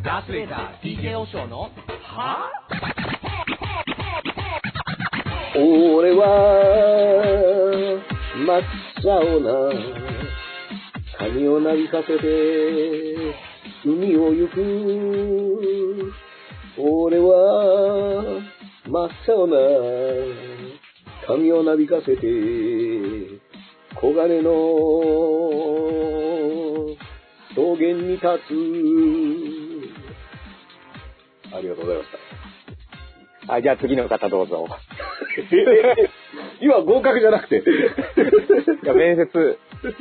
ダースレイダー TKO ショーのは俺は真っ青な髪をなびかせて海を行く。俺は真っ青な髪をなびかせて黄金の草原に立つ。ありがとうございました。 はい、じゃあ次の方どうぞ。 今合格じゃなくて。 いや、面接。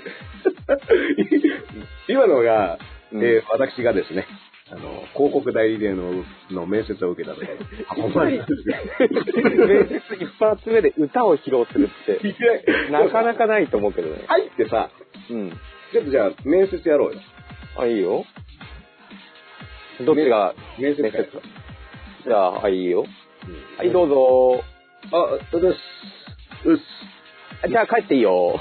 今のが、私がですね、広告代理店の面接を受けたので、ほんまに。 面接一発目で歌を披露するって、なかなかないと思うけどね。 入ってさ、 うん。 ちょっとじゃあ面接やろうよ。 あ、いいよ。どっちが面接か。 じゃあ、はい、いいよ。はい、どうぞ。 うっす。うっす。 じゃあ帰っていいよ。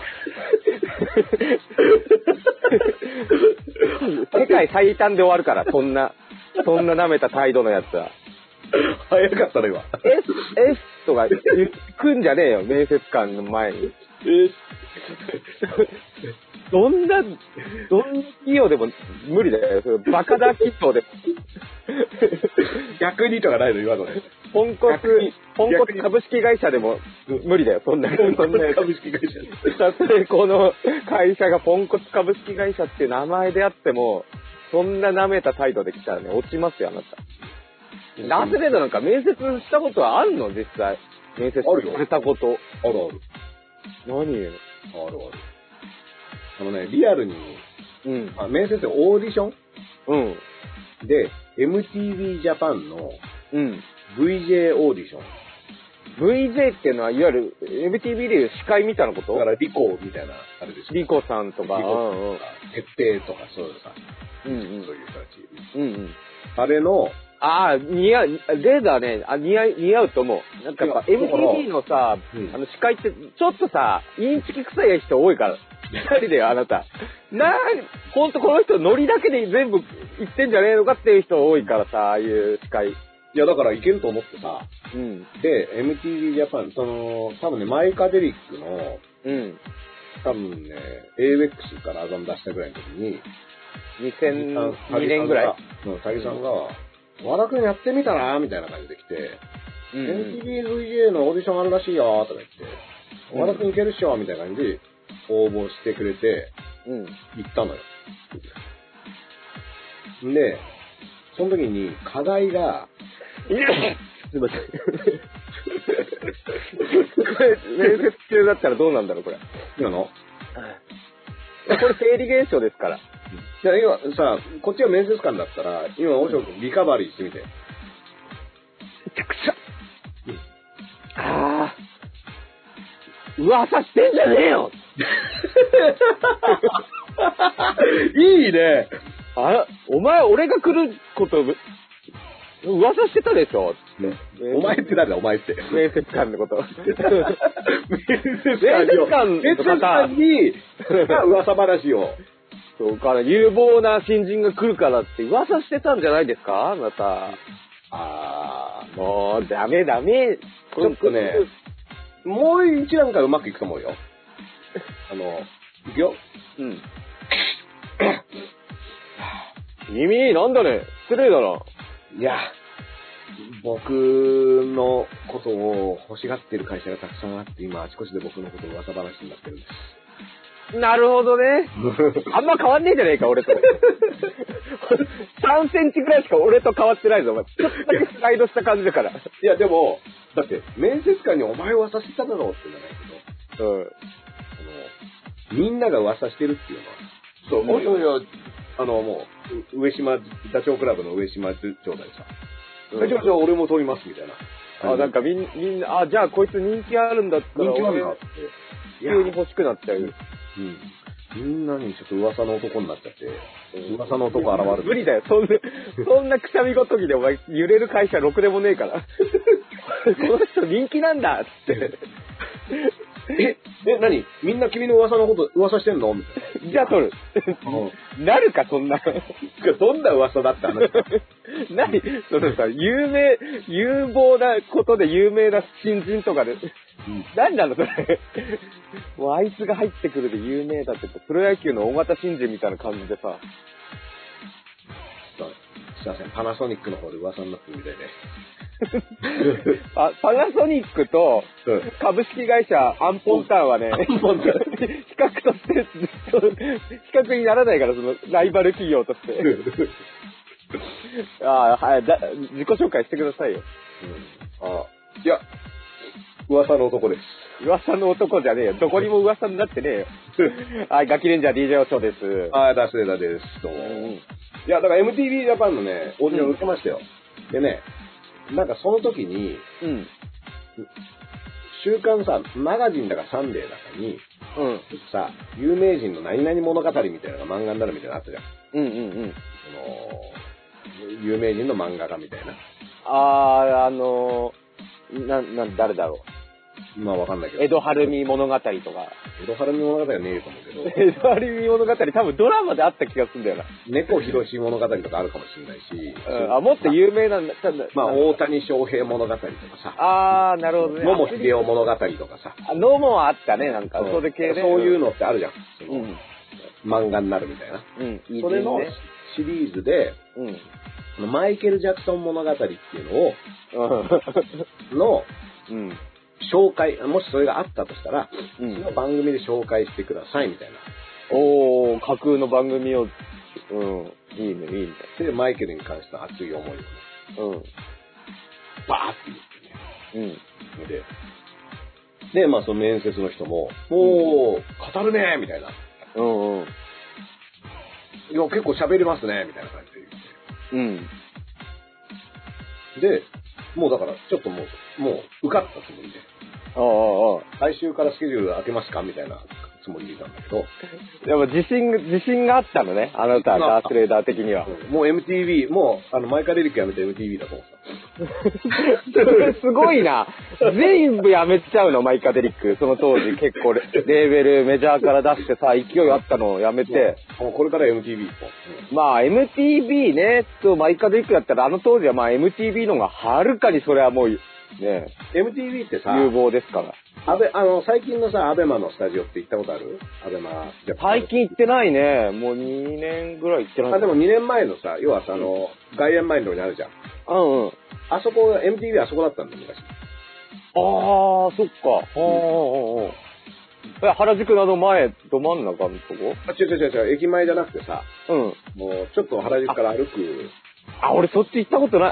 世界最短で終わるから、そんな舐めた態度のやつは。 早かったね、今。 S とか言くんじゃねえよ、面接官の前に。どんな企業でも無理だよ。バカだ企業でも。 逆にとかないの、今のね。 ポンコツ株式会社でも無理だよ、そんな。 株式会社。 この会社がポンコツ株式会社っていう名前であっても、そんな舐めた態度で来たらね、落ちますよ、あなた。ダースレーダーなんか面接したことはあるの、実際。面接されたこと。 あるある。 何？ あるある。リアルに、面接でオーディションで、MTV ジャパンの VJ オーディション。 VJ っていうのは、いわゆる MTV でいう司会みたいなこと？ だからリコみたいな、あれですよ。 リコさんとか、 鉄平とか、そういうさ、そういう人たち。あれの、 似合う、レーダーね、似合うと思う。なんかやっぱ MTV のさ、司会ってちょっとさ、インチキ臭い人多いから。二人でよ、あなた。ほんとこの人ノリだけで全部言ってんじゃねえのかっていう人多いからさ、ああいう司会。 いや、だからいけると思ってさ、で、MTV ジャパン、多分ね、マイカデリックの、多分ね、AWEX からアルバム出したぐらいの時に、 2002年ぐらいタギさんが、和田くんやってみたらみたいな感じで来て、MTVVJ のオーディションあるらしいよとか言って、和田くんいけるっしょみたいな感じで応募してくれて、行ったのよ。で、その時に課題が、 すいません。これ、面接中だったらどうなんだろう、これ。 今の？ これ生理現象ですから。 じゃあ今さ、こっちが面接官だったら、今、おしょくんリカバリーしてみて。 めちゃくちゃ。噂してんじゃねえよいいね。 お前、俺が来ること、噂してたでしょ、 お前って誰だ、お前って。 面接官のこと。面接官に、噂話を。 そうか、有望な新人が来るからって噂してたんじゃないですか、あなた。もう、ダメ。 ちょっとね、もう一段階うまくいくと思うよ。いくよ。 君、なんだね、失礼だな。 いや、僕のことを欲しがってる会社がたくさんあって、今あちこちで僕のことを噂話になってるんです。 なるほどね。あんま変わんねえじゃねえか、俺と。3センチぐらいしか俺と変わってないぞ、お前。ちょっとだけスライドした感じだから。 いや、でも、だって、面接官にお前を噂してただろうって言うんじゃないけど、みんなが噂してるっていうのは、そう、もう、上島、ダチョウ倶楽部の上島状態でさ、じゃあ俺も取りますみたいな。 なんかみんな、じゃあこいつ人気あるんだったら、 人気あるんだって。 急に欲しくなっちゃう。 みんなにちょっと噂の男になっちゃって、噂の男現る。 無理だよ、そんなくしゃみごときでお前揺れる会社ろくでもねえから。この人人気なんだって。 何みんな君の噂のこと噂してんのみたいな。 じゃあ撮る。なるか、そんな。 どんな噂だった話何そのさ、有望なことで有名な新人とかで。何なのそれ。もうあいつが入ってくるで有名だって、プロ野球の大型新人みたいな感じでさ。 すいません、パナソニックの方で噂になってるみたいで。 パナソニックと株式会社アンポンタンはね、比較として、比較にならないから、そのライバル企業として。はい、自己紹介してくださいよ。 いや、噂の男です。 噂の男じゃねえよ。どこにも噂になってねえよ。はい、ガキレンジャー DJ おしょうです。 はい、ダースレーダーです。どうも。いや、だから MTV ジャパンのね、オーディション受けましたよ。でね、なんかその時に、週刊さ、マガジンだかサンデーだかに、さ、有名人の何々物語みたいなのが漫画になるみたいなのあったじゃん。有名人の漫画家みたいな。 誰だろう。 まあわかんないけど。 江戸晴美物語とか。 江戸晴美物語はねえと思うけど。 江戸晴美物語多分ドラマであった気がするんだよな。 猫ひろし物語とかあるかもしれないし。 もっと有名なんだ。 まあ大谷翔平物語とかさ。 なるほどね。 桃秀夫物語とかさ。 野もあったね、なんか。それ系で。 そういうのってあるじゃん。漫画になるみたいな。それのシリーズで、マイケル・ジャクソン物語っていうのを、紹介、もしそれがあったとしたら、その番組で紹介してくださいみたいな。 架空の番組を、いいね。 で、マイケルに関しての熱い思いをね、バーって言ってね。で、まあその面接の人も、語るねみたいな。いや、結構喋りますねみたいな感じで言って。で、もうだから、ちょっともう受かったつもりで。来週からスケジュール開けますかみたいなつもりでいたんだけど。 でも自信があったのね、あなた、ダースレーダー的には。 もう MTV、マイカレリックやめて MTV だと思ってた。すごいな。全部やめちゃうの、マイカデリック。その当時結構レーベルメジャーから出してさ、勢いあったのをやめて。 これから MTV と。 まあ MTV ね、マイカデリックだったらあの当時はまあ MTV の方がはるかにそれはもう、ね MTV ってさ、 有望ですから。 最近のさ、アベマのスタジオって行ったことある？アベマ。 最近行ってないね。もう2年ぐらい行ってない。 でも2年前のさ、要はさ、外苑前のとこにあるじゃん。あそこ、MTV あそこだったんだよ、昔。 そっか。原宿の前、ど真ん中のとこ？ 違う、駅前じゃなくてさ、もう、ちょっと原宿から歩く。 俺そっち行ったことない。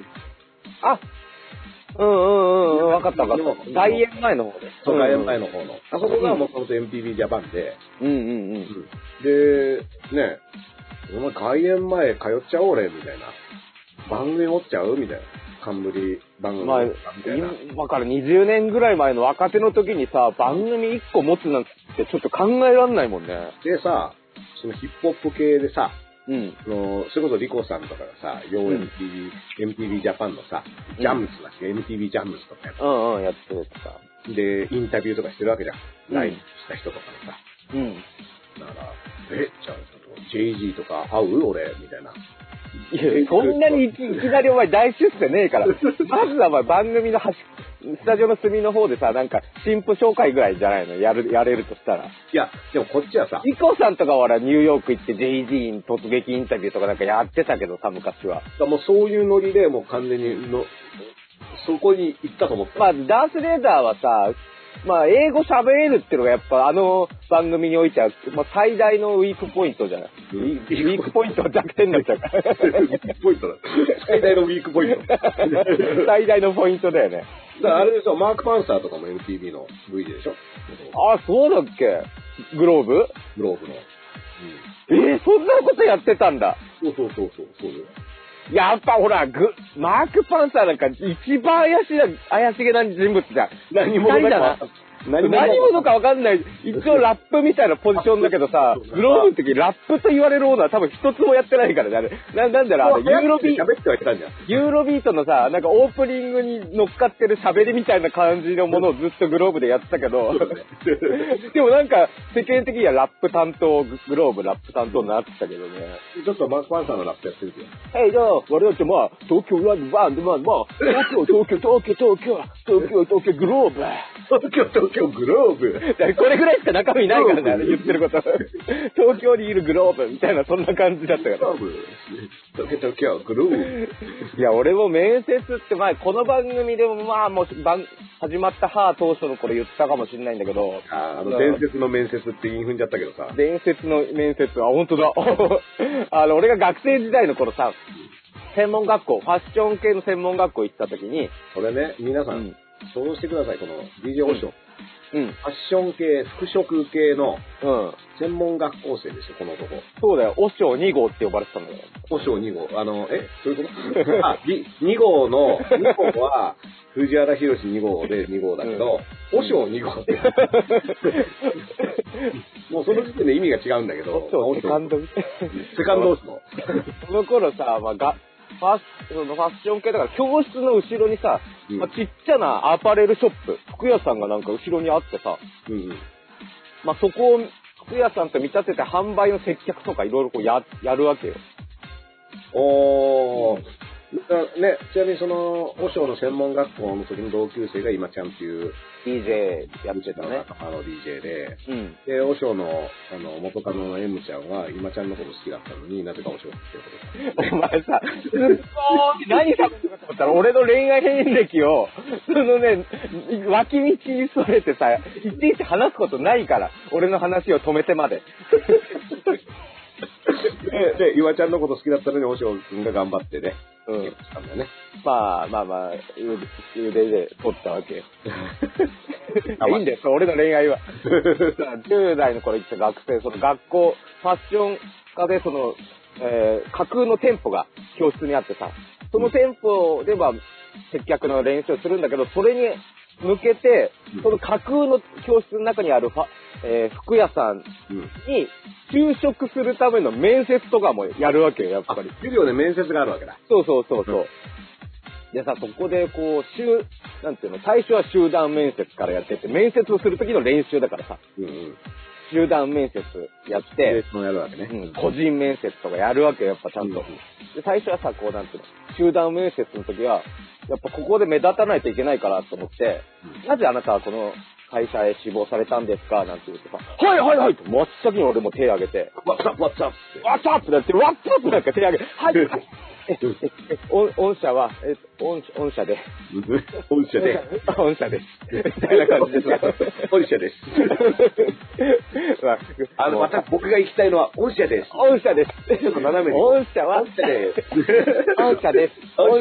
わかった。外苑前の方で。 そう、外苑前の方の。あそこがもともと MTV ジャパンで。で、ね、お前外苑前通っちゃおう俺、みたいな。番組持っちゃうみたいな。冠番組。 今から20年ぐらい前の若手の時にさ、番組1個持つなんてちょっと考えらんないもんね。 でさ、そのヒップホップ系でさ、それこそリコさんとかがさ、MTV ジャパンのさ、ジャムズだっけ、MTV ジャムズとかやってるとか。 で、インタビューとかしてるわけじゃん。ライブした人とかのさ。だから、じゃあ、JG とか会う俺みたいな。 いや、そんなにいきなりお前大出世ねえから。まずはお前番組のスタジオの隅の方でさ、なんか、新婦紹介ぐらいじゃないのやれるとしたら。 いや、でもこっちはさ。 イコさんとかはほら、ニューヨーク行って JG に突撃インタビューとかなんかやってたけどさ、昔は。 もうそういうノリでもう完全にそこに行ったと思った。 ダースレーダーはさ、英語喋れるっていうのがやっぱ番組においては、最大のウィークポイントじゃない。ウィークポイントは弱点になっちゃうから。ウィークポイントだ。 最大のウィークポイント。 最大のポイントだよね。 だからあれでしょ、マーク・パンサーとかも MTV の V でしょ。 そうだっけ？グローブの。そんなことやってたんだ。 そうよ。 やっぱほら、マーク・パンサーなんか一番怪しげな人物じゃん。 何者だか何者かわかんない。一応ラップみたいなポジションだけどさ、グローブの時ラップと言われるものは多分一つもやってないからね、あれ。なんだろう、ユーロビートのさ、なんかオープニングに乗っかってる喋りみたいな感じのものをずっとグローブでやってたけど、でもなんか世間的にはラップ担当、グローブラップ担当になってたけどね。 ちょっとマークパンサーのラップやってみてよ。 はい、じゃあ、我々まあ、東京ラブバンドマン、まあ、東京グローブ。 東京グローブ。 これぐらいしか中身ないからね、言ってること。東京にいるグローブみたいな、そんな感じだったから。 東京グローブ。 いや、俺も面接って前、この番組でもまあ、もう、始まった当初の頃言ったかもしれないんだけど。 伝説の面接って言い踏んじゃったけどさ。 伝説の面接、本当だ。俺が学生時代の頃さ、専門学校、ファッション系の専門学校行った時に。 それね、皆さん、想像してください、この DJ オショ。ファッション系、服飾系の専門学校生ですよ、この男。 そうだよ、オショ2号って呼ばれてたんだよ。 オショ2号。そういうこと2号の、2号は、藤原宏2号で2号だけど、オショ2号って。もうその時点で意味が違うんだけど。 セカンドオショ。 その頃さ、ファッション系だから教室の後ろにさ、ちっちゃなアパレルショップ、服屋さんがなんか後ろにあってさ、そこを服屋さんと見立てて販売の接客とかいろいろこうやるわけよ。 ね、ちなみにその、オショの専門学校の時の同級生が今ちゃんっていう DJ やってたね。 DJ で、で、オショの、元カノの M ちゃんは今ちゃんのこと好きだったのになぜかオショって言うこと。お前さ、何さ、と思ったら俺の恋愛遍歴を、脇道にそれてさ、いちいち話すことないから、俺の話を止めてまで。 で、岩ちゃんのこと好きだったのに、おしょうくんが頑張ってね。したんだよね。 腕で取ったわけよ。いいんだよ、俺の恋愛は。10代の頃行った学生、その学校、ファッション科で、架空の店舗が教室にあってさ、その店舗では接客の練習をするんだけど、それに向けて、その架空の教室の中にある服屋さんに就職するための面接とかもやるわけよ、やっぱり。 授業で面接があるわけだ。 そう。でさ、そこでこう、なんていうの、最初は集団面接からやってて、面接をするときの練習だからさ、集団面接やって、 やるわけね。 個人面接とかやるわけよ、やっぱちゃんと。で、最初はさ、こうなんていうの、集団面接の時は、やっぱここで目立たないといけないからと思って、なぜあなたはこの会社へ志望されたんですかなんて言うとさ、はいと、真っ先に俺も手挙げて、 What's up ってなって、What's up なんか手挙げて、御社は、御社で。 御社で。 御社です。みたいな感じです。 御社です。また僕が行きたいのは御社です。 御社です。 ちょっと斜めに。 御社は、御社です。御社です。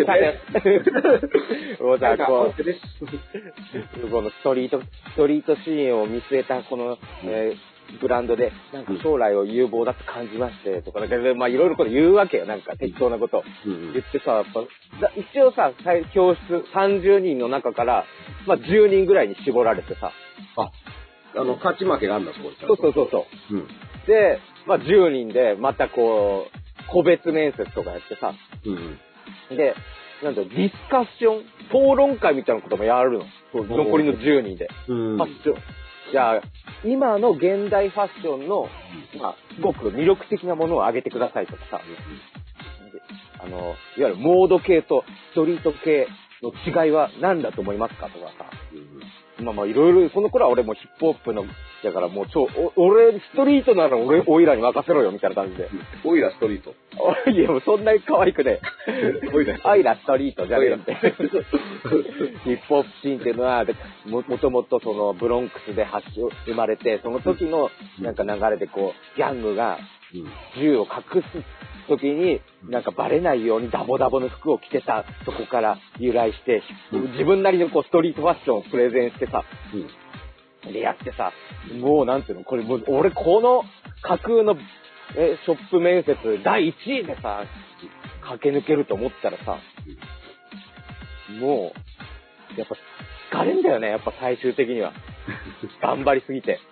もうさ、このストリートシーンを見据えた、この、ブランドで、なんか将来を有望だと感じまして、とか、いろいろこと言うわけよ、なんか適当なこと。言ってさ、やっぱ、一応さ、教室30人の中から、10人ぐらいに絞られてさ。 勝ち負けがあるんだ、そこで。 そう。で、10人で、またこう、個別面接とかやってさ。で、なんだろう、ディスカッション、討論会みたいなこともやるの。残りの10人で。ファッション。じゃあ、今の現代ファッションの、すごく魅力的なものを挙げてくださいとかさ、いわゆるモード系とストリート系の違いは何だと思いますかとかさ、いろいろ、その頃は俺もヒップホップの、だからもう俺、ストリートならおいらに任せろよみたいな感じで。 おいらストリート。 いや、もうそんなに可愛くね。おいらストリートじゃねえって。ヒップホップシーンっていうのは、もともとそのブロンクスで生まれて、その時のなんか流れでこう、ギャングが銃を隠す時に、なんかバレないようにダボダボの服を着てたとこから由来して、自分なりのこうストリートファッションをプレゼンしてさ、でやってさ、もうなんていうの、これもう俺この架空のショップ面接第1位でさ、駆け抜けると思ったらさ、もう、やっぱ疲れんだよね、やっぱ最終的には。 頑張りすぎて。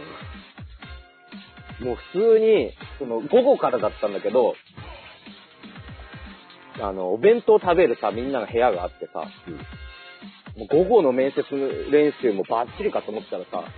うん。 もう普通に、午後からだったんだけど、お弁当食べるさ、みんなの部屋があってさ、もう午後の面接練習もバッチリかと思ったらさ、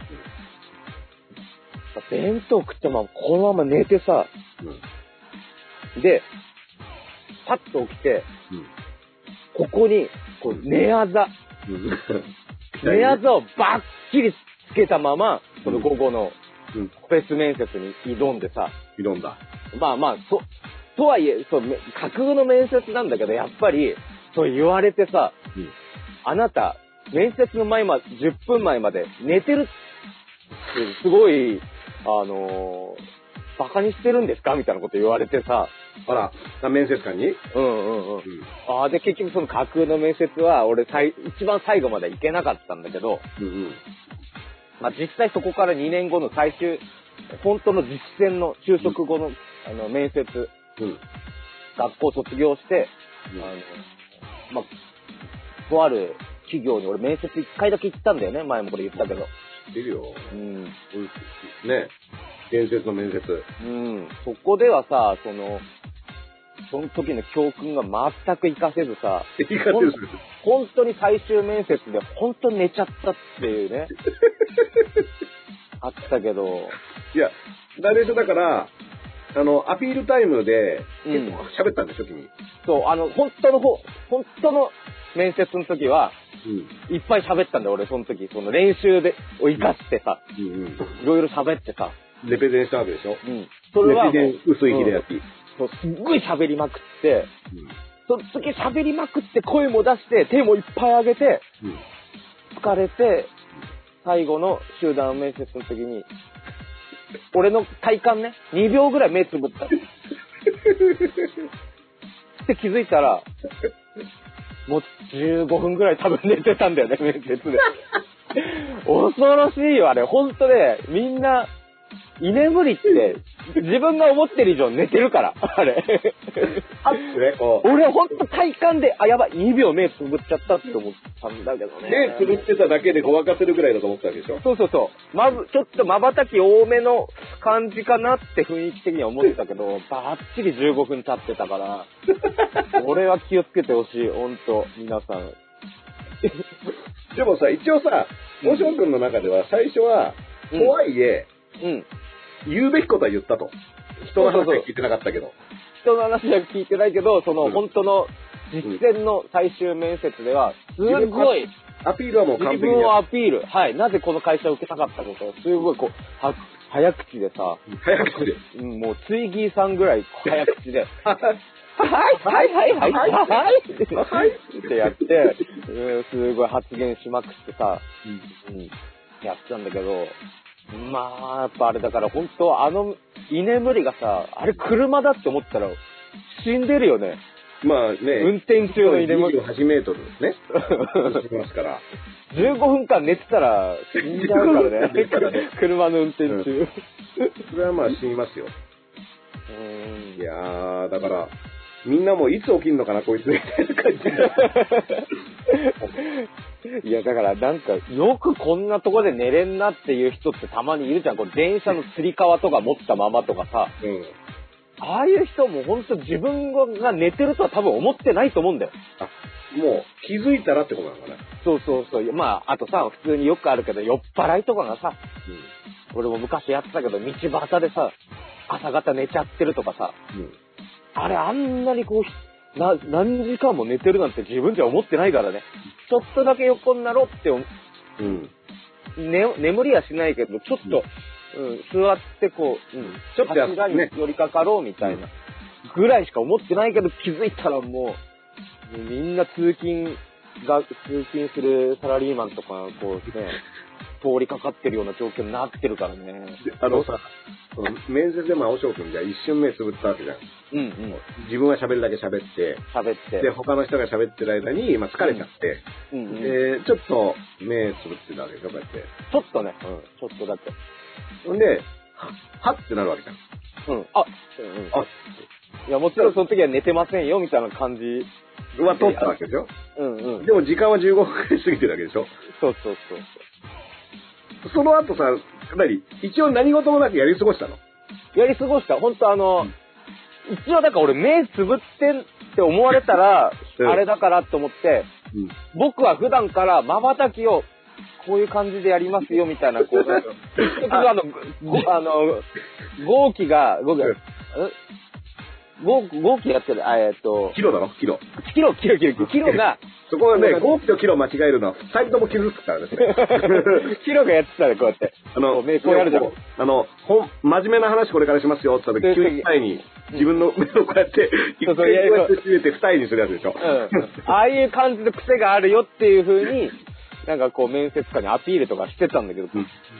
弁当食ったまま、このまま寝てさ、で、パッと起きて、ここに、寝あざ、寝あざをバッチリつけたまま、その午後の個別面接に挑んでさ、 挑んだ。 まあまあ、とはいえ、架空の面接なんだけど、やっぱり、そう言われてさ、あなた、面接の10分前まで寝てるって、すごい、バカにしてるんですかみたいなこと言われてさ。 あら、面接官に？ で、結局その架空の面接は、俺、一番最後まで行けなかったんだけど、まあ実際そこから2年後の本当の実践の就職後の、面接、学校卒業して、まあ、とある企業に俺面接1回だけ行ったんだよね。前もこれ言ったけど。 いるよ。ね。伝説の面接。 そこではさ、その時の教訓が全く活かせずさ、本当に最終面接で本当に寝ちゃったっていうね。あったけど。 いや、誰でしょだから、アピールタイムで結構喋ったんでしょ、君。 そう、本当の面接の時は、いっぱい喋ったんだよ、俺、その時。その練習を活かしてさ、いろいろ喋ってさ。 レペゼンしたわけでしょ。 それはレペゼン、薄い秀明。 そう、すっごい喋りまくって、その時喋りまくって声も出して、手もいっぱい上げて、疲れて、最後の集団面接の時に、俺の体感ね、2秒ぐらい目つぶった。って気づいたら、もう15分ぐらい多分寝てたんだよね、面接で。恐ろしいよ、あれ。ほんとね、みんな、居眠りって、自分が思ってる以上寝てるから、あれ。俺ほんと体感で、やばい、2秒目つぶっちゃったって思ったんだけどね。 目つぶってただけでごまかせるぐらいだと思ったわけでしょ。 そう。ちょっと瞬き多めの感じかなって雰囲気的には思ってたけど、バッチリ15分経ってたから、俺は気をつけてほしい、ほんと、皆さん。 でもさ、一応さ、大島君の中では最初は、とはいえ、言うべきことは言ったと。人の話は聞いてなかったけど。 人の話は聞いてないけど、本当の実践の最終面接では、すごい、 アピールはもう完璧に。 自分をアピール。はい。なぜこの会社を受けたかったのか、すごい早口でさ。 早口で。 もう、ツイギーさんぐらい早口で。はいってやって、すごい発言しまくってさ、やってたんだけど、まあ、やっぱあれだから本当居眠りがさ、あれ車だって思ったら死んでるよね。 まあね。 運転中の居眠り。 28メートルね。しますから。 15分間寝てたら死んじゃうからね。車の運転中。 それはまあ死にますよ。いやー、だから、みんなもいつ起きんのかな、こいつみたいな感じ。 いや、だからなんか、よくこんなとこで寝れんなっていう人ってたまにいるじゃん。これ電車のつり革とか持ったままとかさ。ああいう人も本当自分が寝てるとは多分思ってないと思うんだよ。 もう気づいたらってことなのかな。 そう。まあ、あとさ、普通によくあるけど、酔っ払いとかがさ、俺も昔やってたけど、道端でさ、朝方寝ちゃってるとかさ、あれあんなにこう、何時間も寝てるなんて自分じゃ思ってないからね。ちょっとだけ横になろうって眠りはしないけど、ちょっと、座ってこう、 ちょっと柱に寄りかかろうみたいなぐらいしか思ってないけど、気づいたらもうみんな通勤するサラリーマンとかこうね、通りかかってるような状況になってるからね。 さ、面接でも青翔くんじゃ一瞬目つぶったわけじゃん。自分は喋るだけ喋って、で、他の人が喋ってる間に、まあ、疲れちゃって、ちょっと目つぶってたわけでしょ、こうやって。 ちょっとね、ちょっとだけ。 ほんで、はってなるわけじゃん。 いや、もちろんその時は寝てませんよ、みたいな感じ。 は取ったわけでしょ。でも時間は15分くらい過ぎてるわけでしょ。 そう。 その後さ、一応何事もなくやり過ごしたの？ やり過ごした。ほんと一応だから俺目つぶってって思われたら、あれだからと思って、僕は普段から瞬きをこういう感じでやりますよみたいな、こう、合気やってる、 キロだろ、キロ。 キロが、 そこはね、合気とキロ間違えるのは、二人とも傷つくからですね。 キロがやってたらこうやって。こうやるじゃん。 真面目な話これからしますよって言ったら、急に二重に、自分の目をこうやって、一回こうやって締めて二重にするやつでしょ。 ああいう感じで癖があるよっていう風に、なんかこう面接官にアピールとかしてたんだけど。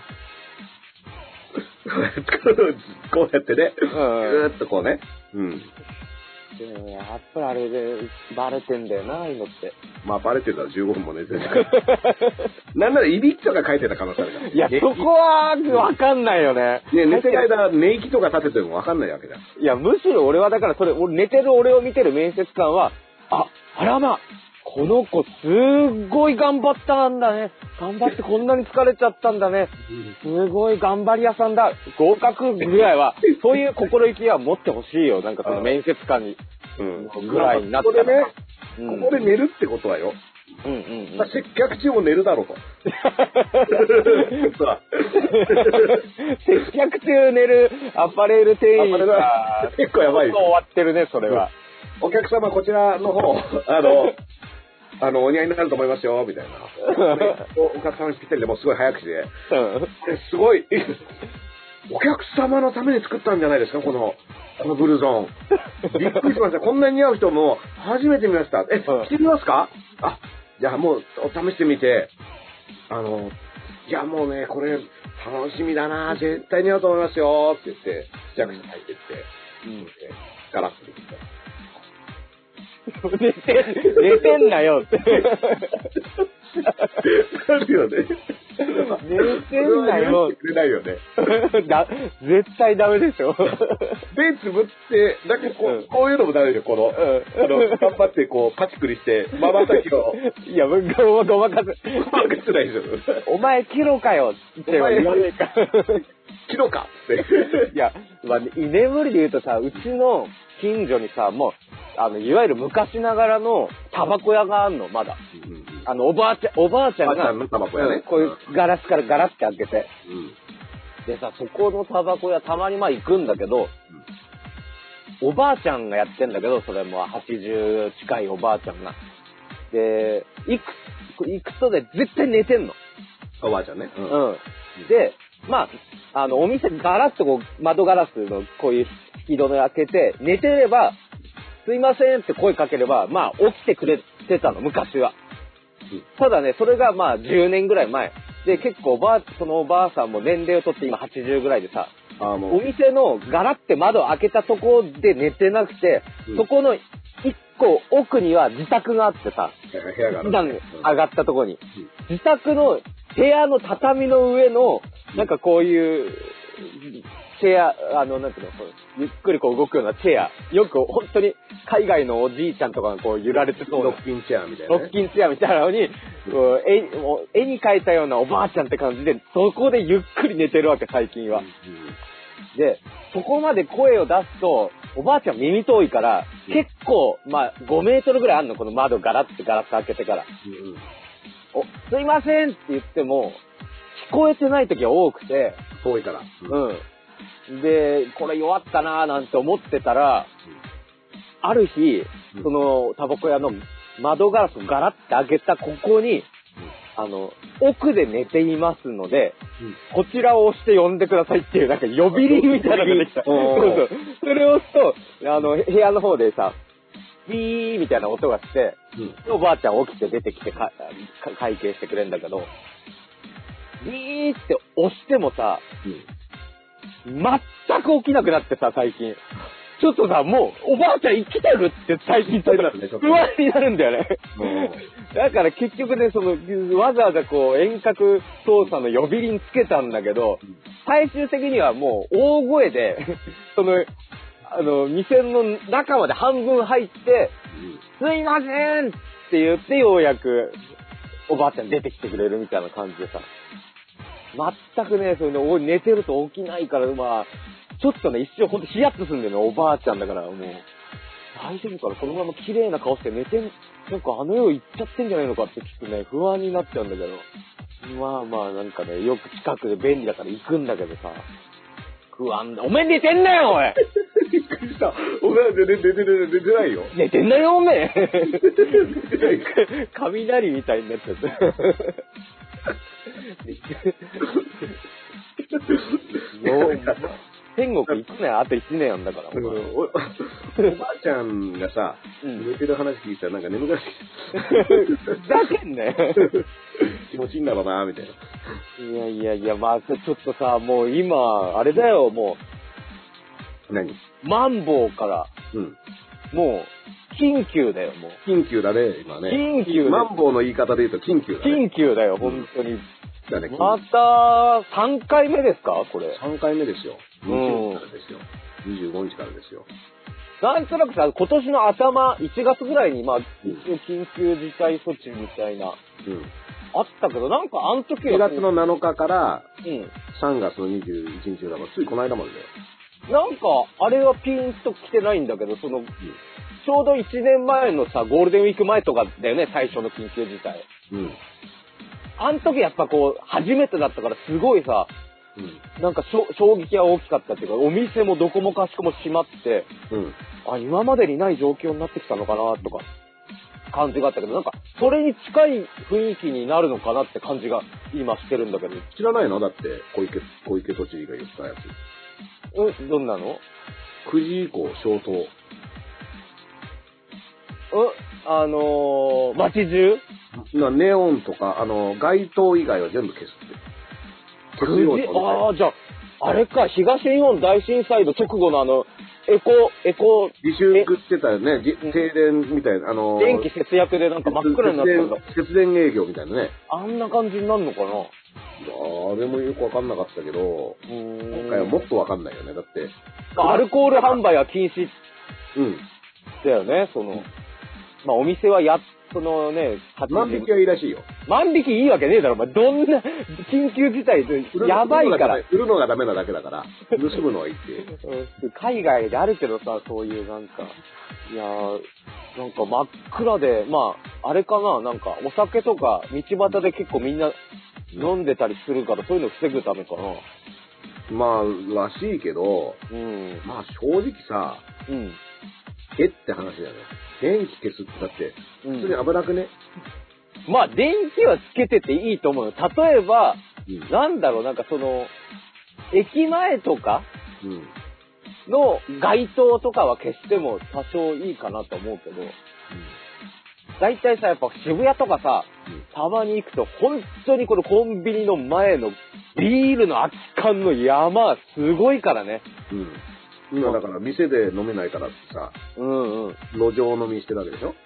こうやってね、ぐーっとこうね。 でもやっぱりあれでバレてんだよな、いのって。 まあバレてるから15分も寝てる。なんならいびきとか書いてた可能性あるから。 いや、そこはわかんないよね。 ね、寝てる間、寝息とか立ててもわかんないわけだ。 いや、むしろ俺はだから寝てる俺を見てる面接官は、あらま、この子すっごい頑張ったんだね。頑張ってこんなに疲れちゃったんだね。すごい頑張り屋さんだ。合格ぐらいは、そういう心意気は持ってほしいよ。なんかその面接官に、ぐらいになったら。 ここでね、ここで寝るってことはよ。接客中も寝るだろうと。 接客中寝るアパレル店員が結構やばい。 終わってるね、それは。 お客様こちらの方、お似合いになると思いますよ、みたいな。お客様にぴったりでもうすごい早口で。すごい、お客様のために作ったんじゃないですか、このブルゾン。びっくりしました。こんなに似合う人も初めて見ました。着てみますか？じゃあもう試してみて、いやもうね、これ楽しみだな、絶対似合うと思いますよ、って言って、試着室入ってって、ガラッとできた。 寝てんなよって。 なるよね。 寝てんなよ。 くれないよね。 絶対ダメでしょ。 目つぶって、だけどこういうのもダメでしょ、頑張ってこう、パチクリして、瞬きを。 いや、ごまかすないでしょ。 お前、キロかよって言わねえか。 キロかって。 いや、居眠りで言うとさ、うちの近所にさ、もう、いわゆる昔ながらのタバコ屋があんの、まだ。おばあちゃんが、こういうガラスからガラって開けて。でさ、そこのタバコ屋たまに行くんだけど、おばあちゃんがやってんだけど、それも80近いおばあちゃんが。で、行くとで絶対寝てんの。 おばあちゃんね。 で、お店ガラッとこう、窓ガラスのこういう引き戸で開けて、寝てれば、すいませんって声かければ、起きてくれてたの、昔は。ただね、それが10年ぐらい前。で、結構そのおばあさんも年齢をとって今80ぐらいでさ、お店のガラって窓を開けたとこで寝てなくて、そこの一個奥には自宅があってさ、普段上がったとこに。自宅の部屋の畳の上の、なんかこういう、チェア、なんていうの、ゆっくりこう動くようなチェア。よく本当に海外のおじいちゃんとかがこう揺られてそうな。 ロッキンチェアみたいな、 ロッキンチェアみたいなのに、絵に描いたようなおばあちゃんって感じで、そこでゆっくり寝てるわけ、最近は。で、そこまで声を出すと、おばあちゃん耳遠いから、結構、5メートルぐらいあんの、この窓ガラッ開けてから。すいませんって言っても、聞こえてない時が多くて。 遠いから。 で、これ弱ったなーなんて思ってたら、ある日、そのタバコ屋の窓ガラスをガラッて開けたここに、奥で寝ていますので、こちらを押して呼んでくださいっていう、なんか呼び鈴みたいなのができた。それを押すと、部屋の方でさ、ビーみたいな音がして、おばあちゃん起きて出てきて会計してくれるんだけど、ビーって押してもさ、全く起きなくなってさ、最近。ちょっとさ、もう、おばあちゃん生きてるって最近不安になるんだよね。だから結局ね、わざわざこう、遠隔操作の呼び鈴つけたんだけど、最終的にはもう、大声で、店の中まで半分入って、すいませんって言って、ようやく、おばあちゃん出てきてくれるみたいな感じでさ。 全くね、そういうの、寝てると起きないから、まあ、ちょっとね、一瞬ほんとヒヤッとするんだよね、おばあちゃんだから、もう。大丈夫かな、このまま綺麗な顔して寝てん、なんかあの世行っちゃってんじゃないのかって聞くとね、不安になっちゃうんだけど。まあまあ、なんかね、よく近くで便利だから行くんだけどさ。不安だ。おめえ寝てんなよ、おいびっくりした。お前寝てないよ。 寝てんなよ、おめえ雷みたいになっちゃって。天国行くね、あと1年やんだから。おばあちゃんがさ、寝てる話聞いたらなんか眠くなってきた。 だけんね。 気持ちいいんだろうな、みたいな。 いや、まあ、ちょっとさ、もう今、あれだよ、もう。何？ マンボウから、もう、緊急だよ、もう。 緊急だね、今ね。 緊急。 マンボウの言い方で言うと緊急だね。 緊急だよ、本当に。 だね、 また、3回目ですかこれ。 3回目ですよ。25日からですよ。25日からですよ。 なんとなくさ、今年の頭、1月ぐらいに、まあ、一応緊急事態措置みたいな、あったけど、なんかあの時は。 4月の7日から、3月の21日だから、ついこの間までだよ。 なんか、あれはピンと来てないんだけど、ちょうど1年前のさ、ゴールデンウィーク前とかだよね、最初の緊急事態。あの時やっぱこう、初めてだったからすごいさ、なんか衝撃は大きかったっていうか、お店もどこもかしこも閉まって、あ、今までにない状況になってきたのかなとか、感じがあったけど、なんか、それに近い雰囲気になるのかなって感じが今してるんだけど。 知らないの？だって、小池都知事が言ったやつ。 どんなの ？9時以降、消灯。 街中？ ネオンとか、街灯以外は全部消すって。 じゃあ、あれか、東日本大震災の直後の自粛ってたよね。停電みたいな、 電気節約でなんか真っ暗になったんだ。 節電営業みたいなね。 あんな感じになるのかな？ あれもよくわかんなかったけど、今回はもっとわかんないよね。だって。 アルコール販売は禁止。だよね、まあお店は万引きはいいらしいよ。 万引きいいわけねえだろ、お前。どんな緊急事態で、やばいから。 売るのがダメなだけだから、盗むのはいいって。 海外であるけどさ、そういうなんか、いやー、なんか真っ暗で、まあ、あれかな、なんかお酒とか道端で結構みんな飲んでたりするから、そういうの防ぐためかな。 まあ、らしいけど、まあ正直さ、って話だよね。電気消すってだって、普通に危なくね？ まあ、電気はつけてていいと思うよ。例えば、なんだろう、なんか駅前とかの街灯とかは消しても多少いいかなと思うけど、大体さ、やっぱ渋谷とかさ、たまに行くと、本当にこのコンビニの前のビールの空き缶の山、すごいからね。 今だから店で飲めないからってさ、路上飲みしてるわけでしょ？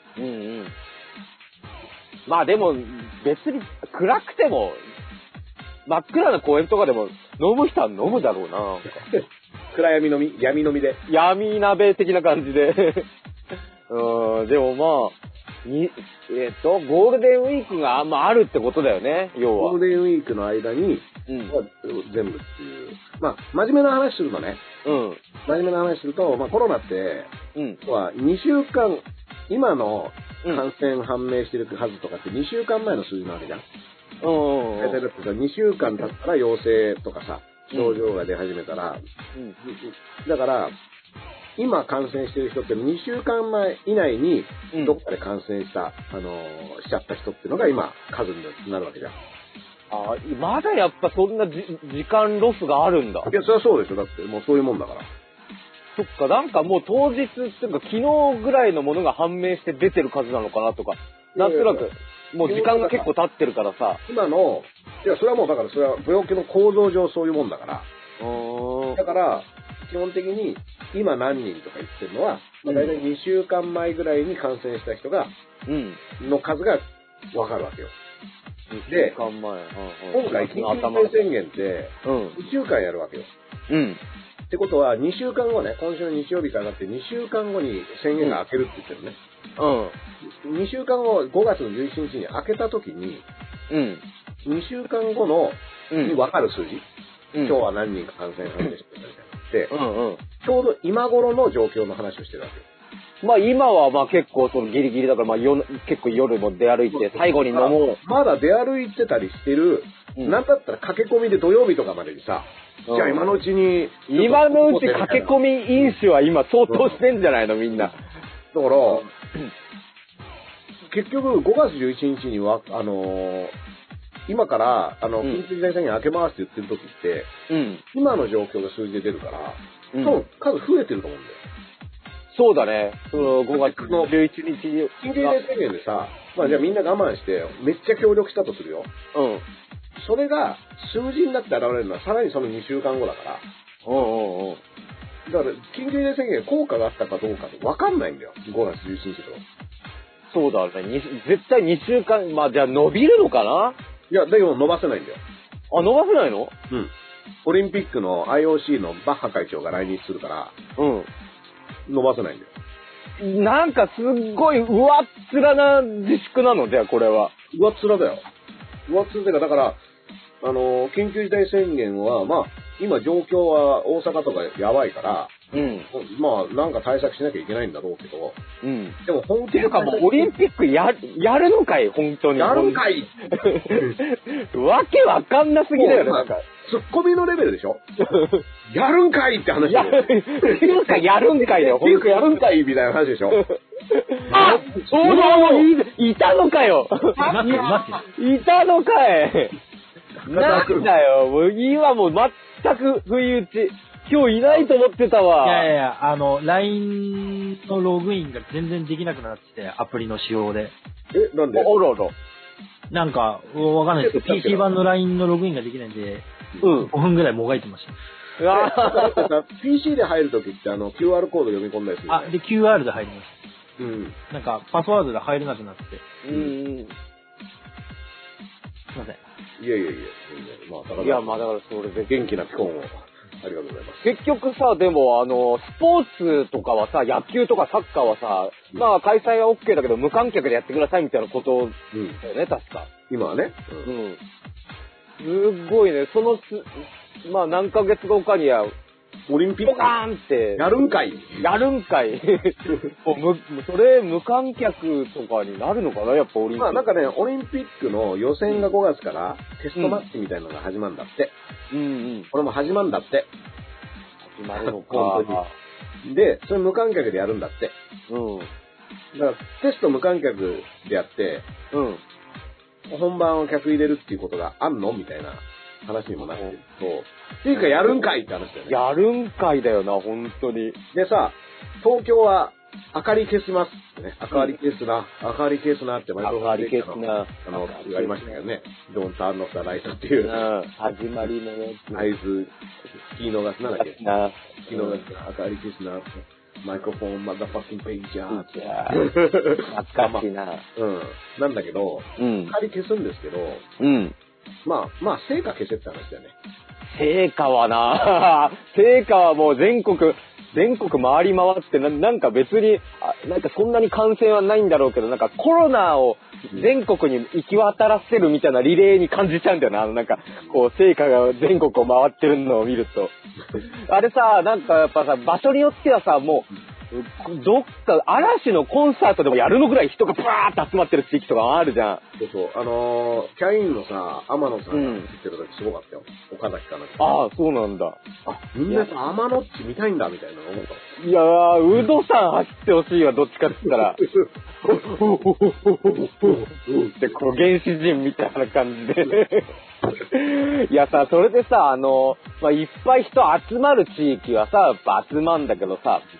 まあでも、別に暗くても、真っ暗な公園とかでも飲む人は飲むだろうな。 暗闇飲み？闇飲みで。 闇鍋的な感じで。でもまあ、ゴールデンウィークがあるってことだよね、要は。 ゴールデンウィークの間に、全部っていう。まあ、真面目な話するとね。真面目な話すると、まあコロナって、は2週間、今の感染判明してるはずとかって2週間前の数字なわけじゃん。大体だってさ、2週間経ったら陽性とかさ、症状が出始めたら、だから、今感染してる人って2週間前以内にどっかで感染した、しちゃった人っていうのが今数になるわけじゃん。 まだやっぱそんな時間ロスがあるんだ。 いや、それはそうでしょ。だってもうそういうもんだから。 そっか、なんかもう当日っていうか昨日ぐらいのものが判明して出てる数なのかなとか、なんとなく、もう時間が結構経ってるからさ。 いや、それはもうだからそれは病気の構造上そういうもんだから。だから、基本的に今何人とか言ってるのは、だいたい2週間前ぐらいに感染した人が、の数がわかるわけよ。で、今回緊急事態宣言って2週間やるわけよ。ってことは2週間後ね、今週の日曜日からなって2週間後に宣言が明けるって言ってるね。2週間後、5月の11日に明けた時に、2週間後のに分かる数字。今日は何人か感染判明してたみたいなって、ちょうど今頃の状況の話をしてるわけよ。 まあ今はまあ結構そのギリギリだから、まあ結構夜も出歩いて最後に飲もう。 まだ出歩いてたりしてる、なんだったら駆け込みで土曜日とかまでにさ、じゃあ今のうちに。 今のうち駆け込み飲酒は今相当してんじゃないのみんな。だから、結局5月11日には、今から、緊急事態宣言明けますって言ってる時って、今の状況が数字で出るから、多分数増えてると思うんだよ。 そうだね。5月の11日に。 緊急事態宣言でさ、まあじゃあみんな我慢して、めっちゃ協力したとするよ。それが数字になって現れるのはさらにその2週間後だから。だから緊急事態宣言効果があったかどうかって分かんないんだよ。5月11日と。 そうだね。絶対2週間、まあじゃあ伸びるのかな？ いや、だけど伸ばせないんだよ。 あ、伸ばせないの？ オリンピックの IOC のバッハ会長が来日するから、伸ばせないんだよ。 なんかすっごい上っ面な自粛なのじゃあこれは。 上っ面だよ。上っ面っていうか、だから、緊急事態宣言は、まあ、今状況は大阪とかやばいから、まあ、なんか対策しなきゃいけないんだろうけど、でも本気でかもうオリンピックやるのかい本当に。 やるんかいわけわかんなすぎだよね、なんか。 ツッコミのレベルでしょやるんかいって話だよ。 っていうかやるんかいだよ。 っていうかやるんかいみたいな話でしょあ、そういたのかよ。いたのかい。なんだよ、もう今もう全く不意打ち。今日いないと思ってたわ。 いや、LINE のログインが全然できなくなってて、アプリの仕様で。 なんで？ なんか、わかんないですけど、PC 版の LINE のログインができないんで、5分ぐらいもがいてました。 PC で入るときって、QR コード読み込んだりする。 で、QR で入りました。なんか、パスワードで入れなくなって。すいません。 いや。 いや、まあだからそれで元気なピコンを。ありがとうございます。 結局さ、でもスポーツとかはさ、野球とかサッカーはさ、まあ開催は OK だけど無観客でやってくださいみたいなことだよね、確か。 今はね。 すごいね、まあ何ヶ月後かには、 オリンピック。 ボカーンって。 やるんかい。 それ無観客とかになるのかな、やっぱオリンピック。 まあなんかね、オリンピックの予選が5月からテストマッチみたいなのが始まるんだって。これも始まるんだって。 始まるのか。 本当に。で、それ無観客でやるんだって。だからテスト無観客でやって、本番を客入れるっていうことがあんのみたいな話にもなってると、っていうかやるんかいって話だよね。 やるんかいだよな、本当に。 でさ、東京は明かり消しますってね。明かり消すなって前明かり消すな。 やりましたけどね。ドンタンのさライトっていう。 始まりのやつ。 合図、聞き逃すなだっけ。聞き逃すな、明かり消すな。マイクロフォン、マザファッキンペイジャーって。 懐かしいな。 なんだけど、明かり消すんですけど、まあ、成果消せって話だよね。 成果はもう全国回り回ってなんか別に、なんかそんなに感染はないんだろうけど、なんかコロナを全国に行き渡らせるみたいなリレーに感じちゃうんだよな。なんか、こう、成果が全国を回ってるのを見ると。あれさ、なんかやっぱさ、場所によってはさ、もう、どっか、嵐のコンサートでもやるのぐらい人がバーッと集まってる地域とかあるじゃん。 そう。キャインのさ、天野さんが走ってる時すごかったよ。岡崎かな。 ああ、そうなんだ。 みんなさ、天野っち見たいんだ、みたいなの思った。 いやー、ウドさん走ってほしいわ、どっちかって言ったら。で、こう、原始人みたいな感じで。いやさ、それでさ、まあ、いっぱい人集まる地域はさ、やっぱ集まんだけどさ、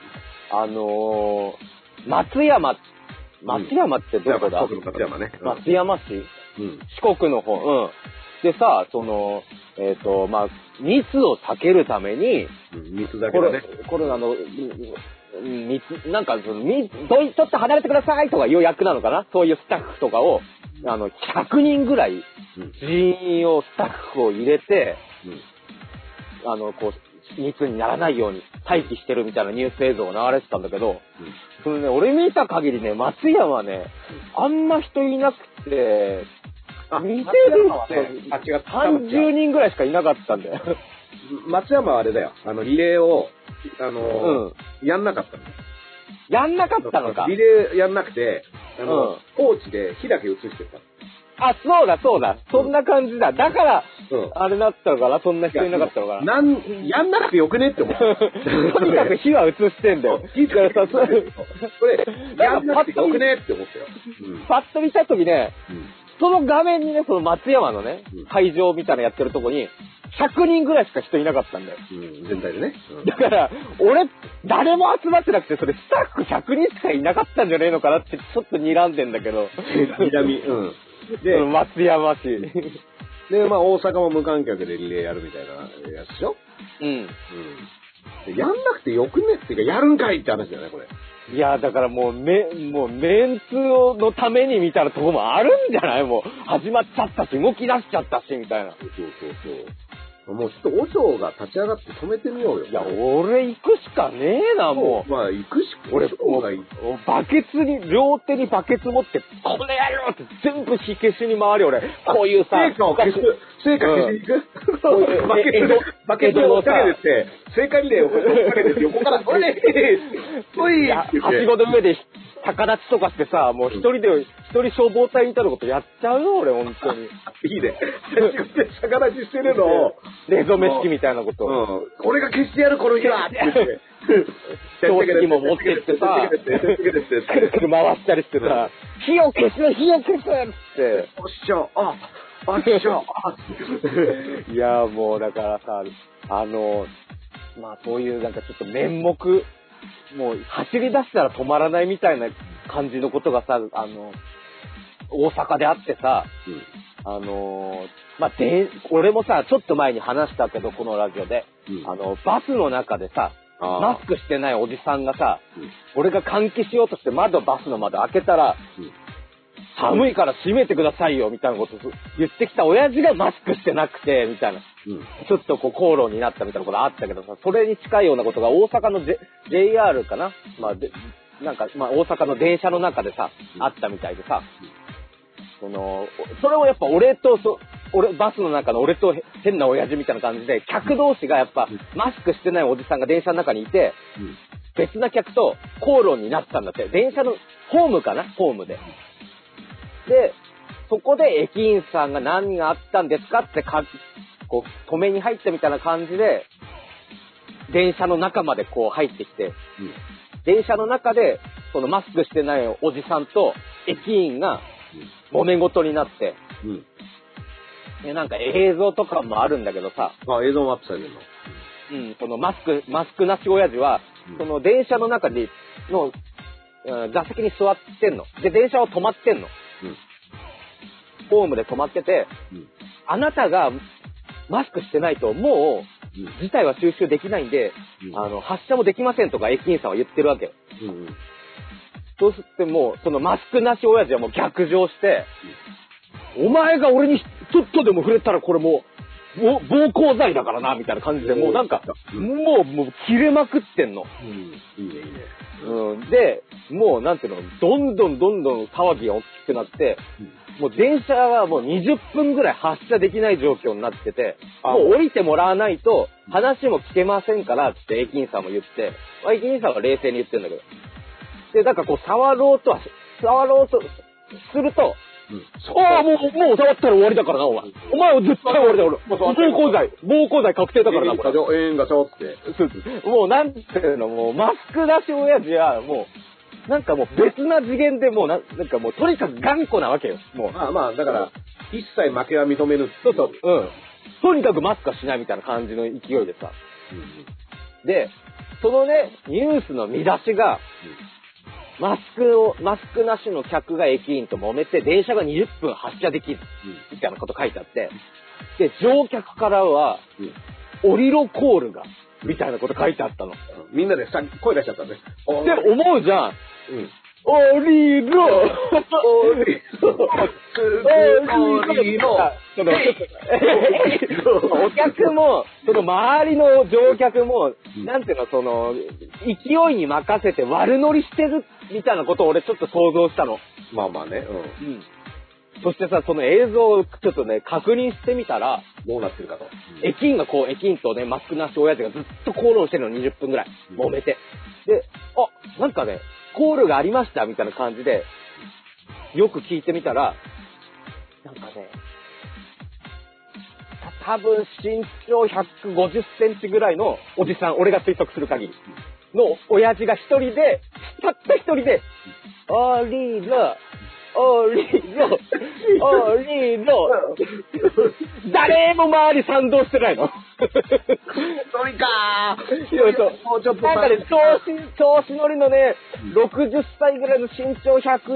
松山ってどこだ？ 松山ね。 松山市？四国の方。でさ、まあ、密を避けるために、 密だけどね。 コロナの、なんか、ちょっと離れてくださいとかいう役なのかな？そういうスタッフとかを、100人ぐらい、人員を、スタッフを入れて、こう、密にならないように待機してるみたいなニュース映像が流れてたんだけど、そのね、俺見た限りね、松山ね、あんま人いなくて、 見てるのはね、30人ぐらいしかいなかったんだよ。 松山はあれだよ。リレーを、やんなかったの。 やんなかったのか。 リレーやんなくて、コーチで火だけ映してた。 あ、そうだ。そんな感じだ。だから、あれだったのかな、そんな人いなかったのかな。 やんなくてよくねって思う。 とにかく火は映してんだよ。 火からさ、これ、やんなくてよくねって思ったよ。 パッと見たときね、その画面にね、その松山のね、会場みたいなやってるとこに、100人ぐらいしか人いなかったんだよ。 全体でね。 だから、俺、誰も集まってなくて、それスタッフ100人しかいなかったんじゃねえのかなって、ちょっと睨んでんだけど。で、松山市。 で、まあ、大阪も無観客でリレーやるみたいなやつでしょ？やんなくてよくねっていうか、やるんかいって話だよね、これ。 いや、だからもうメンツのためにみたいなとこもあるんじゃない？もう、始まっちゃったし、動き出しちゃったし、みたいな。 そう。もうちょっと、お嬢が立ち上がって止めてみようよ。 いや、俺行くしかねえな、もう。 まあ、行くし、俺、 バケツに、両手にバケツ持って、これやるって全部火消しに回り、俺。こういうさ、 成果消しに行くバケツを追っかけてって、聖火リレーを追っかけてって、横から、おいはしごの上で逆立ちとかしてさ、もう一人消防隊みたいなことやっちゃうよ、俺、本当に。 いいね。逆立ちしてるのを、 寝染め式みたいなこと。 俺が消してやる、この日はって言って。 正直も持ってってさ、くるくる回したりしてさ、火を消すって。 おっしゃ、 いや、もうだからさ、まあそういうなんかちょっと面目、もう走り出したら止まらないみたいな感じのことがさ、大阪であってさ、まあ、俺もさ、ちょっと前に話したけど、このラジオで、バスの中でさ、マスクしてないおじさんがさ、俺が換気しようとしてバスの窓開けたら、寒いから閉めてくださいよ、みたいなこと言ってきた親父がマスクしてなくて、みたいな。ちょっとこう口論になったみたいなことあったけどさ、それに近いようなことが大阪の、JR かな、まあ、なんか、まあ、大阪の電車の中でさ、あったみたいでさ、それをやっぱバスの中の俺と変な親父みたいな感じで、客同士がやっぱマスクしてないおじさんが電車の中にいて、別な客と口論になったんだって。電車のホームかな？ホームで。で、そこで駅員さんが何があったんですかってこう、止めに入ったみたいな感じで、電車の中までこう入ってきて、電車の中で、そのマスクしてないおじさんと駅員が揉め事になって、で、なんか映像とかもあるんだけどさ。 映像もアップされてるの？ そのマスクなし親父は、その電車の中での、座席に座ってんの。で、電車は止まってんの。ホームで止まってて、あなたがマスクしてないともう事態は収集できないんで、発車もできませんとか駅員さんは言ってるわけよ。そうすってもうそのマスクなし親父はもう逆上して、お前が俺にちょっとでも触れたらこれもう暴行罪だからなみたいな感じで、もうなんかもう切れまくってんの。 いいね。 で、もうなんていうの、どんどん騒ぎが大きくなって、もう電車はもう20分ぐらい発車できない状況になってて、もう降りてもらわないと話も聞けませんからって駅員さんも言って、駅員さんは冷静に言ってるんだけど。で、なんかこう触ろうとすると、もう触ったら終わりだからな、お前。お前は絶対終わりだ、俺。暴行罪確定だからな、これ。 ガチャって。 もうなんていうの、もうマスク出し親父はもう、なんかもう別な次元でもうなんかもうとにかく頑固なわけよ、もう。 まあ、だから、一切負けは認める。 そう。とにかくマスクはしないみたいな感じの勢いでさ。で、そのね、ニュースの見出しが、マスクなしの客が駅員と揉めて、電車が20分発車できる、みたいなこと書いてあって、で、乗客からは、降りろコールが、みたいなこと書いてあったの。 みんなで声出しちゃったんです。 で、思うじゃん。降りろお客も、その周りの乗客も、なんていうの、その、勢いに任せて悪乗りしてるみたいなことを俺ちょっと想像したの。 まあね。 そしてさ、その映像をちょっとね、確認してみたら、 どうなってるかと。 駅員がこう、駅員とね、マスクなし親父がずっと口論してるの20分ぐらい、揉めて。で、なんかね、コールがありましたみたいな感じで、よく聞いてみたら、なんかね、多分身長150センチぐらいのおじさん、俺が推測する限りの親父が一人で、たった一人で、オリーロ、誰も周り賛同してないの。 それかもうちょっとなんかね、調子乗りのね、60歳ぐらいの身長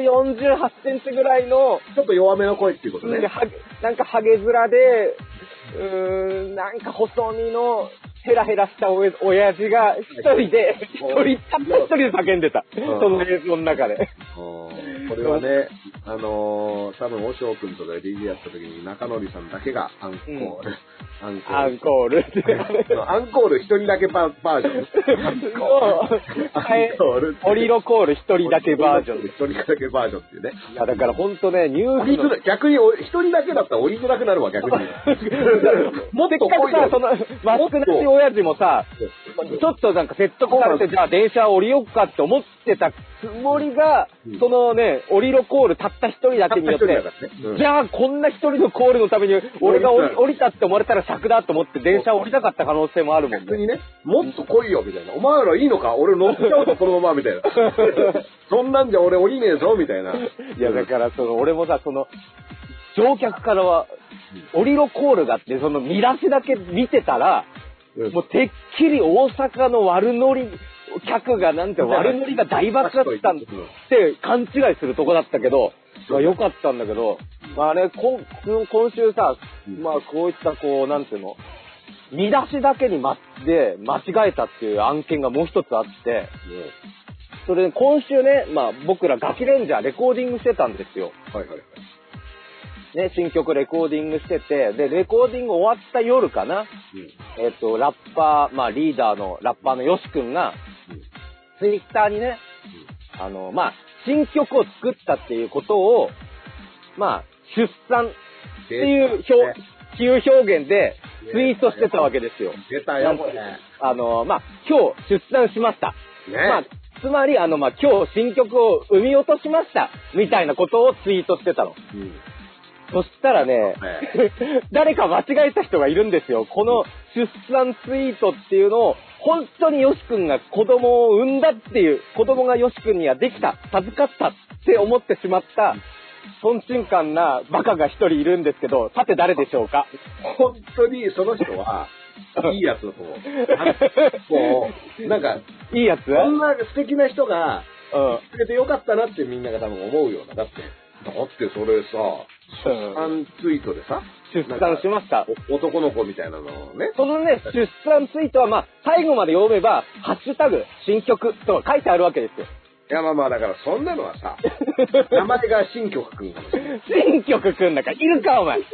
148センチぐらいの、 ちょっと弱めの声っていうことね。 なんかハゲ面で、なんか細身のヘラヘラした親父が一人で、たった一人で叫んでた。その映像の中で。 これはね、多分、おしょうくんとか DJ やった時に中則さんだけがアンコール。 アンコール。 アンコール一人だけバージョン。アンコール。 オリロコール一人だけバージョン。 一人だけバージョンっていうね。 いや、だからほんとね、ニュースの。 逆に一人だけだったら降りづらくなるわ、逆に。 もっと濃いさ、その、マスクなし親父もさ、ちょっとなんか説得されて、じゃあ電車降りよっかって思ってたつもりが、そのね、オリロコールたった一人だけによって、じゃあこんな一人のコールのために俺が降りたって思われたら尺だと思って電車降りたかった可能性もあるもんね。 逆にね、もっと来いよみたいな。お前らいいのか俺乗っちゃうとこのままみたいな。そんなんじゃ俺降りねえぞみたいな。 いやだから俺もさ、乗客からは、オリロコールがあって、その見出しだけ見てたら、もうてっきり大阪の悪ノリ客がなんて悪ノリが大爆発したんって勘違いするとこだったけど、まあ良かったんだけど、まあね、今週さ、まあこういったなんていうの、見出しだけにで間違えたっていう案件がもう一つあって、それで今週ね、まあ僕らガキレンジャーレコーディングしてたんですよ。 はいはいはい。 ね、新曲レコーディングしてて、で、レコーディング終わった夜かな、ラッパー、まあリーダーのラッパーのヨシくんが、ツイッターにね、まあ、新曲を作ったっていうことを、まあ、出産っていう比喩表現でツイートしてたわけですよ。 出たよ、これ。 まあ、今日出産しました。ね、まあ、つまり、まあ、今日新曲を生み落としました。みたいなことをツイートしてたの。そしたらね、誰か間違えた人がいるんですよ。この出産ツイートっていうのを、本当にヨシ君が子供を産んだっていう、子供がヨシ君にはできた、授かったって思ってしまった、トンチンカンなバカが一人いるんですけど、さて誰でしょうか？ 本当にその人は、いいやつだと思う。なんか、 いいやつ？ こんな素敵な人が、つけてよかったなってみんなが多分思うような。だってそれさ、出産ツイートでさ、 出産しました。 男の子みたいなのをね。 そのね、出産ツイートはまあ、最後まで読めば、ハッシュタグ、新曲と書いてあるわけですよ。 いやまあだからそんなのはさ、名前が新曲くんかもしれない。 新曲くんだから、いるかお前。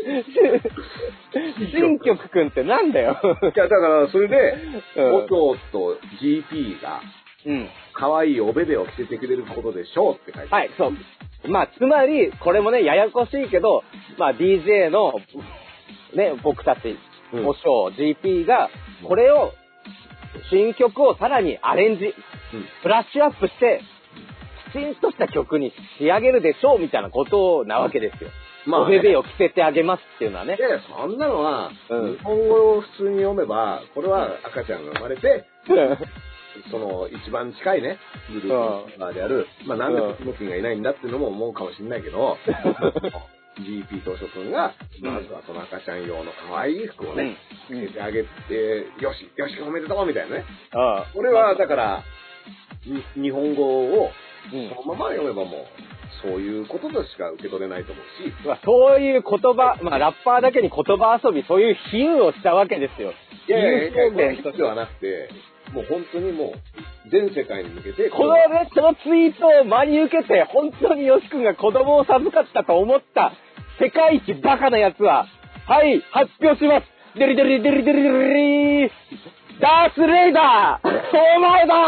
新曲くんってなんだよ。 いやだからそれで、おとと GP が、可愛いおべべを着せてくれることでしょうって書いてある。 はい、そう。まあ、つまり、これもね、ややこしいけど、まあ、DJ の、ね、僕たち、おしょう、GP が、これを、新曲をさらにアレンジ、ブラッシュアップして、きちんとした曲に仕上げるでしょう、みたいなことなわけですよ。まあ、おべべを着せてあげますっていうのはね。 いや、そんなのは、日本語を普通に読めば、これは赤ちゃんが生まれて、その一番近いね、グループである、まあなんでコスモキンがいないんだっていうのも思うかもしれないけど、GP としょくんが、まずはその赤ちゃん用の可愛い服をね、着せてあげて、よしおめでとうみたいなね。これはだから、日本語をそのまま読めばもう、そういうこととしか受け取れないと思うし。 そういう言葉、まあラッパーだけに言葉遊び、そういう比喩をしたわけですよ。 いや、比喩ではなくて、もう本当にもう、全世界に向けて。 このね、そのツイートを真に受けて、本当にヨシ君が子供を授かったと思った、世界一バカな奴は、はい、発表します。デリデリデリデリデリダースレイダーお前だ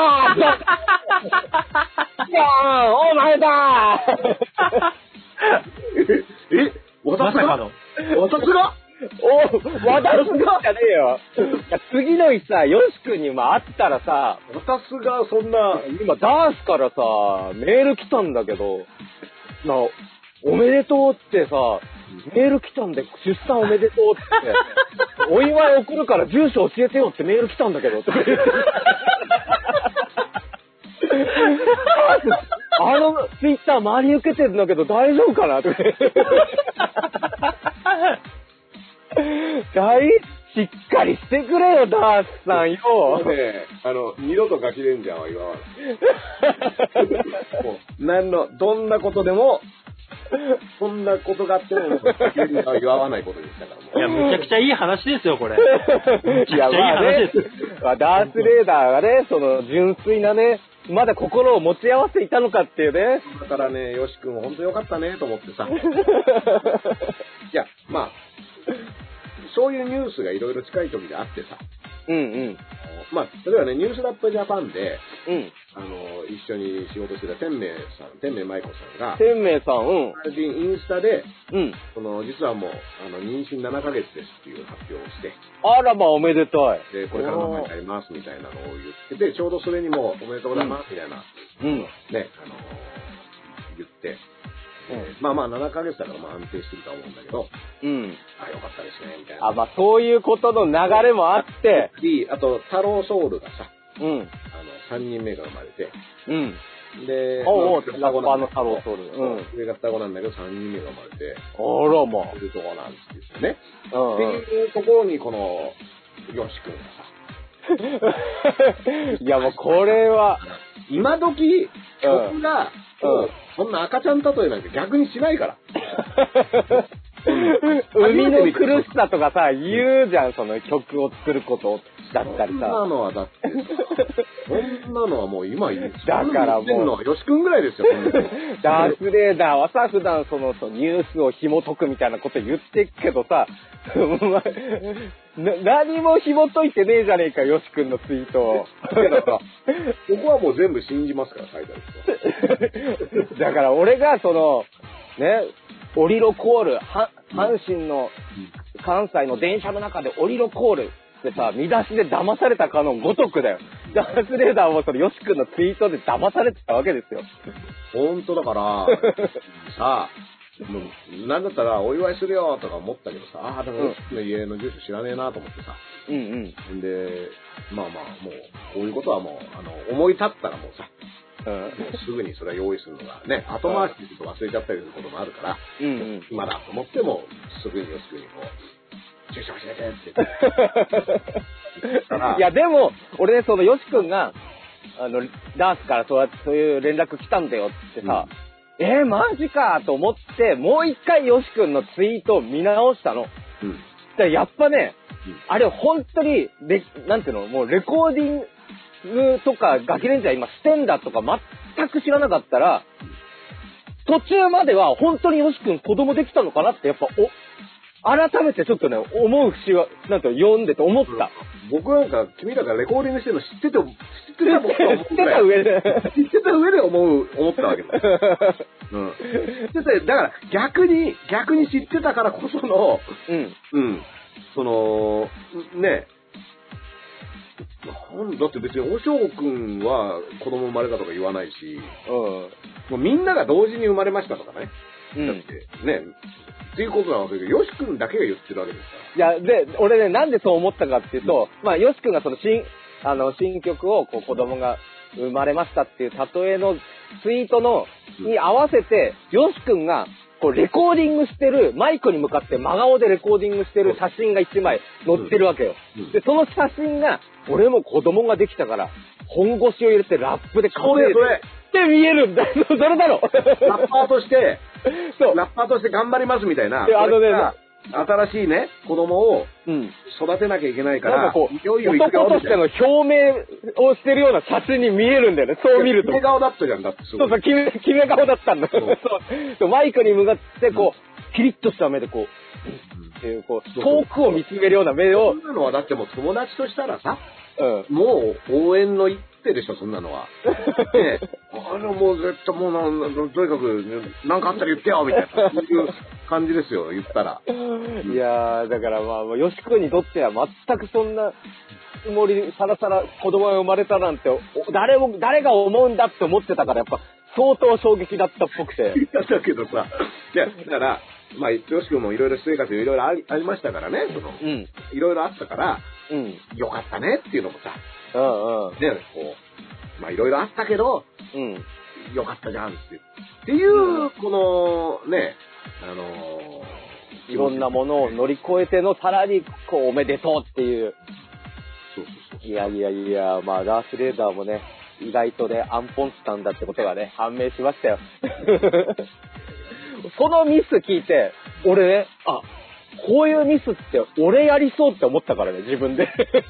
ーお前だーまさかの。 私が私がじゃねえよ。次の日さ、ヨシ君に会ったらさ、 私がそんな、 今ダースからさ、メール来たんだけど、おめでとうってさ、メール来たんで、出産おめでとうって、お祝い送るから住所教えてよってメール来たんだけど、ツイッター周り受けてるんだけど大丈夫かなって。しっかりしてくれよ、ダースさんよ。 ね、二度とガキレンジャーは言わない。もう、どんなことでも、そんなことがあっても、ガキレンジャーは言わないことにしたからもう。 いや、むちゃくちゃいい話ですよ、これ。むちゃくちゃいい話です。 ダースレーダーがね、その純粋なね、まだ心を持ち合わせていたのかっていうね。 だからね、ヨシ君も本当よかったねと思ってさ。いや、まあ、そういうニュースがいろいろ近い時であってさ。 うんうん。 まあ、例えばね、ニュースラップジャパンで、 うん。 一緒に仕事してた天明舞子さんが、 天明さん、うん。 最近インスタで、 うん。 実はもう、妊娠7ヶ月ですっていう発表をして、 あらまあおめでたい。 で、これからママになりますみたいなのを言ってて、ちょうどそれにもおめでとうございますみたいな、 うん。 ね、言って、まあまあ7ヶ月だからまあ安定してるとは思うんだけど、 うん。 よかったですね、みたいな。 まあそういうことの流れもあって、 あと、太郎ソウルがさ、 うん。 3人目が生まれて、 うん。 で、 ラッパーの太郎ソウル。 うん。上が双子なんだけど、3人目が生まれて、 あらまあ。 いるとこなんですよね。 うん。 っていうところに、この、ヨシ君がさ。いやもうこれは、 今時、曲が、そんな赤ちゃん例えなんて逆にしないから。 生みの苦しさとかさ、言うじゃん、その曲を作ることだったりさ。 そんなのはだって、そんなのはもう今言う。 だからもう。 言ってんのはヨシ君ぐらいですよ、 ダースレーダーはさ、普段そのニュースを紐解くみたいなこと言ってっけどさ、何も紐解いてねえじゃねえか、ヨシ君のツイートを。 ここはもう全部信じますから、書いてある人。 だから俺がその、ね、オリロコール、阪神の関西の電車の中でオリロコールってさ、見出しで騙されたかのごとくだよ。ダースレーダーもそのヨシ君のツイートで騙されてたわけですよ。 ほんとだから、さあ、なんだったらお祝いするよとか思ったけどさ、でもヨシ君の家の住所知らねえなと思ってさ。 うんうん。 で、まあまあ、もう、こういうことはもう、思い立ったらもうさ、もうすぐにそれは用意するのがね、後回しにすると忘れちゃったりすることもあるから、今だと思っても、すぐにヨシ君にこう、住所教えてって言って。 いやでも、俺ね、そのヨシ君が、ダースからそういう連絡来たんだよってさ、マジかと思って、もう一回ヨシ君のツイートを見直したの。やっぱね、あれ本当に、なんていうの、もうレコーディングとかガキレンジャー今してんだとか全く知らなかったら、途中までは本当にヨシ君子供できたのかなってやっぱ改めてちょっとね、思う節は、なんと読んでて思った。 僕なんか君らがレコーディングしてるの知ってた上で。知ってた上で思ったわけだ。だから逆に知ってたからこその、その、ね、だって別におしょうくんは子供生まれたとか言わないし、もうみんなが同時に生まれましたとかね。だってね、っていうことなわけで、ヨシ君だけが言ってるわけですから。いや、で、俺ね、なんでそう思ったかっていうと、まあ、ヨシ君がその新曲をこう子供が生まれましたっていう例えのツイートの、に合わせて、ヨシ君が、こう、レコーディングしてる、マイクに向かって真顔でレコーディングしてる写真が1枚載ってるわけよ。で、その写真が、俺も子供ができたから、本腰を入れてラップでそれって見えるんだよ。それだろ。 ラッパーとして、そう。ラッパーとして頑張りますみたいな。新しいね、子供を育てなきゃいけないから、 なんかこう、男としての表明をしてるような写真に見えるんだよね、そう見ると。 決め顔だったじゃん、だってすごい。 そう、決め顔だったんだよ。そう。マイクに向かって、こう、キリッとした目でこう、っていう、こう、遠くを見つめるような目を。 そんなのはだってもう友達としたらさ、もう応援の一ってでしょ、そんなのは。で、もう絶対もうとにかく、なんかあったら言ってよ、みたいな。そういう感じですよ、言ったら。 いやー、だからまあ、よしくんにとっては全くそんなつもり、さらさら子供が生まれたなんて、誰が思うんだって思ってたから、やっぱ、相当衝撃だったっぽくて。 いや、だけどさ、だから、まあ、よしくんもいろいろ私生活いろいろありましたからね、いろいろあったから、よかったねっていうのもさ、ね、こう、まあいろいろあったけど、よかったじゃんっていう、この、ね、 いろんなものを乗り越えてのさらに、こう、おめでとうっていう。そう。いや、まあ、ダース・レーダーもね、意外とね、アンポンスタンだってことがね、判明しましたよ。そのミス聞いて、俺ね、こういうミスって俺やりそうって思ったからね、自分で。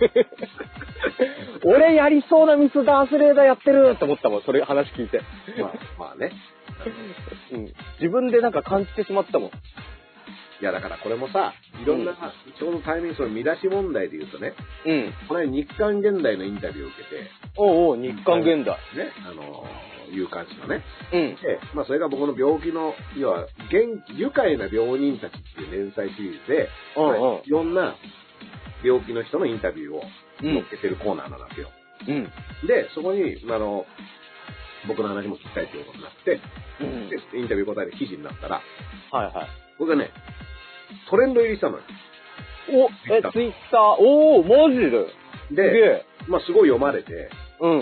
俺やりそうなミスダースレーダーやってるって思ったもん、それ話聞いて。 まあね。 自分でなんか感じてしまったもん。 いや、だからこれもさ、いろんな、ちょうどタイミング、その見出し問題で言うとね、この日刊現代のインタビューを受けて、 日刊現代。 ね、有刊誌のね。で、まあそれが僕の病気の、要は、愉快な病人たちっていう連載シリーズで、いろんな病気の人のインタビューを載っけてるコーナーなんですよ。で、そこに、僕の話も聞きたいということになって、で、インタビュー答えで記事になったら、僕がね、トレンド入りしたのよ。 ツイッター、マジでで、まあすごい読まれて、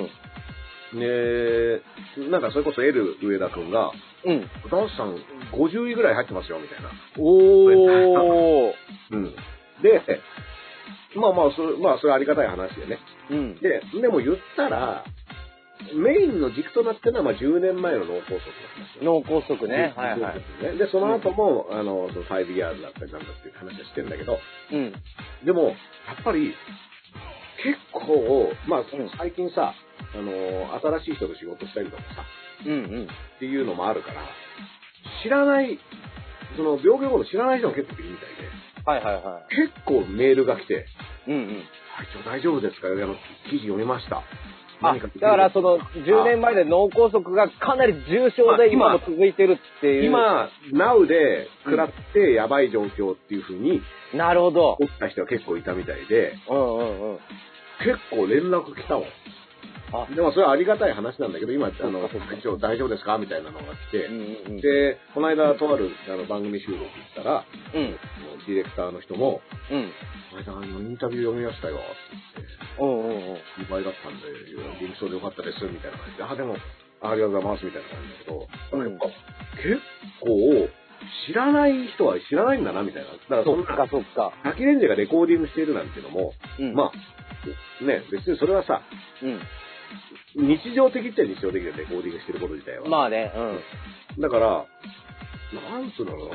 なんかそれこそエル上田くんが、ダンスさん50位ぐらい入ってますよ、みたいな。で、まあそれありがたい話でね。でも言ったら、メインの軸となってるのは、まあ10年前の脳梗塞の話。 脳梗塞ね。 で、その後も、その5 years だったりなんだっていう話はしてるんだけど、でも、やっぱり、結構、まあ、最近さ、新しい人と仕事したりとかさ、っていうのもあるから、知らない、その病気のこと知らない人も結構いるみたいで、結構メールが来て、会長大丈夫ですか？記事読みました。 だからその10年前で脳梗塞がかなり重症で今も続いてるっていう。 今、NOW で食らってやばい状況っていうふうに、 なるほど。 思った人が結構いたみたいで、結構連絡来たもん。でもそれはありがたい話なんだけど、今、会長大丈夫ですかみたいなのが来て、で、この間とある番組収録行ったら、ディレクターの人も、インタビュー読みましたよ、って言って、心配だったんで、元気そうでよかったです、みたいな感じで、でも、ありがとうございます、みたいな感じだけど、やっぱ、結構、知らない人は知らないんだな、みたいな。だからそっか。滝レンジがレコーディングしているなんていうのも、まあ、ね、別にそれはさ、日常的っちゃ日常的でレコーディングしてること自体は。 まあね、 だから、なんつうのかな、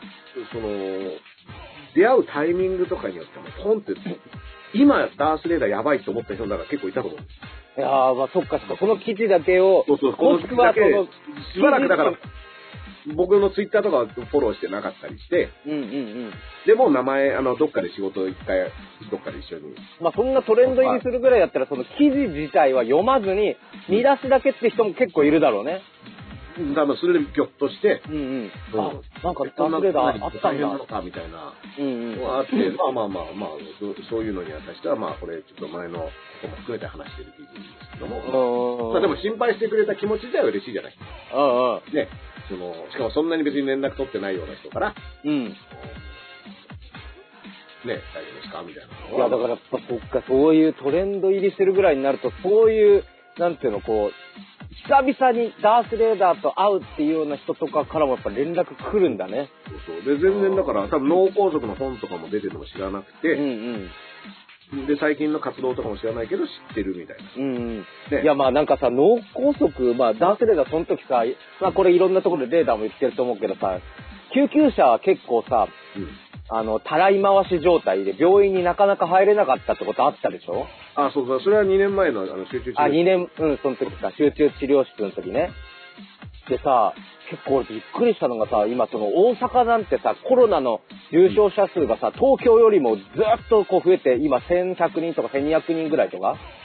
出会うタイミングとかによっても、ポンって、今、ダースレーダーやばいと思った人だから結構いたと思う。 いやー、まあそっか、この記事だけを、 この記事だけ、しばらくだから、僕のツイッターとかフォローしてなかったりして、でも名前、どっかで仕事一回、どっかで一緒に。 まあそんなトレンド入りするぐらいだったら、その記事自体は読まずに、見出しだけって人も結構いるだろうね。 多分それでギョッとして、 なんかダースレーダーあったんだのかみたいなのがあって、まあ、そういうのに対しては、まあこれちょっと前のことも含めて話してる記事ですけども、まあでも心配してくれた気持ち自体は嬉しいじゃない。ね、しかもそんなに別に連絡取ってないような人から、ね、大丈夫ですかみたいな。 いや、だからやっぱそっか、そういうトレンド入りしてるぐらいになると、そういう、なんていうの、こう、久々にダースレーダーと会うっていうような人とかからもやっぱ連絡来るんだね。 で、全然だから、多分脳梗塞の本とかも出てるのも知らなくて、で、最近の活動とかも知らないけど知ってるみたいな。 いや、まあなんかさ、脳梗塞、まあダースレーダーその時さ、まあこれいろんなところでレーダーも言ってると思うけどさ、救急車は結構さ、たらい回し状態で病院になかなか入れなかったってことあったでしょ？ そうそう、それは2年前の集中治療室。 2年、その時か、集中治療室の時ね。でさ、結構びっくりしたのがさ、今その大阪なんてさ、コロナの重症者数がさ、東京よりもずっとこう増えて、今1100人とか1200人ぐらいとか、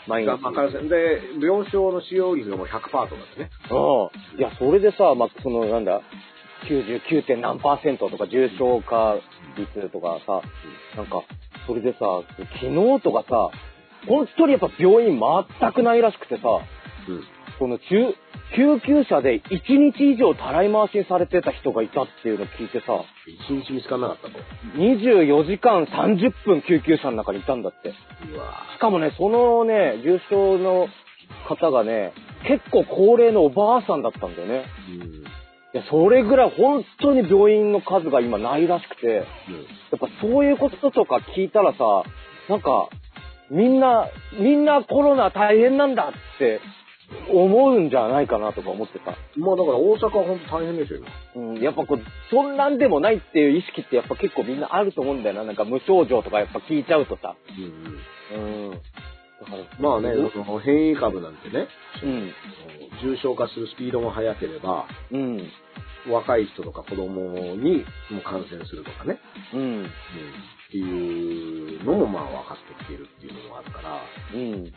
毎日。 感染で、病床の使用率がもう 100% とかですね。 いや、それでさ、なんだ、99. 何%とか重症化率とかさ、なんか、それでさ、昨日とかさ、本当にやっぱ病院全くないらしくてさ、この救急車で1日以上たらい回しにされてた人がいたっていうのを聞いてさ、 1日見つからなかったと。 24時間30分救急車の中にいたんだって。しかもね、そのね、重症の方がね、結構高齢のおばあさんだったんだよね。いや、それぐらい本当に病院の数が今ないらしくて、やっぱそういうこととか聞いたらさ、なんか、みんなコロナ大変なんだって思うんじゃないかなとか思ってさ。 まあだから大阪は本当大変ですよね。やっぱそんなんでもないっていう意識ってやっぱ結構みんなあると思うんだよな。なんか無症状とかやっぱ聞いちゃうとさ。 だからまあね、変異株なんてね、重症化するスピードも速ければ、若い人とか子供にも感染するとかね、っていうのもまあ分かってきているっていうのもあるから、いやーちょっとね。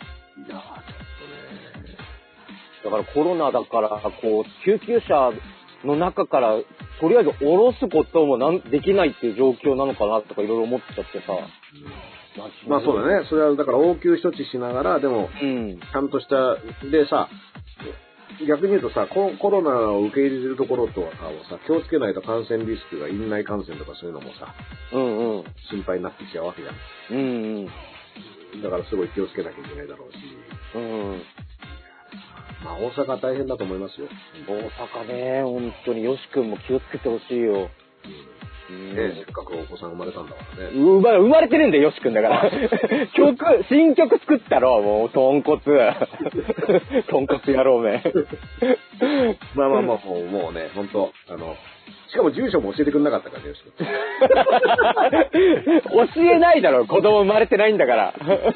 だからコロナだから、救急車の中から、とりあえず降ろすこともできないっていう状況なのかなとかいろいろ思っちゃってさ。 まあそうだね。それはだから応急処置しながら、でも、ちゃんとした、でさ、逆に言うとさ、コロナを受け入れてるところとかをさ、気をつけないと感染リスクが院内感染とかそういうのもさ、心配になってきちゃうわけじゃん。だからすごい気をつけなきゃいけないだろうし。まあ大阪は大変だと思いますよ。 大阪ね、本当によし君も気をつけてほしいよ。 せっかくお子さん生まれたんだからね。 生まれてるんだよ、よし君だから。新曲作ったろ、もう、豚骨野郎め。 まあ、もうね、ほんと、しかも住所も教えてくれなかったからね、よし君。教えないだろ、子供生まれてないんだから。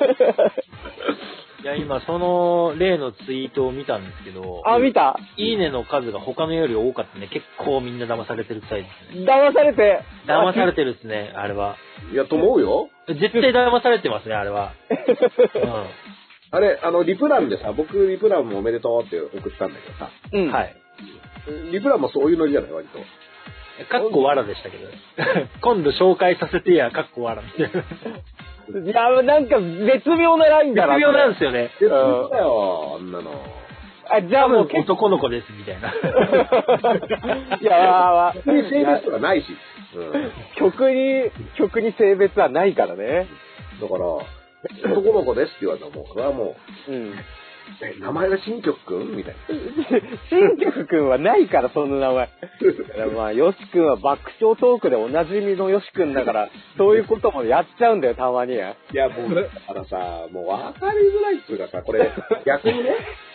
いや、今、その例のツイートを見たんですけど。 見た？ いいねの数が他のより多かったね。結構みんな騙されてるみたいですね。 騙されてるっすね、あれは。 いや、と思うよ。 絶対騙されてますね、あれは。 あれ、リプランでさ、僕リプランもおめでとうって送ったんだけどさ。 はい。 リプランもそういうノリじゃない、割と。 かっこわらでしたけど。今度紹介させてや、かっこわらみたいな。 いや、なんか絶妙なラインだな。 絶妙なんですよね。 絶妙だよ、あんなの。 じゃあもう男の子です、みたいな。 いや、 性別とかないし。 曲に性別はないからね。 だから、男の子ですって言われたらもう、それはもう、名前が新曲くんみたいな。 新曲くんはないから、その名前。まあ、よしくんは爆笑トークでおなじみのよしくんだから、そういうこともやっちゃうんだよ、たまには。 いや、もう、だからさ、もう分かりづらいっていうかさ、これ、逆にね、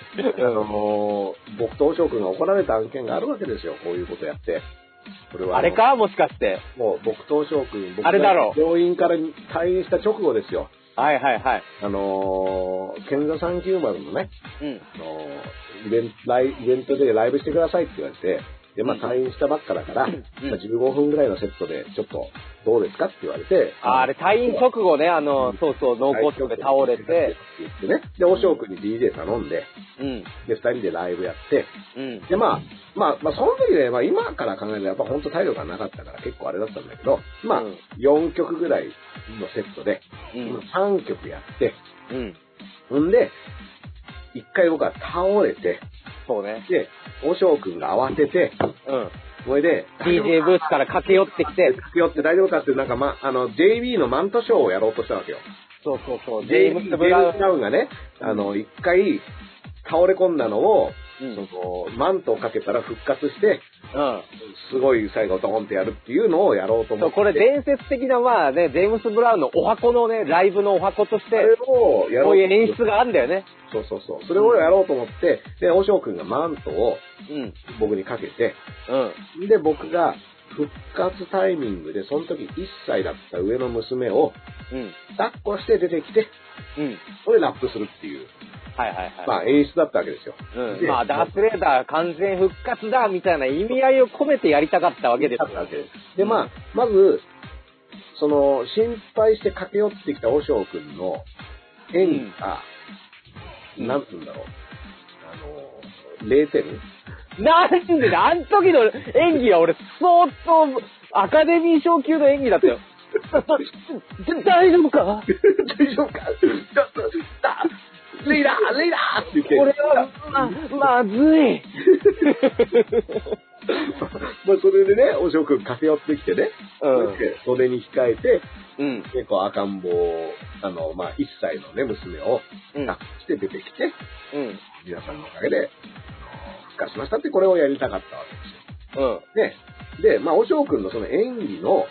僕とおしょうくんが怒られた案件があるわけですよ、こういうことやって。これはあれかもしかして。 もう、僕とおしょうくん、 あれだろう。病院から退院した直後ですよ。 はいはいはい。 ケンザ390のね、イベントでライブしてくださいって言われて、で、まあ退院したばっかだから、15分ぐらいのセットで、ちょっと、どうですかって言われて。 あれ退院直後ね、そうそう、脳梗塞で倒れて。 言ってね。で、おしょうくんに DJ 頼んで、で、2人でライブやって、で、まあ、その時ね、まあ今から考えるとやっぱ本当体力がなかったから結構あれだったんだけど、まあ、4曲ぐらいのセットで、3曲やって、んで、1回僕は倒れて、 そうね。 で、おしょうくんが慌てて、それで、 DJ ブースから駆け寄ってきて、 大丈夫かって、なんかJB のマントショーをやろうとしたわけよ。 そう。 ジェームス・ブラウンがね、一回倒れ込んだのを、マントをかけたら復活して、すごい最後ドーンってやるっていうのをやろうと思って。 これ伝説的な、まあね、ジェームス・ブラウンのお箱のね、ライブのお箱として、こういう演出があるんだよね。 そう。それをやろうと思って、で、おしょうくんがマントを僕にかけて、で、僕が復活タイミングで、その時1歳だった上の娘を、抱っこして出てきて、それでラップするっていう。まあ演出だったわけですよ。 まあダースレーダー完全復活だみたいな意味合いを込めてやりたかったわけですよ。 で、まあ、まず、心配して駆け寄ってきたおしょうくんの演技が、 なんつうんだろう。0点なんでだ、あの時の演技は俺相当アカデミー賞級の演技だったよ。大丈夫か大丈夫かちょっと、レイダーって言って。 これは、まずい。 まあそれでね、おしょうくん駆け寄ってきてね、袖に控えて、結構赤ん坊、まあ1歳のね、娘を抱っして出てきて、皆さんのおかげで、復活しましたってこれをやりたかったわけですよ。で、まあおしょうくんのその演技の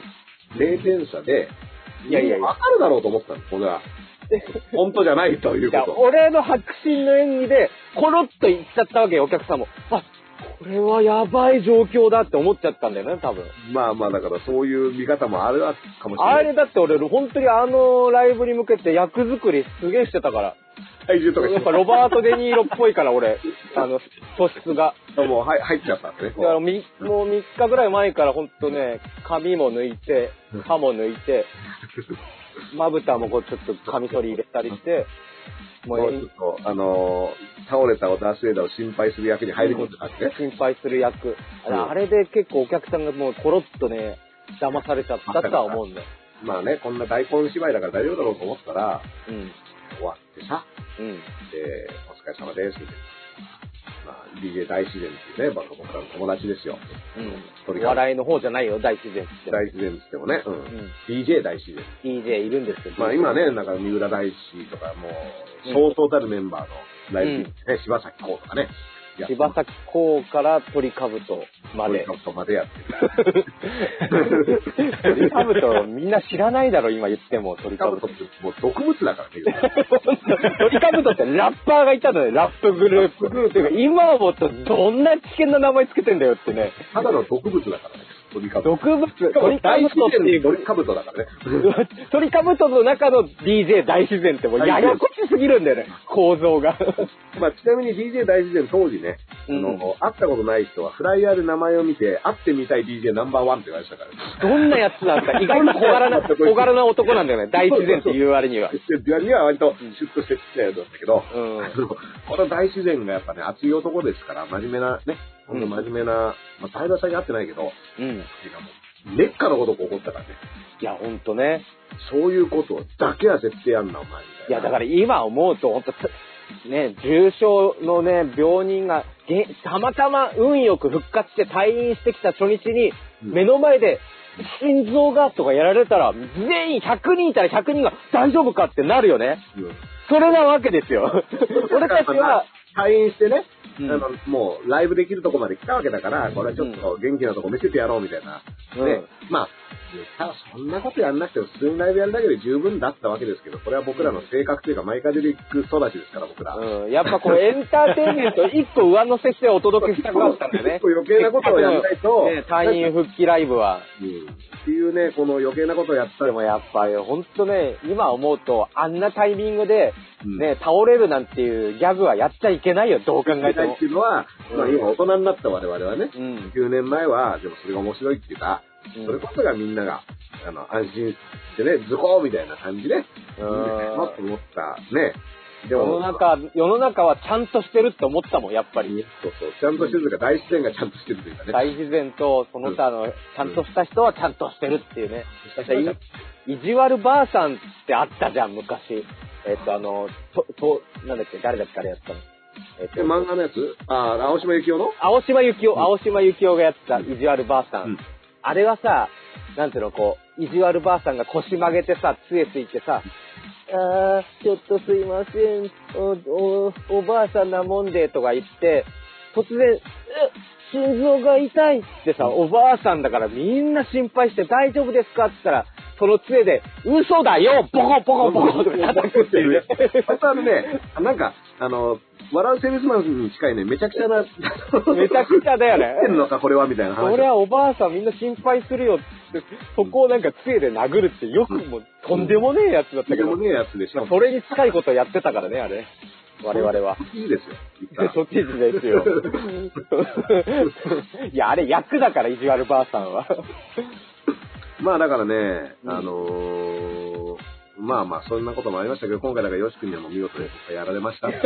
0点差で、わかるだろうと思ったの、これは。本当じゃないということ。 俺の迫真の演技で、コロッと言っちゃったわけよ、お客さんも。あ、これはやばい状況だって思っちゃったんだよね、多分。 まあまあ、だからそういう見方もあるかもしれない。 あれだって俺、本当にライブに向けて役作りすげえしてたから。 体重とかやっぱロバート・デ・ニーロっぽいから俺、素質が。 もう入っちゃったんですね。 だからもう3日ぐらい前から本当ね、髪も抜いて、歯も抜いて、まぶたもこうちょっとカミソリ入れたりして、 もうちょっと、倒れたダース・レイダーを心配する役に入り込んでたんですね。 心配する役。あれで結構お客さんがもうコロッとね、騙されちゃったとは思うんだよ。 まあね、こんな大根芝居だから大丈夫だろうと思ったら、終わってさ、で、お疲れ様です、みたいな。まあ、DJ 大自然っていうね、僕らの友達ですよ。 お笑いの方じゃないよ、大自然って。 大自然って言ってもね、DJ 大自然。 DJ いるんですけど。 まあ今ね、なんか三浦大志とかもう、そうそうたるメンバーのライブね、柴咲コウとかね。 柴咲コウから鳥かぶとまで。 鳥かぶとまでやってる。 鳥かぶとみんな知らないだろ、今言っても。鳥かぶとってもう毒物だからね。 鳥かぶとってラッパーがいたのね、ラップグループ。っていうか今はもっとどんな危険な名前つけてんだよってね。 ただの毒物だからね。鳥かぶと。 毒物。鳥かぶとっていう。 鳥かぶとだからね。 鳥かぶとの中の DJ 大自然ってもうややこしすぎるんだよね、構造が。 まあちなみに DJ 大自然当時ね、会ったことない人はフライヤーで名前を見て、会ってみたい DJ ナンバーワンって言われてたからね。 どんなやつなんだ意外と小柄な男なんだよね、大自然って言う割には。 言われには割とシュッとしてちっちゃいやつだったけど、この大自然がやっぱね、熱い男ですから、真面目なね、真面目な、まあ、平さんに会ってないけど、劣化のごとく怒ったからね。 いや、ほんとね。 そういうことだけは絶対やんな、お前みたいな。 いや、だから今思うと、ほんと、ね、重症のね、病人が、たまたま運よく復活して退院してきた初日に、目の前で、心臓がとかやられたら、全員100人いたら100人が大丈夫かってなるよね。それなわけですよ。俺たちは、 退院してね、もうライブできるとこまで来たわけだから、これはちょっと元気なとこ見せてやろうみたいな。で、まあ、そんなことやんなくても普通にライブやるだけで十分だったわけですけど、これは僕らの性格というかマイカデリック育ちですから、僕ら。 やっぱこうエンターテインメント一個上乗せしてお届けしたかったんだよね。 余計なことをやらないと。 退院復帰ライブは。 っていうね、この余計なことをやったでもやっぱり本当ね、今思うとあんなタイミングでね、倒れるなんていうギャグはやっちゃいけないよ、どう考えても。 っていうのは、まあ今大人になった我々はね、9年前は、でもそれが面白いっていうか、それこそがみんなが、安心してね、ズコーみたいな感じで、と思ったね。 でも世の中はちゃんとしてるって思ったもん、やっぱり。 そうそう。ちゃんとしてるというか、大自然がちゃんとしてるというかね。 大自然と、その他の、ちゃんとした人はちゃんとしてるっていうね。意地悪ばあさんってあったじゃん、昔。なんだっけ、誰だっけ、あれやったの。 漫画のやつ青島幸男の青島幸男がやった意地悪ばあさん。あれはさ、なんていうの、こう、意地悪ばあさんが腰曲げてさ、杖ついてさ、ちょっとすいません、おばあさんなもんでとか言って、突然、心臓が痛いってさ、おばあさんだからみんな心配して大丈夫ですかって言ったら、その杖で、嘘だよボコボコボコとか叩くっていうね。 またね、なんか、笑うセールスマンに近いね、めちゃくちゃな、 めちゃくちゃだよね。 言ってんのか、これはみたいな話。 それはおばあさんみんな心配するよって、そこをなんか杖で殴るってよくもとんでもねえやつだったけど。 とんでもねえやつでしょ。 それに近いことをやってたからね、あれ。我々は。 そっちですよ。 そっちですよ。いや、あれ役だから、意地悪ばあさんは。 まあだからね、 まあまあ、そんなこともありましたけど、今回だからよし君にはもう見事でやられました。はい、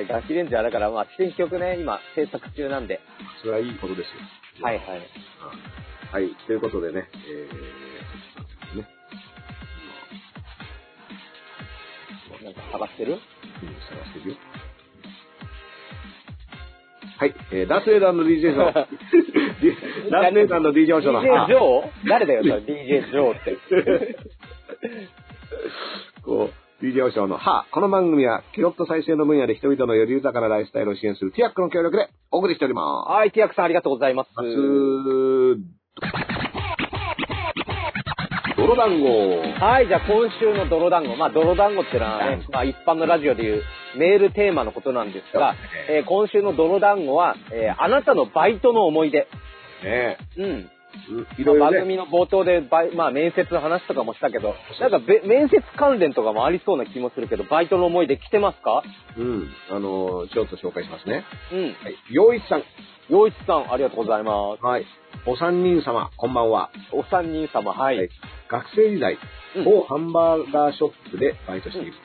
ガキレンジャーだから、まあ、新曲ね、今、制作中なんで。 それはいいことですよ。 はいはい。 はい、ということでね、 なんか探してる？ 探してるよ。はい、ダースレーダーの DJ の、ダースレーダーの DJ の DJ ジョー？誰だよ、それ DJ ジョーって。 こう、DJ オショーのこの番組は、ケロッと再生の分野で人々のより豊かなライフスタイルを支援するティアックの協力でお送りしております。 はい、ティアックさんありがとうございます。 泥団子。 はい、じゃあ今週の泥団子。まあ泥団子ってのはね、まあ一般のラジオでいうメールテーマのことなんですが、今週の泥団子は、あなたのバイトの思い出。 ねうん。 いろいろね、 番組の冒頭でまあ面接の話とかもしたけど、なんか面接関連とかもありそうな気もするけど、バイトの思い出来てますか？ うん。ちょっと紹介しますね。 うん。 はい。陽一さん。 陽一さん、ありがとうございます。 はい。お三人様、こんばんは。 お三人様、はい。はい、 学生時代、某ハンバーガーショップでバイトしていました。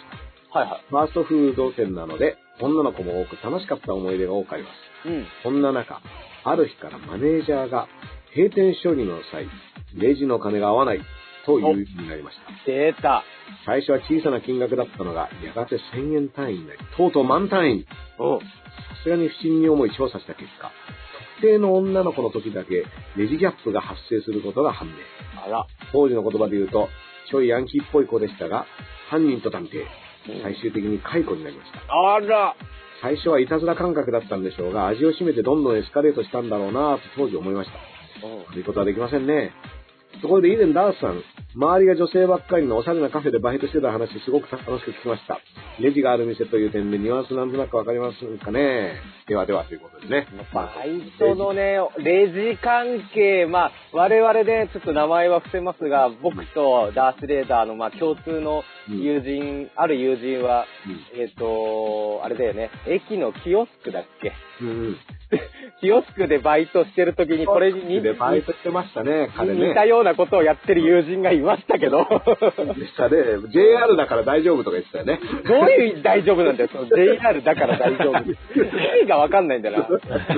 はいはい。 ファーストフード店なので、女の子も多く楽しかった思い出が多くあります。そんな中、ある日からマネージャーが閉店処理の際、レジの金が合わないというようになりました。 出た。 最初は小さな金額だったのが、やがて1000円単位になり、とうとう万単位に。さすがに不審に思い調査した結果、特定の女の子の時だけレジギャップが発生することが判明。 あら。 当時の言葉で言うと、ちょいヤンキーっぽい子でしたが、犯人と探偵、最終的に解雇になりました。 あら。 最初はいたずら感覚だったんでしょうが、味を占めてどんどんエスカレートしたんだろうなぁと当時思いました。そういうことはできませんね。ところで以前ダースさん、周りが女性ばっかりのおしゃれなカフェでバイトしてた話すごく楽しく聞きました。レジがある店という点でニュアンスなんとなくわかりますかね。ではではということでね。 バイトのね、レジ関係、まあ我々でちょっと名前は伏せますが、僕とダースレーダーのまあ共通の友人、ある友人は、あれだよね、駅のキオスクだっけ？キオスクでバイトしてるときにこれにバイトしてましたね、彼ね。 似たようなことをやってる友人がいましたけど。 でしたね。JR だから大丈夫とか言ってたよね。 どういう大丈夫なんだよ、その JR だから大丈夫。意味がわかんないんだな。だ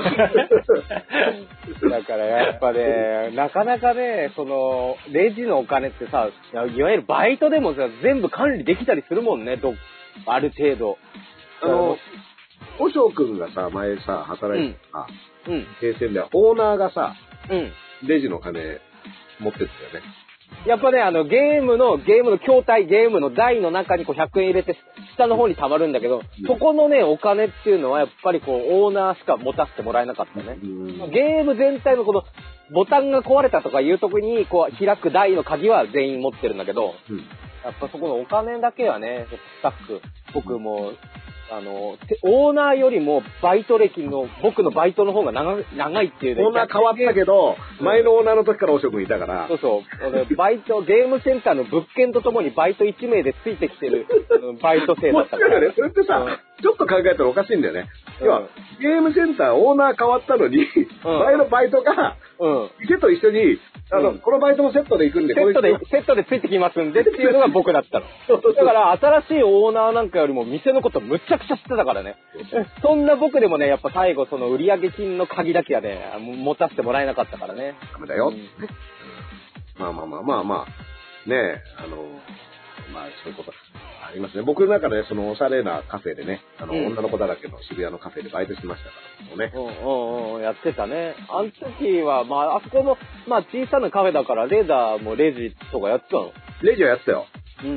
からやっぱね、なかなかね、その、レジのお金ってさ、いわゆるバイトでもさ、全部管理できたりするもんね、ある程度。 おしょうくんがさ、前さ、働いてた、平成ではオーナーがさ、レジの金持ってったよね。 やっぱね、ゲームの筐体、ゲームの台の中にこう100円入れて、下の方に溜まるんだけど、そこのね、お金っていうのはやっぱりこう、オーナーしか持たせてもらえなかったね。ゲーム全体のこの、ボタンが壊れたとかいうとこに、こう、開く台の鍵は全員持ってるんだけど、やっぱそこのお金だけはね、スタッフ、僕も、オーナーよりもバイト歴の、僕のバイトの方が長いっていうね。 オーナー変わったけど、前のオーナーの時からおしょくんいたから。 そうそう。バイト、ゲームセンターの物件とともにバイト1名でついてきてるバイト生だったから。 ね、それってさ、ちょっと考えたらおかしいんだよね。要は、ゲームセンターオーナー変わったのに、前のバイトが、店と一緒に、このバイトもセットで行くんで、 セットでついてきますんでっていうのが僕だったの。だから新しいオーナーなんかよりも店のことむちゃくちゃ知ってたからね。そんな僕でもね、やっぱ最後その売上金の鍵だけはね、持たせてもらえなかったからね。 ダメだよ。まあ。ねえ、まあそういうことありますね。僕の中でそのおしゃれなカフェでね、女の子だらけの渋谷のカフェでバイトしてましたからね。 やってたね。あの時は、まあ、あそこの、まあ小さなカフェだから、レーダーもレジとかやってたの？ レジはやってたよ。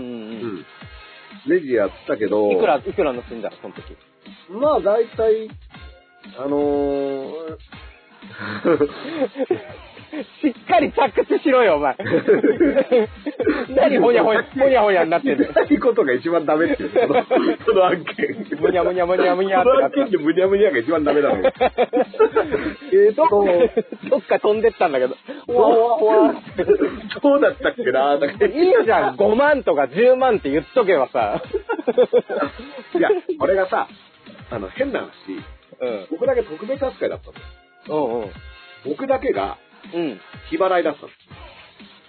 レジやってたけど。 いくらの住んだの、その時。 まあ大体、 しっかり着地しろよ、お前。何ほにゃほにゃになってるの。 ないことが一番ダメっていう、その案件。 むにゃむにゃむにゃむにゃって。 その案件でむにゃむにゃが一番ダメだろ。どっか飛んでったんだけど。 そうだったっけな。いいよじゃん、5万とか10万って言っとけばさ。 いや、俺がさ、変な話、僕だけ特別扱いだったの。僕だけが、日払いだったの。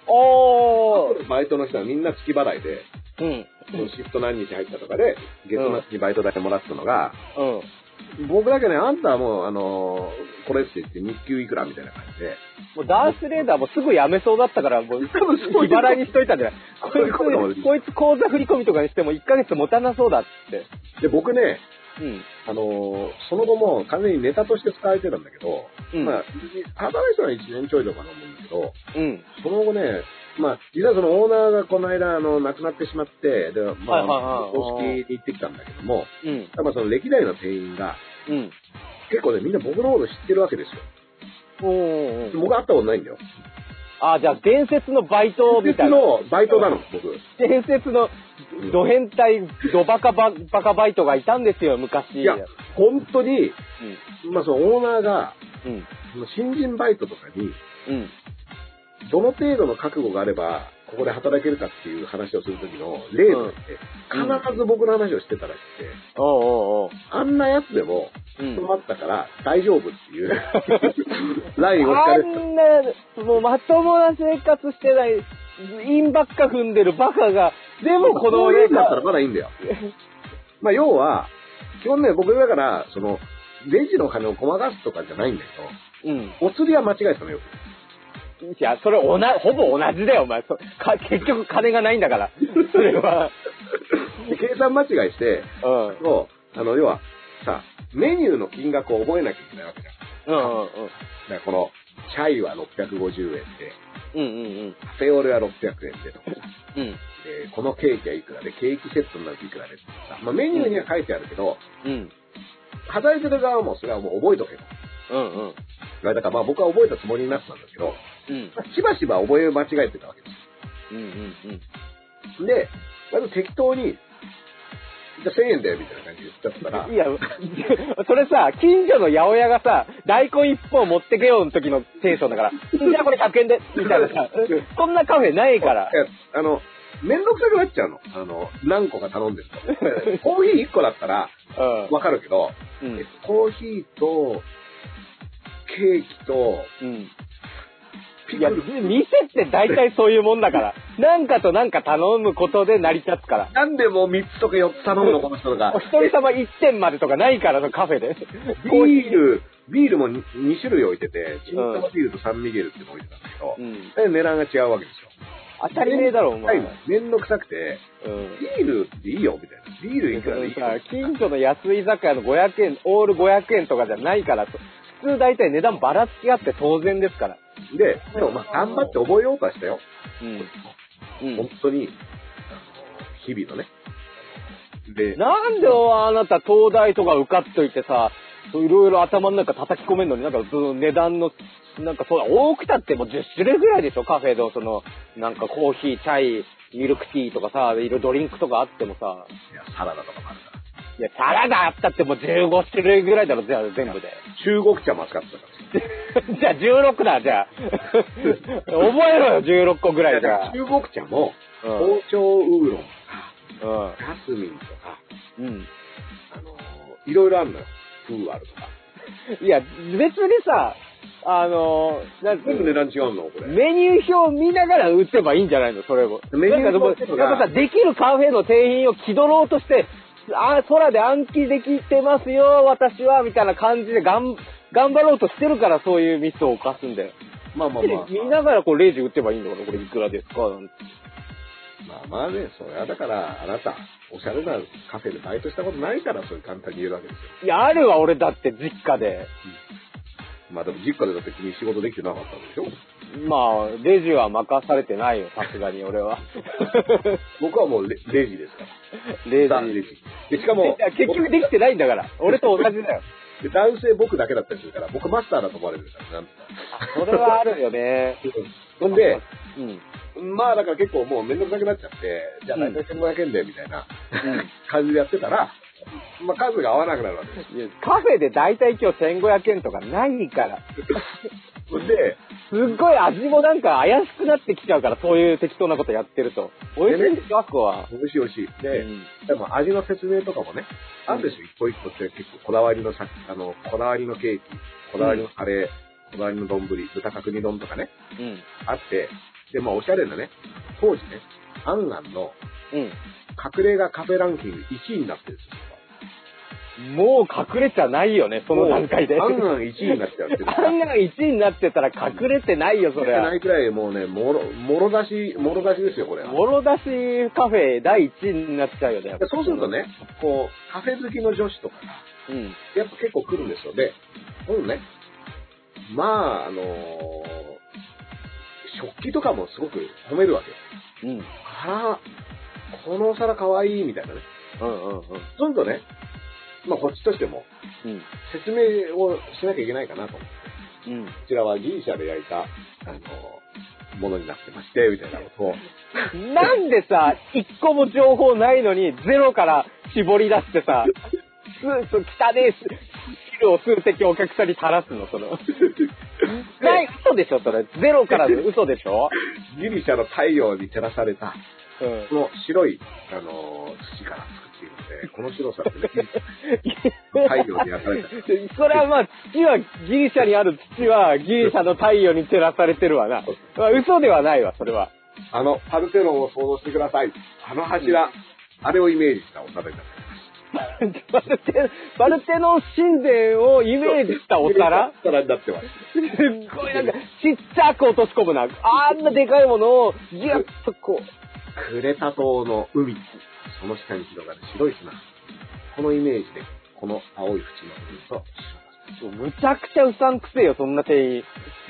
バイトの人はみんな月払いで、シフト何日入ったとかで、月末にバイトだけもらったのが、僕だけね、あんたはもう、これって言って日給いくらみたいな感じで。 もうダースレーダーもすぐ辞めそうだったから、もう、日払いにしといたんじゃないこいつ口座振り込みとかにしても1ヶ月持たなそうだって。 で、僕ね、その後も完全にネタとして使われてたんだけど、まあ、働いたのは1年ちょいとかなんだけど、その後ね、まあ、実はそのオーナーがこの間、亡くなってしまって、で、まあ、公式に行ってきたんだけども、やっぱその歴代の店員が、結構ね、みんな僕のこと知ってるわけですよ。僕会ったことないんだよ。 じゃあ伝説のバイトみたいな。 伝説のバイトなの、僕。 伝説のド変態、ドバカバイトがいたんですよ、昔。 いや、本当に、まあそのオーナーが、新人バイトとかに、どの程度の覚悟があれば、ここで働けるかっていう話をするときの例として、必ず僕の話をしてたらしくて、あんなやつでも、止まったから大丈夫っていう、ラインを引かれてた。 あんな、もうまともな生活してない、陰ばっか踏んでるバカが、でもこの例だったらまだいいんだよ。まあ要は、基本ね、僕だから、その、レジの金をごまかすとかじゃないんだけど、お釣りは間違えてたのよ。 いや、それほぼ同じだよ、お前。結局金がないんだから。それは。 計算間違いして、要は、さ、メニューの金額を覚えなきゃいけないわけじゃん。だからこの、チャイは650円で、カフェオレは600円でとか、このケーキはいくらで、ケーキセットになるといくらでってさ、まあメニューには書いてあるけど、働いてる側もそれはもう覚えとけと。だからまあ僕は覚えたつもりになってたんだけど、しばしば覚え間違えてたわけです。で、まず適当に、じゃあ1000円だよみたいな感じで言っちゃったら。 いや、それさ、近所の八百屋がさ、大根一本持ってけよの時のテンションだから、じゃあこれ100円で、みたいなさ、そんなカフェないから。 めんどくさくなっちゃうの。何個か頼んでると。コーヒー1個だったら、わかるけど、コーヒーと、ケーキと、 いや、店って大体そういうもんだから。なんかとなんか頼むことで成り立つから。 なんでもう3つとか4つ頼むの、この人が。 お一人様1点までとかないから、カフェで。 ビールも2種類置いてて、チンタマビールとサンミゲルっていうの置いてたんだけど、値段が違うわけですよ。 当たり前だろ、お前。 めんどくさくて、ビールっていいよ、みたいな。ビールいくらでいいよ。 近所の安い居酒屋の500円、オール500円とかじゃないから、普通大体値段ばらつきあって当然ですから。 でもまあ頑張って覚えようとはしたよ。本当に、日々のね。 で、なんであなた東大とか受かっといてさ、いろいろ頭の中叩き込めるのに、なんかその値段の、なんかそうだ、多くたってもう10種類ぐらいでしょ、カフェのその、なんかコーヒー、チャイ、ミルクティーとかさ、いろいろドリンクとかあってもさ。 いや、サラダとかもあるから。 いや、サラダあったってもう15種類ぐらいだろ、全部で。 中国茶も使ってたから。 じゃあ16だ、じゃあ。覚えろよ、16個ぐらいじゃあ。 中国茶も、包丁ウーロンとか、ジャスミンとか、いろいろあるのよ。プーアルとか。 いや、別にさ、 全部値段違うのこれ。 メニュー表見ながら売ってばいいんじゃないのそれも。 メニュー表とか。 やっぱさ、できるカフェの店員を気取ろうとして、空で暗記できてますよ、私は、みたいな感じで頑張ろうとしてるからそういうミスを犯すんだよ。 まあ。 見ながらこうレジ打ってばいいんだから、これいくらですかなんて。 まあね、それはだから、あなた、おしゃれなカフェでバイトしたことないから、それ簡単に言えるわけですよ。 いや、あるわ、俺だって実家で。 まあでも実家でだって君仕事できてなかったんでしょ？ まあ、レジは任されてないよ、さすがに俺は。 僕はもうレジですから。レジ。で、しかも。 結局できてないんだから。俺と同じだよ。 で、男性僕だけだったりするから、僕マスターだと思われるから、なんとか。 それはあるよね。 ほんで、まあだから結構もうめんどくさくなっちゃって、じゃあ大体1500円で、みたいな感じでやってたら、まあ数が合わなくなるわけです。 カフェで大体今日1500円とかないから。 で、 すっごい味もなんか怪しくなってきちゃうから、そういう適当なことやってると。美味しいんですよ、あっこは。 美味しい。で、でも味の説明とかもね、あるでしょ、一個一個って結構こだわりのこだわりのケーキ、こだわりのカレー、こだわりの丼、豚角煮丼とかね、あって、 で、まあ、おしゃれなね、当時ね、アンアンの、隠れ家カフェランキング1位になってるんですよ。 もう隠れちゃないよね、その段階で。 アンアン1位になっちゃってる。 アンアン1位になってたら隠れてないよ、それは。 ないくらい、もうね、もろ出しですよ、これは。 もろ出しカフェ第1位になっちゃうよね。 そうするとね、こう、カフェ好きの女子とかが、やっぱ結構来るんですよ。で、ね、まあ、食器とかもすごく褒めるわけよ。このお皿かわいいみたいなね。そうするとね、まあこっちとしても、説明をしなきゃいけないかなと思って。こちらはギリシャで焼いた、ものになってまして、みたいなことを。 なんでさ、一個も情報ないのに、ゼロから絞り出してさ、汚ねえ汁を数滴お客さんに垂らすの、その。嘘でしょ、それ。ゼロからの嘘でしょ。 ギリシャの太陽に照らされた、この白い、土から作っているので、この白さって、太陽に焼かれた。 それはまあ、土は、ギリシャにある土は、ギリシャの太陽に照らされてるわな。まあ、嘘ではないわ、それは。 パルテノンを想像してください。柱、あれをイメージしたお皿になっています。 パルテノン神殿をイメージしたお皿になってます。 すっごいなんか、ちっちゃく落とし込むな。あんなでかいものを、ギュッとこう。 クレタ島の海、その下に広がる白い砂。このイメージで、この青い縁の部分と白い。むちゃくちゃうさんくせえよ、そんな店員。 いや、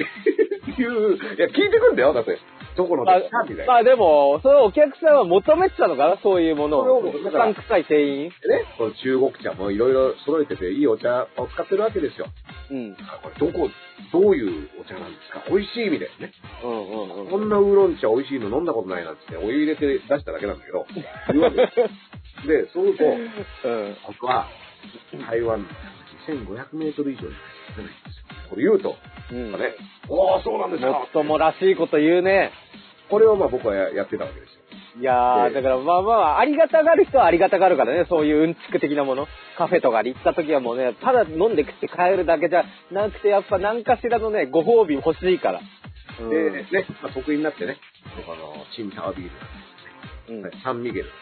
聞いてくんだよ、だって。どこのですかみたいな。 まあでも、それお客さんは求めてたのかな、そういうものを。うさんくさい店員。 ね、この中国茶もいろいろ揃えてて、いいお茶を使ってるわけですよ。これどういうお茶なんですか、美味しいみたいなね。こんなウーロン茶美味しいの飲んだことないなんてお湯入れて出しただけなんだけど。で、そうすると、僕は台湾の2500メートル以上に入ってないんですよ。これ言うと、ね、おー、そうなんですか。 もっともらしいこと言うね。 これをまあ僕はやってたわけですよ。 いやー、だからまあ、ありがたがる人はありがたがるからね、そういううんちく的なもの。カフェとかに行った時はもうね、ただ飲んで食って帰るだけじゃなくて、やっぱ何かしらのね、ご褒美欲しいから。 で、ね、まあ、得意になってね、チンタワビール、サンミゲル。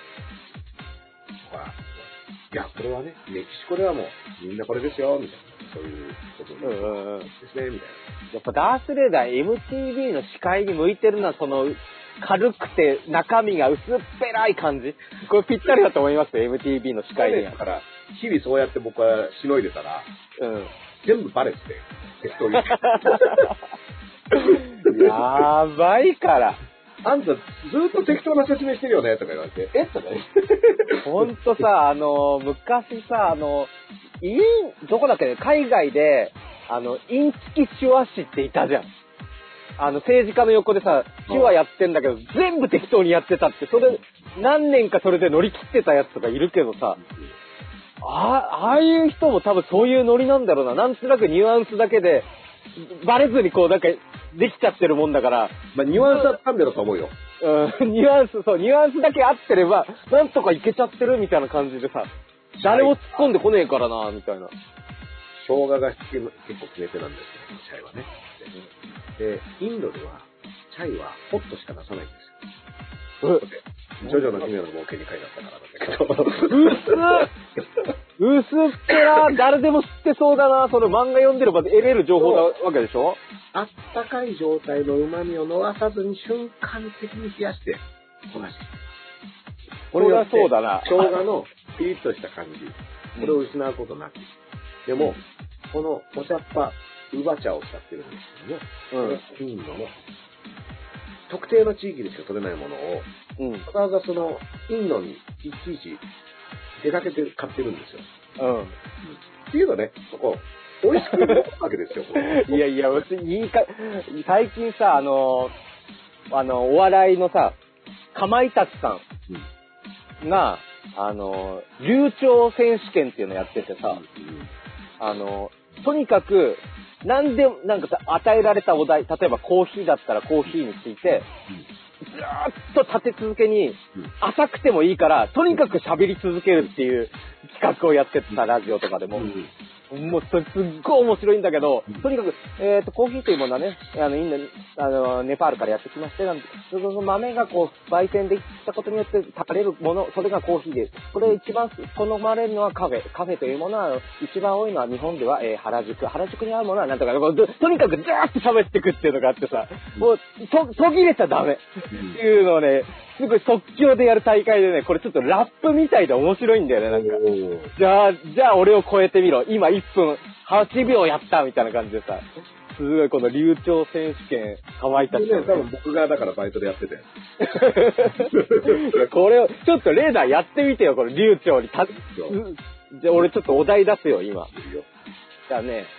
いや、これはね、メキシコではもうみんなこれですよ、みたいな。そういうことですね、みたいな。 やっぱダースレーダー MTV の司会に向いてるのは、その、軽くて中身が薄っぺらい感じ。これぴったりだと思いますよ、MTV の司会には。 だから、日々そうやって僕はしのいでたら、全部バレてて、適当に。 やばいから。 あんたずっと適当な説明してるよね、とか言われて。とか言って。 ほんとさ、昔さ、どこだっけね、海外で、インチキ手話師っていたじゃん。政治家の横でさ、手話やってんだけど、全部適当にやってたって、それ、何年かそれで乗り切ってたやつとかいるけどさ、ああいう人も多分そういうノリなんだろうな。なんとなくニュアンスだけで、バレずにこう、なんか、できちゃってるもんだから。 まあ、ニュアンスは掴んでると思うよ。 ニュアンスだけ合ってれば、なんとかいけちゃってるみたいな感じでさ、誰も突っ込んでこねえからな、みたいな。 生姜が結構決め手なんですけど、チャイはね。で、インドでは、チャイはホットしか出さないんですよ。ジョジョの奇妙な冒険に書いてあったからなんだけど。 薄っぺら、誰でも知ってそうだな、その漫画読んでれば得れる情報なわけでしょ。 あったかい状態の旨味を逃さずに瞬間的に冷やして、焦がして。 これはそうだな。 生姜のピリッとした感じ。これを失うことなく。でも、このお茶っ葉、ウバ茶を使ってるんですけども、インドの特定の地域でしか取れないものを、わざわざそのインドにいちいち出かけて買ってるんですよ。っていうのね、そこ、美味しくなるわけですよ。 いやいや、最近さ、お笑いのさ、かまいたちさんが、流暢選手権っていうのやっててさ、とにかく、なんで、なんかさ、与えられたお題、例えばコーヒーだったらコーヒーについて、ずーっと立て続けに、浅くてもいいから、とにかく喋り続けるっていう企画をやってた、ラジオとかでも。 もう、それすっごい面白いんだけど、とにかく、コーヒーというものはね、インド、ネパールからやってきまして、その豆がこう、焙煎できたことによって食べれるもの、それがコーヒーです。これ一番好まれるのはカフェ。カフェというものは、一番多いのは日本では、原宿にあるものはなんとか、とにかくずーっと喋ってくっていうのがあってさ、もう、途切れちゃダメっていうのをね、すごい即興でやる大会でね、これちょっとラップみたいで面白いんだよね、なんか。じゃあ俺を超えてみろ。今1分8秒やったみたいな感じでさ。すごいこの流暢選手権、可愛かった、ね。 多分僕がだからバイトでやってて。 これを、ちょっとレーダーやってみてよ、これ流暢に。じゃあ俺ちょっとお題出すよ、今。じゃあね、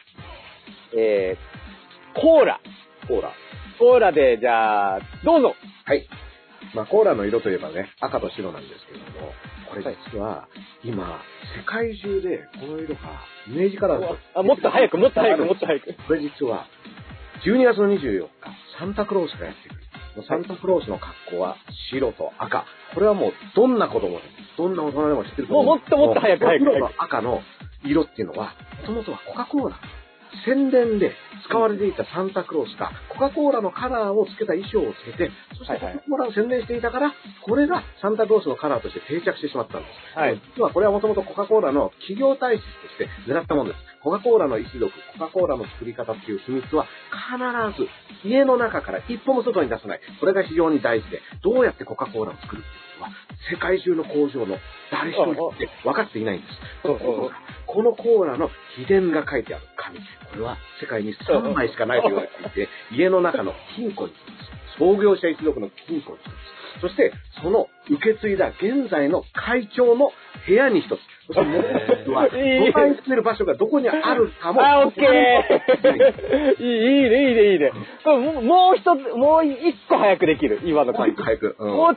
コーラで、じゃあ、どうぞ。 はい。まあ、コーラの色といえばね、赤と白なんですけれども、これ実は、今、世界中でこの色がイメージカラーだと。 もっと早く。これ実は、12月の24日、サンタクロースがやってくる。サンタクロースの格好は白と赤。これはもう、どんな子供でも、どんな大人でも知ってると思う。 もっと早く。 黒の赤の色っていうのは、もともとはコカ・コーラ。宣伝で使われていたサンタクロースがコカ・コーラのカラーをつけた衣装をつけて、そしてコカ・コーラを宣伝していたから、これがサンタクロースのカラーとして定着してしまったんです。はい。実はこれはもともとコカ・コーラの企業体質として狙ったものです。コカ・コーラの一族、コカ・コーラの作り方っていう秘密は必ず家の中から一歩も外に出さない。これが非常に大事で、どうやってコカ・コーラを作るっていうのは世界中の工場の誰一人って分かっていないんです。このコーラの秘伝が書いてある紙。これは世界に3枚しかないと言われていて、家の中の金庫にします。創業者一族の金庫にします。そして、その受け継いだ現在の会長の部屋に一つ。そしてもう一つは、保管している場所がどこにあるかも。 オッケーいいね。もう一個早くできる。今の感じ。 早く。 もう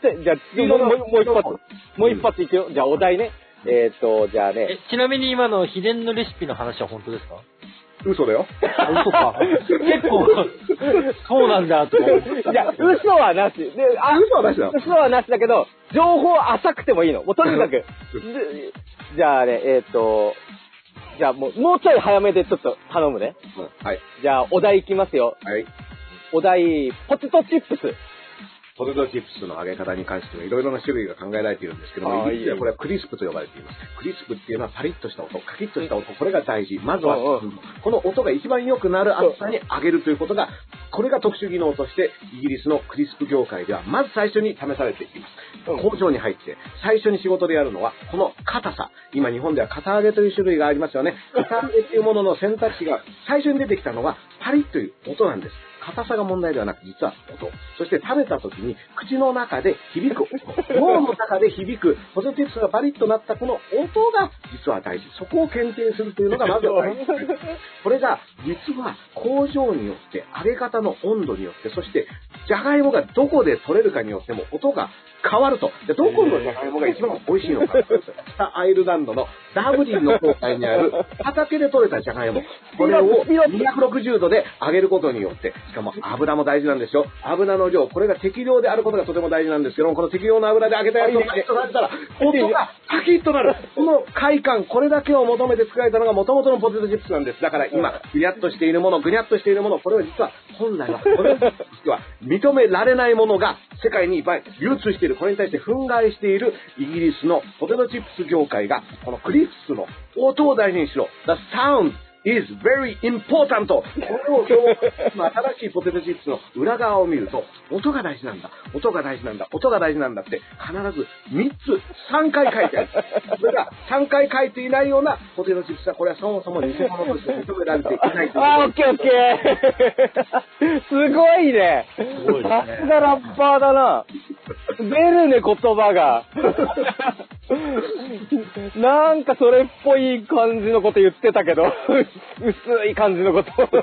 一発いくよ。じゃあお題ね。じゃあね。 ちなみに今の秘伝のレシピの話は本当ですか？ 嘘だよ。 嘘か。結構、そうなんだ、と思う。 じゃあ、嘘はなし。 嘘はなしだ。 嘘はなしだけど、情報浅くてもいいの。もうとにかく。じゃあね、じゃあもうちょい早めでちょっと頼むね。 はい。 じゃあ、お題いきますよ。 はい。 お題、ポテトチップス。 ポテトチップスの揚げ方に関してはいろいろな種類が考えられているんですけども、これはクリスプと呼ばれています。クリスプっていうのはパリッとした音、カキッとした音、これが大事。まずは、この音が一番良くなる厚さに揚げるということが、これが特殊技能として、イギリスのクリスプ業界では、まず最初に試されています。工場に入って、最初に仕事でやるのは、この硬さ。今日本では堅揚げという種類がありますよね。堅揚げっていうものの選択肢が最初に出てきたのは、パリッという音なんです。硬さが問題ではなく、実は音。そして食べた時に口の中で響く音。脳の中で響くポテトチップスがバリッとなったこの音が実は大事。そこを検定するというのがまずは大事。これが実は工場によって、揚げ方の温度によって、そしてじゃがいもがどこで取れるかによっても音が変わると。どこのじゃがいもが一番美味しいのか。北アイルランドのダブリンの郊外にある畑で採れたじゃがいも。これを260度で揚げることによって、しかも油も大事なんですよ。油の量、これが適量であることがとても大事なんですけども、この適量の油で揚げたやつをカキッとされたら、音がカキッとなる。この快感、これだけを求めて作られたのが元々のポテトチップスなんです。だから今、ぐにゃっとしているもの、これは本来は、これ実は認められないものが世界にいっぱい流通している。これに対して憤慨しているイギリスのポテトチップス業界が、このクリスプの音を大事にしろ。The sound is very important. これを新しいポテトチップスの裏側を見ると、音が大事なんだって必ず3回書いてある。それが3回書いていないようなポテトチップスは、これはそもそも偽物として認められていない。 オッケー。すごいね。さすがラッパーだな。出るね、言葉が。なんかそれっぽい感じのこと言ってたけど、薄い感じのこと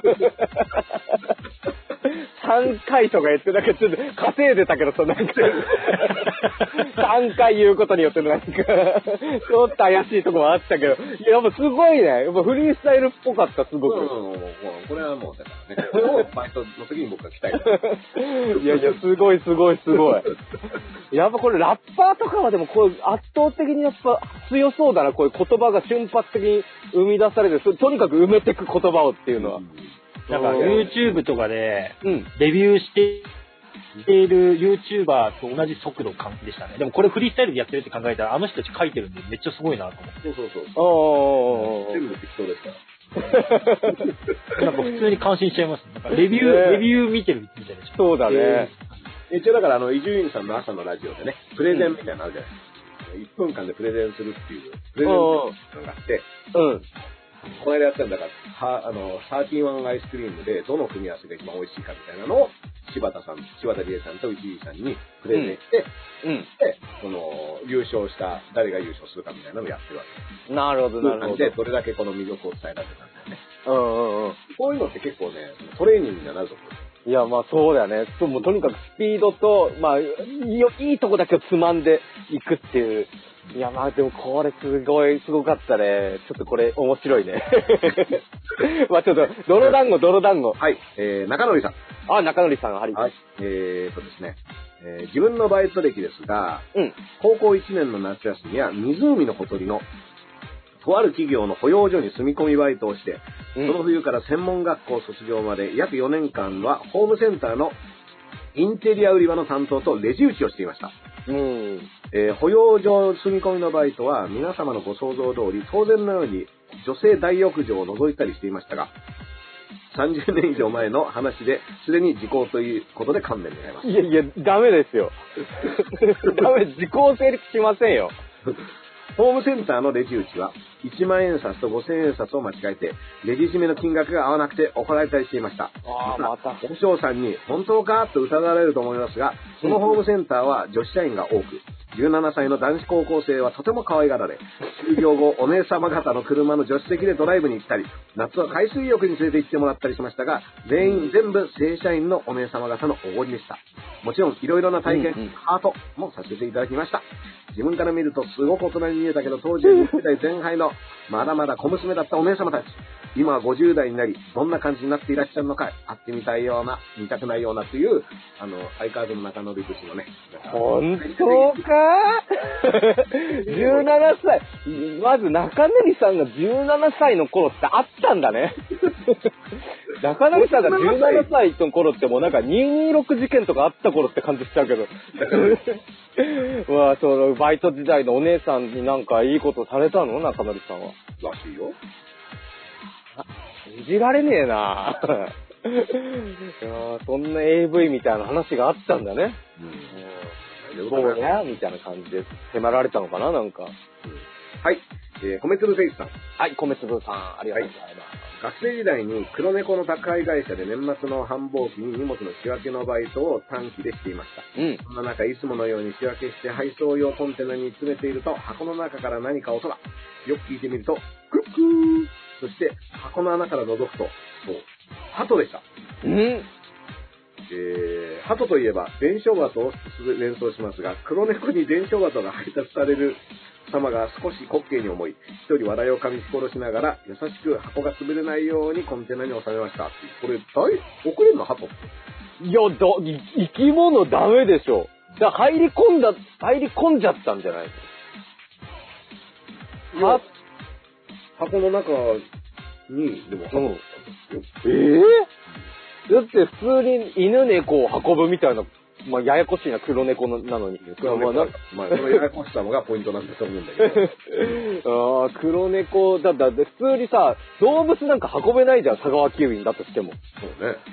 。3回とか言ってたけど、ちょっと稼いでたけどさ、なんか、3回言うことによってなんか、ちょっと怪しいとこもあったけど、やっぱすごいね。やっぱフリースタイルっぽかった、すごく。 これはもう、だからね、これをバイトの時に僕が来たい。 いや、すごい。やっぱこれラッパーとかはでもこう圧倒的にやっぱ強そうだな、こういう言葉が瞬発的に生み出される、とにかく埋めていく言葉をっていうのは。 なんか YouTube とかで、レビューしている YouTuber と同じ速度感でしたね。でもこれフリースタイルでやってるって考えたら、あの人たち書いてるんでめっちゃすごいなと思って。 そう。全部適当ですから。 なんか普通に感心しちゃいます。なんかレビュー見てるみたいでしょ。 そうだね。 一応だから伊集院さんの朝のラジオでね、プレゼンみたいなのあるじゃないですか。1分間でプレゼンするっていう、プレゼンっていうのがあって、この間やったんだから、31アイスクリームでどの組み合わせが一番美味しいかみたいなのを、柴田理恵さんと伊集院さんにプレゼンして、で、優勝した、誰が優勝するかみたいなのをやってるわけ。 なるほど、なるほど。 で、どれだけこの魅力を伝えられたんだよね。こういうのって結構ね、トレーニングにはなると思う。 いや、まあそうだよね。もうとにかくスピードと、まあ、いいとこだけをつまんでいくっていう。いや、まあでもこれすごかったね。ちょっとこれ面白いね。まあちょっと、泥団子。 はい、中則さん。 あ、中則さん、はい。 ですね。自分のバイト歴ですが、高校1年の夏休みは湖のほとりのとある企業の保養所に住み込みバイトをして、その冬から専門学校卒業まで約4年間はホームセンターのインテリア売り場の担当とレジ打ちをしていました。保養所住み込みのバイトは皆様のご想像通り当然のように女性大浴場を覗いたりしていましたが、30年以上前の話ですでに時効ということで勘弁願います。 いや、ダメですよ。ダメ、時効成立しませんよ。 ホームセンターのレジ打ちは1万円札と5000円札を間違えてレジ締めの金額が合わなくて怒られたりしていました。また保証さんに本当かと疑われると思いますが、そのホームセンターは女子社員が多く、17歳の男子高校生はとても可愛がられ、就業後お姉様方の車の助手席でドライブに行ったり、夏は海水浴に連れて行ってもらったりしましたが、全部正社員のお姉様方のおごりでした。もちろんいろいろな体験、ハートもさせていただきました。自分から見るとすごく大人に見えたけど、当時は20代前半のまだまだ小娘だったお姉様たち、今は50代になりどんな感じになっていらっしゃるのか、会ってみたいような見たくないようなという相変わらずの中野節のね。 本当か17歳。まず中根さんが17歳の頃ってあったんだね。中根さんが17歳の頃ってもうなんか226事件とかあった頃って感じしちゃうけど。まあ、そのバイト時代のお姉さんになんかいいことされたの中根さんは。 らしいよ。 信じられねえな。いやそんな AV みたいな話があったんだね。そうね、みたいな感じで迫られたのかな、なんか。 はい、米粒フェイスさん。 はい、米粒さん、ありがとうございます。 学生時代に黒猫の宅配会社で年末の繁忙期に荷物の仕分けのバイトを短期でしていました。そんな中、いつものように仕分けして配送用コンテナに詰めていると、箱の中から何か音が。よく聞いてみると、クックー。そして、箱の穴から覗くと、そう、鳩でした。鳩といえば伝承鳩を連想しますが、黒猫に伝承鳩が配達される様が少し滑稽に思い、一人笑いを噛み殺しながら優しく箱が潰れないようにコンテナに収めました。これ送れんの鳩って。 いや、生き物ダメでしょ。だから入り込んじゃったんじゃないの？箱の中にでも鳩。 だって普通に犬猫を運ぶみたいな、まあややこしいな、黒猫なのに。 まあそのややこしさがポイントなんだと思うんだけど。 ああ、黒猫だって普通にさ、動物なんか運べないじゃん、佐川急便だとしても。 そうね。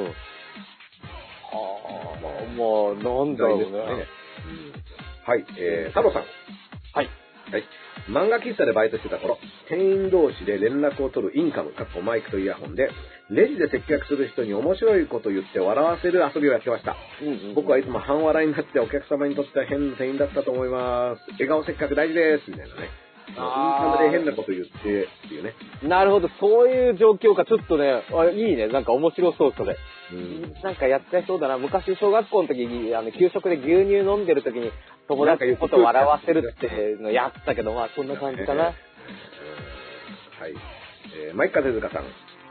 まあなんだろうね。 はい、太郎さん。 はい。 漫画喫茶でバイトしてた頃、店員同士で連絡を取るインカム、マイクとイヤホンで、レジで接客する人に面白いこと言って笑わせる遊びをやってました。僕はいつも半笑いになってお客様にとっては変な店員だったと思います。笑顔接客大事です。みたいなね。インカムで変なこと言ってっていうね。 なるほど、そういう状況か。ちょっとね、いいね。なんか面白そう、それ。なんかやっちゃいそうだな。昔小学校の時に、給食で牛乳飲んでる時に友達のことを笑わせるっていうのやったけど、まあそんな感じかな。はい。 マイカ手塚さん。 はい、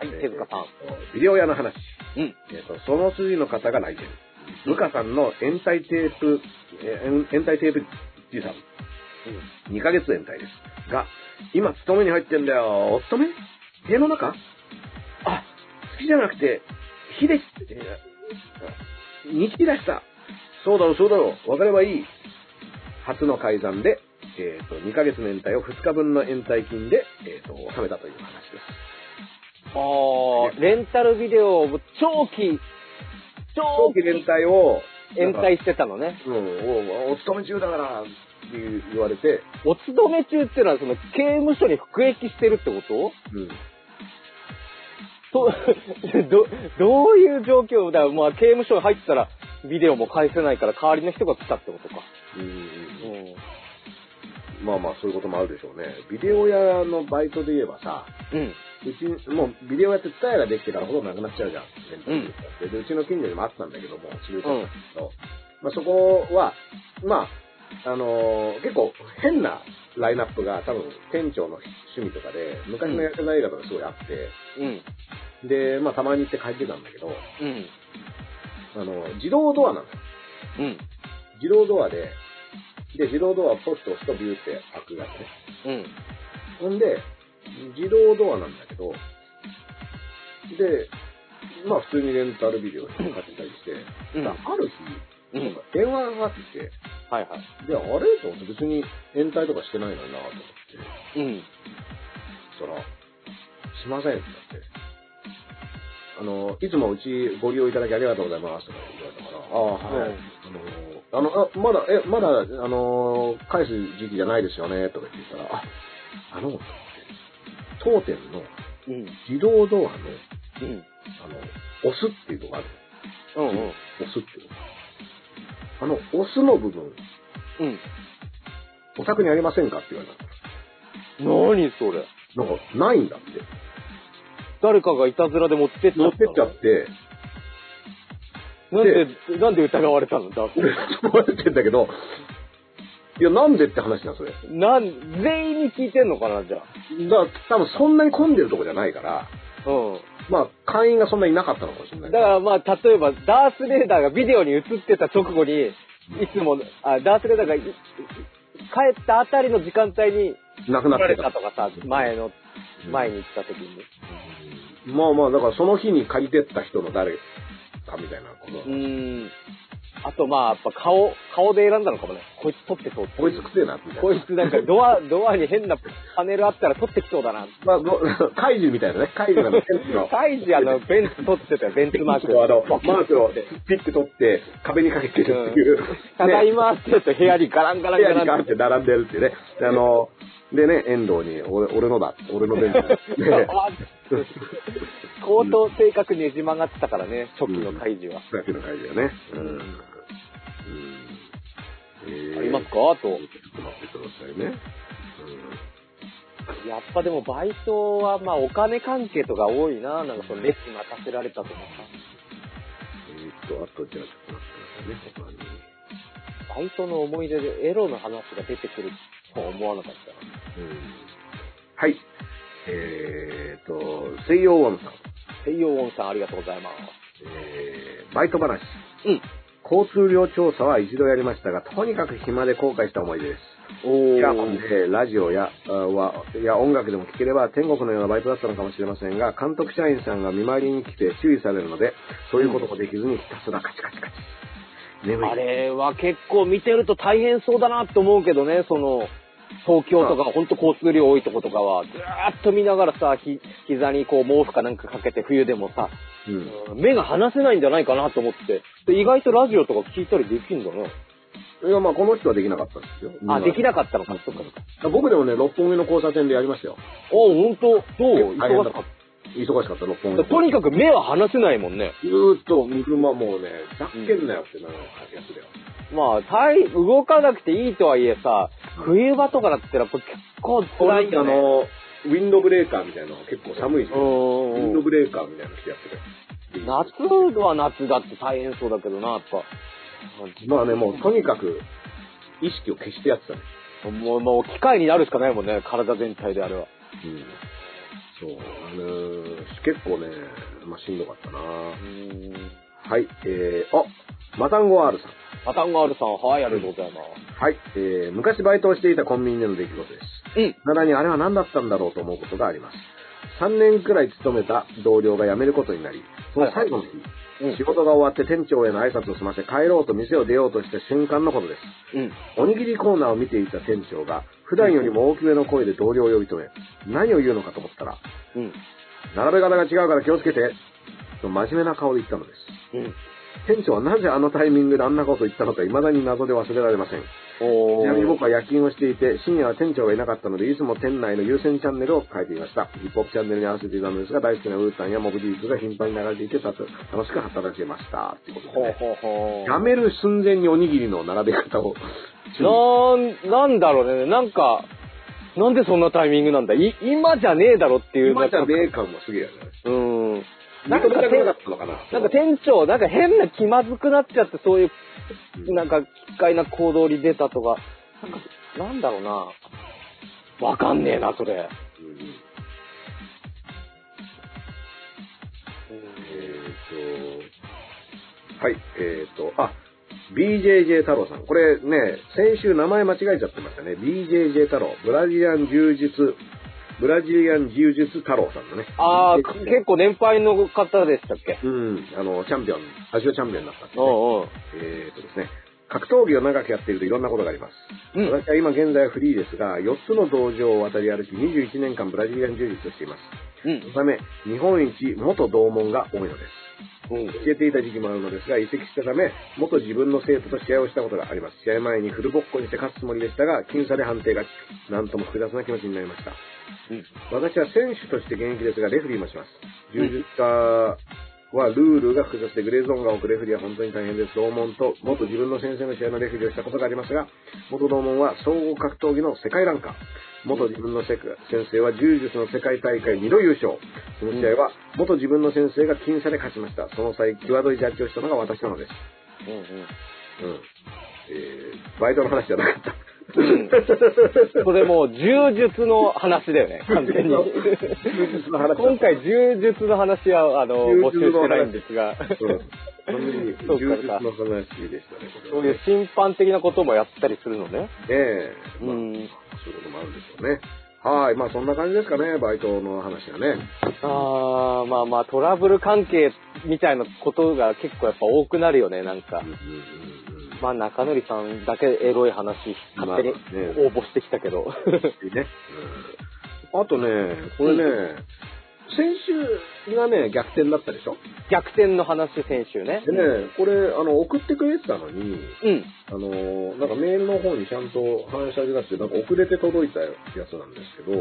手塚さん。 ビデオ屋の話。その筋の方が来店。ルカさんの延滞テープじいさん。 2ヶ月延滞です。が、今勤めに入ってんだよ。お勤め？家の中？あ、月じゃなくて、日で、日だした。そうだろう、そうだろう。わかればいい。初の改ざんで、2ヶ月の延滞を2日分の延滞金で、納めたという話です。 レンタルビデオを長期連帯を延滞してたのね。 お勤め中だからって言われて。 お勤め中っていうのはその刑務所に服役してるってこと？どういう状況だよ。まあ刑務所に入ったらビデオも返せないから代わりの人が来たってことか。 まあまあそういうこともあるでしょうね。ビデオ屋のバイトで言えばさ、うちもうビデオ屋ってツタヤができてからほとんどなくなっちゃうじゃん。でうちの近所にもあったんだけども、潰れちゃったんだけど、まあそこは、まあ、結構変なラインナップが多分店長の趣味とかで、昔のやってない映画とかすごいあって、で、まあたまに行って帰ってたんだけど、自動ドアなのよ。自動ドアで、自動ドアをポッと押すとビューって開くやつね。ほんで、自動ドアなんだけど、で、まあ普通にレンタルビデオに買ってたりして、ある日、電話がかかってきて、で、あれと思って別に延滞とかしてないのになと思って、そしたら、すいませんってなって、いつもうちご利用いただきありがとうございますとか言われたから、はい。まだ、返す時期じゃないですよね、とか言ってたら、当店の自動ドアの、押すっていうとこある。押すっていうの。押すの部分、お宅にありませんかって言われた。 何それ？ なんか、ないんだって。 誰かがいたずらで持ってっちゃって、 なんで疑われたの？だって。 疑われてんだけど、いや、なんでって話な、それ。 全員に聞いてんのかな、じゃあ。 多分そんなに混んでるとこじゃないから、まあ、会員がそんなにいなかったのかもしれない。 だからまあ、例えば、ダースレーダーがビデオに映ってた直後に、いつも、ダースレーダーが帰ったあたりの時間帯に、 亡くなってたとかさ、前に行った時に。 まあまあ、だからその日に借りてった人の誰かみたいなこと。 あとまあ、やっぱ顔で選んだのかもね。こいつ撮ってそう。 こいつくせえな、みたいな。 こいつなんかドアに変なパネルあったら撮ってきそうだな。 まあ、カイジみたいなね。カイジのベンツの。 カイジベンツ撮ってたよ、ベンツマーク。 マークをピッて撮って壁にかけてるっていう。 ただいまって言うと部屋にガランガランガラン。部屋にガランって並んでるってね。でね、遠藤に、俺のベンツ。 相当正確にねじ曲がってたからね、初期のカイジは。 初期のカイジはね。 ありますか？あと。ちょっと待ってくださいね。 やっぱでもバイトはまあお金関係とか多いな。なんかそのレッスン任せられたとかさ。 あとじゃあちょっと待ってくださいね。 バイトの思い出でエロの話が出てくるとは思わなかった。 はい。西洋ウォンさん。 西洋ウォンさんありがとうございます。 バイト話。交通量調査は一度やりましたが、とにかく暇で後悔した思い出です。イヤホンでラジオや音楽でも聴ければ天国のようなバイトだったのかもしれませんが、監督社員さんが見回りに来て注意されるので、そういうこともできずにひたすらカチカチカチ。眠い。あれは結構見てると大変そうだなって思うけどね、東京とかほんと交通量多いとことかは、ずーっと見ながらさ、膝にこう毛布かなんかかけて冬でもさ、目が離せないんじゃないかなと思って。で、意外とラジオとか聞いたりできんだね。 いや、まあこの人はできなかったんですよ。 できなかったのか。そっかそっか。 僕でもね、六本木の交差点でやりましたよ。 ほんと？どう？忙しかった。 忙しかった、六本木。 とにかく目は離せないもんね。 ずーっと車もうね、ざっけんなよってなるやつだよ。 まあ、動かなくていいとはいえさ、冬場とかだったら結構辛いよね。 ウィンドブレーカーみたいなの結構寒いし、ウィンドブレーカーみたいなの着てやってる。 夏は夏だって大変そうだけどな、やっぱ。 まあね、もうとにかく意識を消してやってたね。 もう機械になるしかないもんね、体全体であれは。 そう、結構ね、まあしんどかったな。はい、マタンゴ R さん。 パタンガールさん、はい、ありがとうございます。 はい、昔バイトをしていたコンビニでの出来事です。未だにあれは何だったんだろうと思うことがあります。3年くらい勤めた同僚が辞めることになり、その最後の日、仕事が終わって店長への挨拶を済ませ帰ろうと店を出ようとした瞬間のことです。おにぎりコーナーを見ていた店長が、普段よりも大きめの声で同僚を呼び止め、何を言うのかと思ったら、並べ方が違うから気をつけて、と真面目な顔で言ったのです。店長はなぜあのタイミングであんなことを言ったのか未だに謎で忘れられません。ちなみに僕は夜勤をしていて、深夜は店長がいなかったので、いつも店内の優先チャンネルを変えていました。ヒップホップチャンネルに合わせていたのですが、大好きなウータンやモブディーズが頻繁に流れていて、楽しく働けました。ってことで、ね。やめる寸前におにぎりの並べ方を。 なんだろうね、なんか、なんでそんなタイミングなんだ今じゃねえだろっていう。 今じゃねえ感もすげえよね。なんか店長、なんか変な気まずくなっちゃって、そういう、なんか、奇怪な行動に出たとか、なんだろうな。わかんねえな、それ。 はい、BJJ 太郎さん。これね、先週名前間違えちゃってましたね。BJJ 太郎。ブラジリアン柔術太郎さんのね。 ああ、結構年配の方でしたっけ？ チャンピオン、アジアチャンピオンになったんですね。ですね。格闘技を長くやっているといろんなことがあります。私は今現在はフリーですが、4つの道場を渡り歩き、21年間ブラジリアン柔術をしています。そのため、日本一元同門が多いのです。教えていた時期もあるのですが、移籍したため、元自分の生徒と試合をしたことがあります。試合前にフルボッコにして勝つつもりでしたが、僅差で判定勝ち。なんとも複雑な気持ちになりました。私は選手として現役ですが、レフェリーもします。柔術家はルールが複雑でグレーゾーンが多く、レフェリーは本当に大変です。同門と元自分の先生の試合のレフェリーをしたことがありますが、元同門は総合格闘技の世界ランカー。元自分の先生は柔術の世界大会2度優勝。その試合は元自分の先生が僅差で勝ちました。その際、際どいジャッジをしたのが私なのです。バイトの話じゃなかった。 これもう柔術の話だよね、完全に。今回柔術の話は募集してないんですが。 柔術の話でしたね。 そういう審判的なこともやったりするのね。 そういうこともあるんでしょうね。はい。まあそんな感じですかね、バイトの話はね。 まあトラブル関係みたいなことが結構やっぱ多くなるよね、なんか。まあ中則さんだけエロい話勝手に応募してきたけど。 あとね、これね、先週がね、逆転だったでしょ？ 逆転の話、先週ね。 でね、これ、送ってくれてたのに、なんかメールの方にちゃんと反射がして、なんか遅れて届いたやつなんですけど、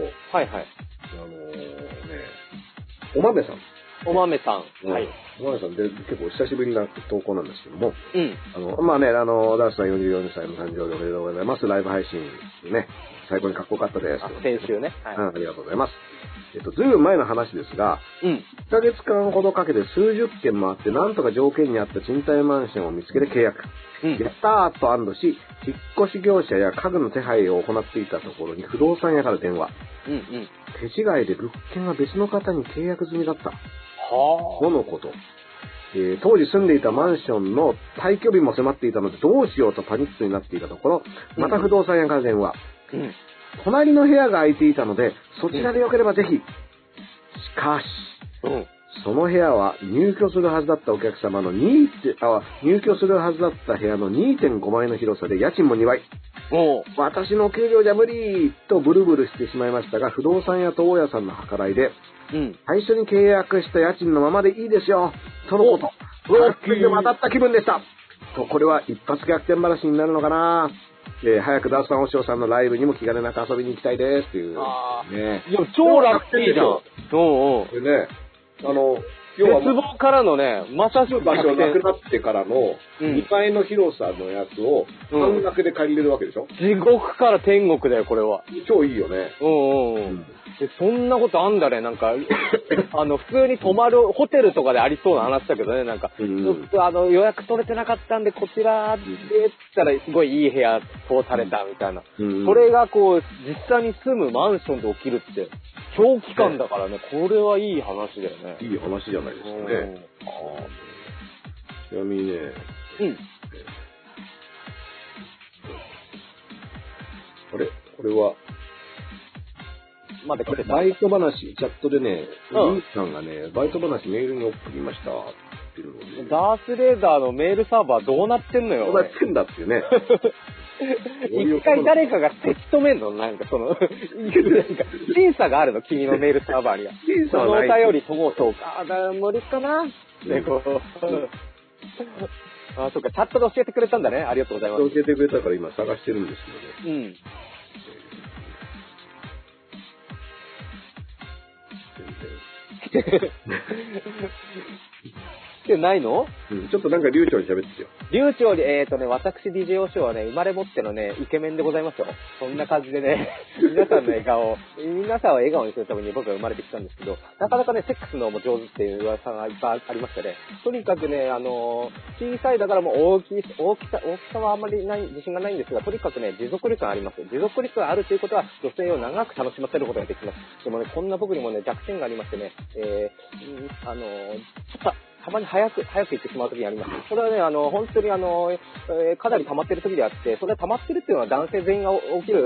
お豆さん。 お豆さん。はい。 お豆さんで結構久しぶりな投稿なんですけども、まあね、ダースさん44歳の誕生日おめでとうございます。ライブ配信ね、最高にかっこよかったです。 先週ね。 ありがとうございます。ずいぶん前の話ですが、1ヶ月間ほどかけて数十件もあって、なんとか条件に合った賃貸マンションを見つけて契約。やったーと安堵し、引っ越し業者や家具の手配を行っていたところに不動産屋から電話。手違いで物件が別の方に契約済みだった。とのこと。当時住んでいたマンションの退去日も迫っていたのでどうしようとパニックになっていたところ、また不動産屋から電話。隣の部屋が空いていたので、そちらでよければぜひ。しかし、その部屋は入居するはずだったお客様の入居するはずだった部屋の 2.5 倍の広さで家賃も2倍。私の給料じゃ無理とブルブルしてしまいましたが、不動産屋と大家さんの計らいで、最初に契約した家賃のままでいいですよ、とのこと。でも当たった気分でした。と、これは一発逆転話になるのかな。早くダースさん、おしおさんのライブにも気兼ねなく遊びに行きたいですっていう。ね。 いや、超楽天じゃん。 これね、 要は絶望からのね、まさしく場所なくなってからの2階の広さのやつを半額で借りれるわけでしょ？ 地獄から天国だよ、これは。 超いいよね。 そんなことあんだね、なんか、普通に泊まる、ホテルとかでありそうな話だけどね、なんか、ちょっと予約取れてなかったんで、こちらで、ったらすごいいい部屋通されたみたいな。それがこう、実際に住むマンションで起きるって、長期間だからね、これはいい話だよね。 いい話じゃないですかね。ちなみにね、 これは、 まだ来てた。 バイト話、チャットでね、リーさんがね、バイト話メールに送りましたっていうのをね。 ダースレーダーのメールサーバーどうなってんのよ。 どうなってんだっていうね。 一回誰かがせき止めんのなんかなんか、審査があるの君のメールサーバーには。 審査はない。 そのお便りともそうか。無理かなね、こう。あ、そっか、チャットで教えてくれたんだね。ありがとうございます。 教えてくれたから今探してるんですけどね。うん。 来てないの？ うん、ちょっとなんか流暢に喋ってよ。 流暢に、私 DJ おしはね、生まれ持ってのね、イケメンでございますよ。そんな感じでね、皆さんの笑顔、皆さんを笑顔にするために僕は生まれてきたんですけど、なかなかね、セックスのも上手っていう噂がいっぱいありましてね、とにかくね、小さいだからもう大きさはあんまり自信がないんですが、とにかくね、持続力があります。持続力があるということは、女性を長く楽しませることができます。でもね、こんな僕にもね、弱点がありましてね、ちょっと、たまに早く行ってしまう時があります。それはね、本当にかなり溜まってる時であって、それは溜まってるっていうのは男性全員が起きる、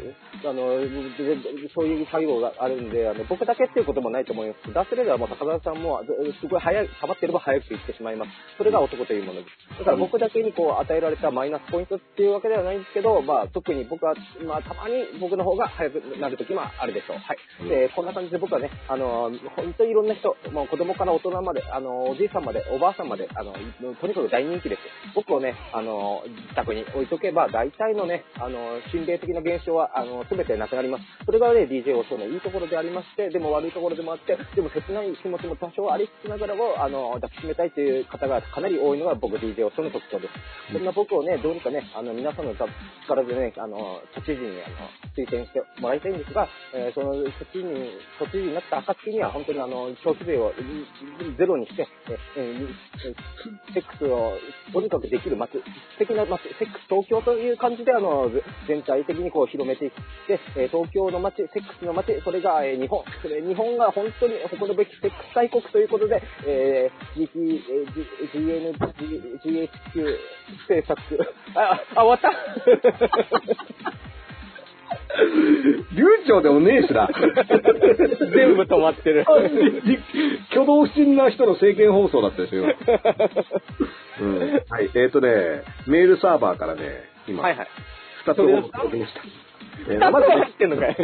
そういう作業があるんで、僕だけっていうこともないと思います。ダースレーダーはもう高田さんも、すごい溜まってれば早く行ってしまいます。それが男というものです。だから僕だけにこう与えられたマイナスポイントっていうわけではないんですけど、まあ特に僕は、まあたまに僕の方が早くなる時もあるでしょう。はい。で、こんな感じで僕はね、本当にいろんな人、もう子供から大人まで、おじいさんまで、おばあさんまで、とにかく大人気です。僕をね、自宅に置いとけば、大体のね、心霊的な現象は、すべてなくなります。それがね、DJ オショーのいいところでありまして、でも悪いところでもあって、でも切ない気持ちも多少ありつつながらも、抱きしめたいという方がかなり多いのが僕、DJ オショーの特徴です。そんな僕をね、どうにかね、皆さんの力でね、都知事に、推薦してもらいたいんですが、その都知事になった暁には、本当に消費税をゼロにして、セックスをとにかくできる街、素敵な街、セックス東京という感じで全体的にこう広めていって、東京の街、セックスの街、それが日本が本当に誇るべきセックス大国ということで、GHQ 政策、終わった流暢でもねえしな。 全部止まってる。 挙動不審な人の政見放送だったですよ。うん、はい。メールサーバーからね、今、2つを届きました。 まず入ってんのかい。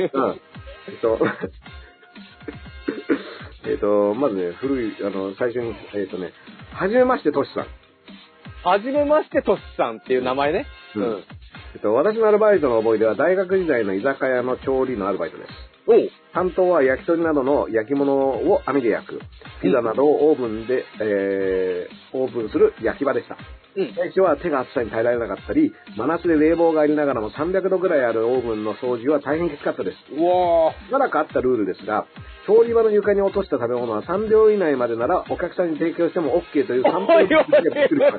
まずね、古い、最初に、はじめまして、トシさん。 はじめまして、トシさんっていう名前ね。 うん。私のアルバイトの思い出は大学時代の居酒屋の調理のアルバイトです。担当は焼き鳥などの焼き物を網で焼く。ピザなどをオーブンする焼き場でした。最初は手が暑さに耐えられなかったり、真夏で冷房がありながらも300度ぐらいあるオーブンの掃除は大変きつかったです。長くあったルールですが、調理場の床に落とした食べ物は3秒以内までならお客さんに提供しても OK という3秒以内で作ります。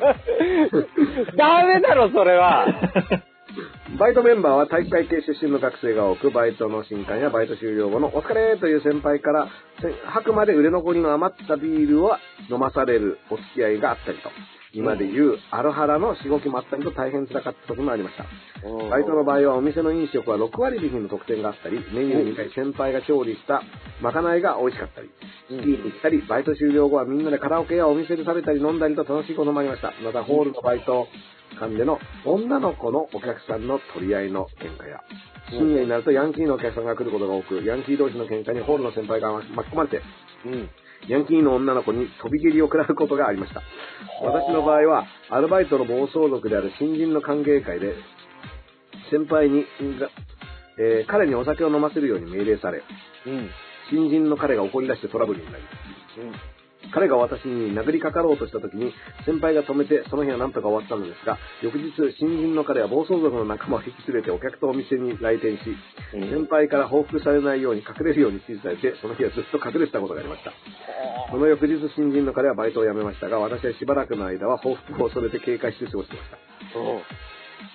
ダメだろ、それは。 バイトメンバーは体育会系出身の学生が多く、バイトの新歓やバイト終了後のお疲れという先輩から吐くまで売れ残りの余ったビールを飲まされるお付き合いがあったりと、今でいうアルハラのしごきもあったりと大変辛かった時もありました。バイトの場合はお店の飲食は6割引きの特典があったり、メニューに先輩が調理したまかないが美味しかったり、スキーに行ったり、バイト終了後はみんなでカラオケやお店で食べたり飲んだりと楽しいこともありました。またホールのバイト間での女の子のお客さんの取り合いの喧嘩や、深夜になるとヤンキーのお客さんが来ることが多く、ヤンキー同士の喧嘩にホールの先輩が巻き込まれて、ヤンキーの女の子に飛び蹴りを食らうことがありました。私の場合は、アルバイトの暴走族である新人の歓迎会で、先輩に、彼にお酒を飲ませるように命令され、新人の彼が怒り出してトラブルになり、彼が私に殴りかかろうとした時に先輩が止めてその日は何とか終わったのですが、翌日新人の彼は暴走族の仲間を引き連れてお客とお店に来店し、先輩から報復されないように隠れるように指示されて、その日はずっと隠れてたことがありました。その翌日新人の彼はバイトを辞めましたが、私はしばらくの間は報復を恐れて警戒して過ごしていました。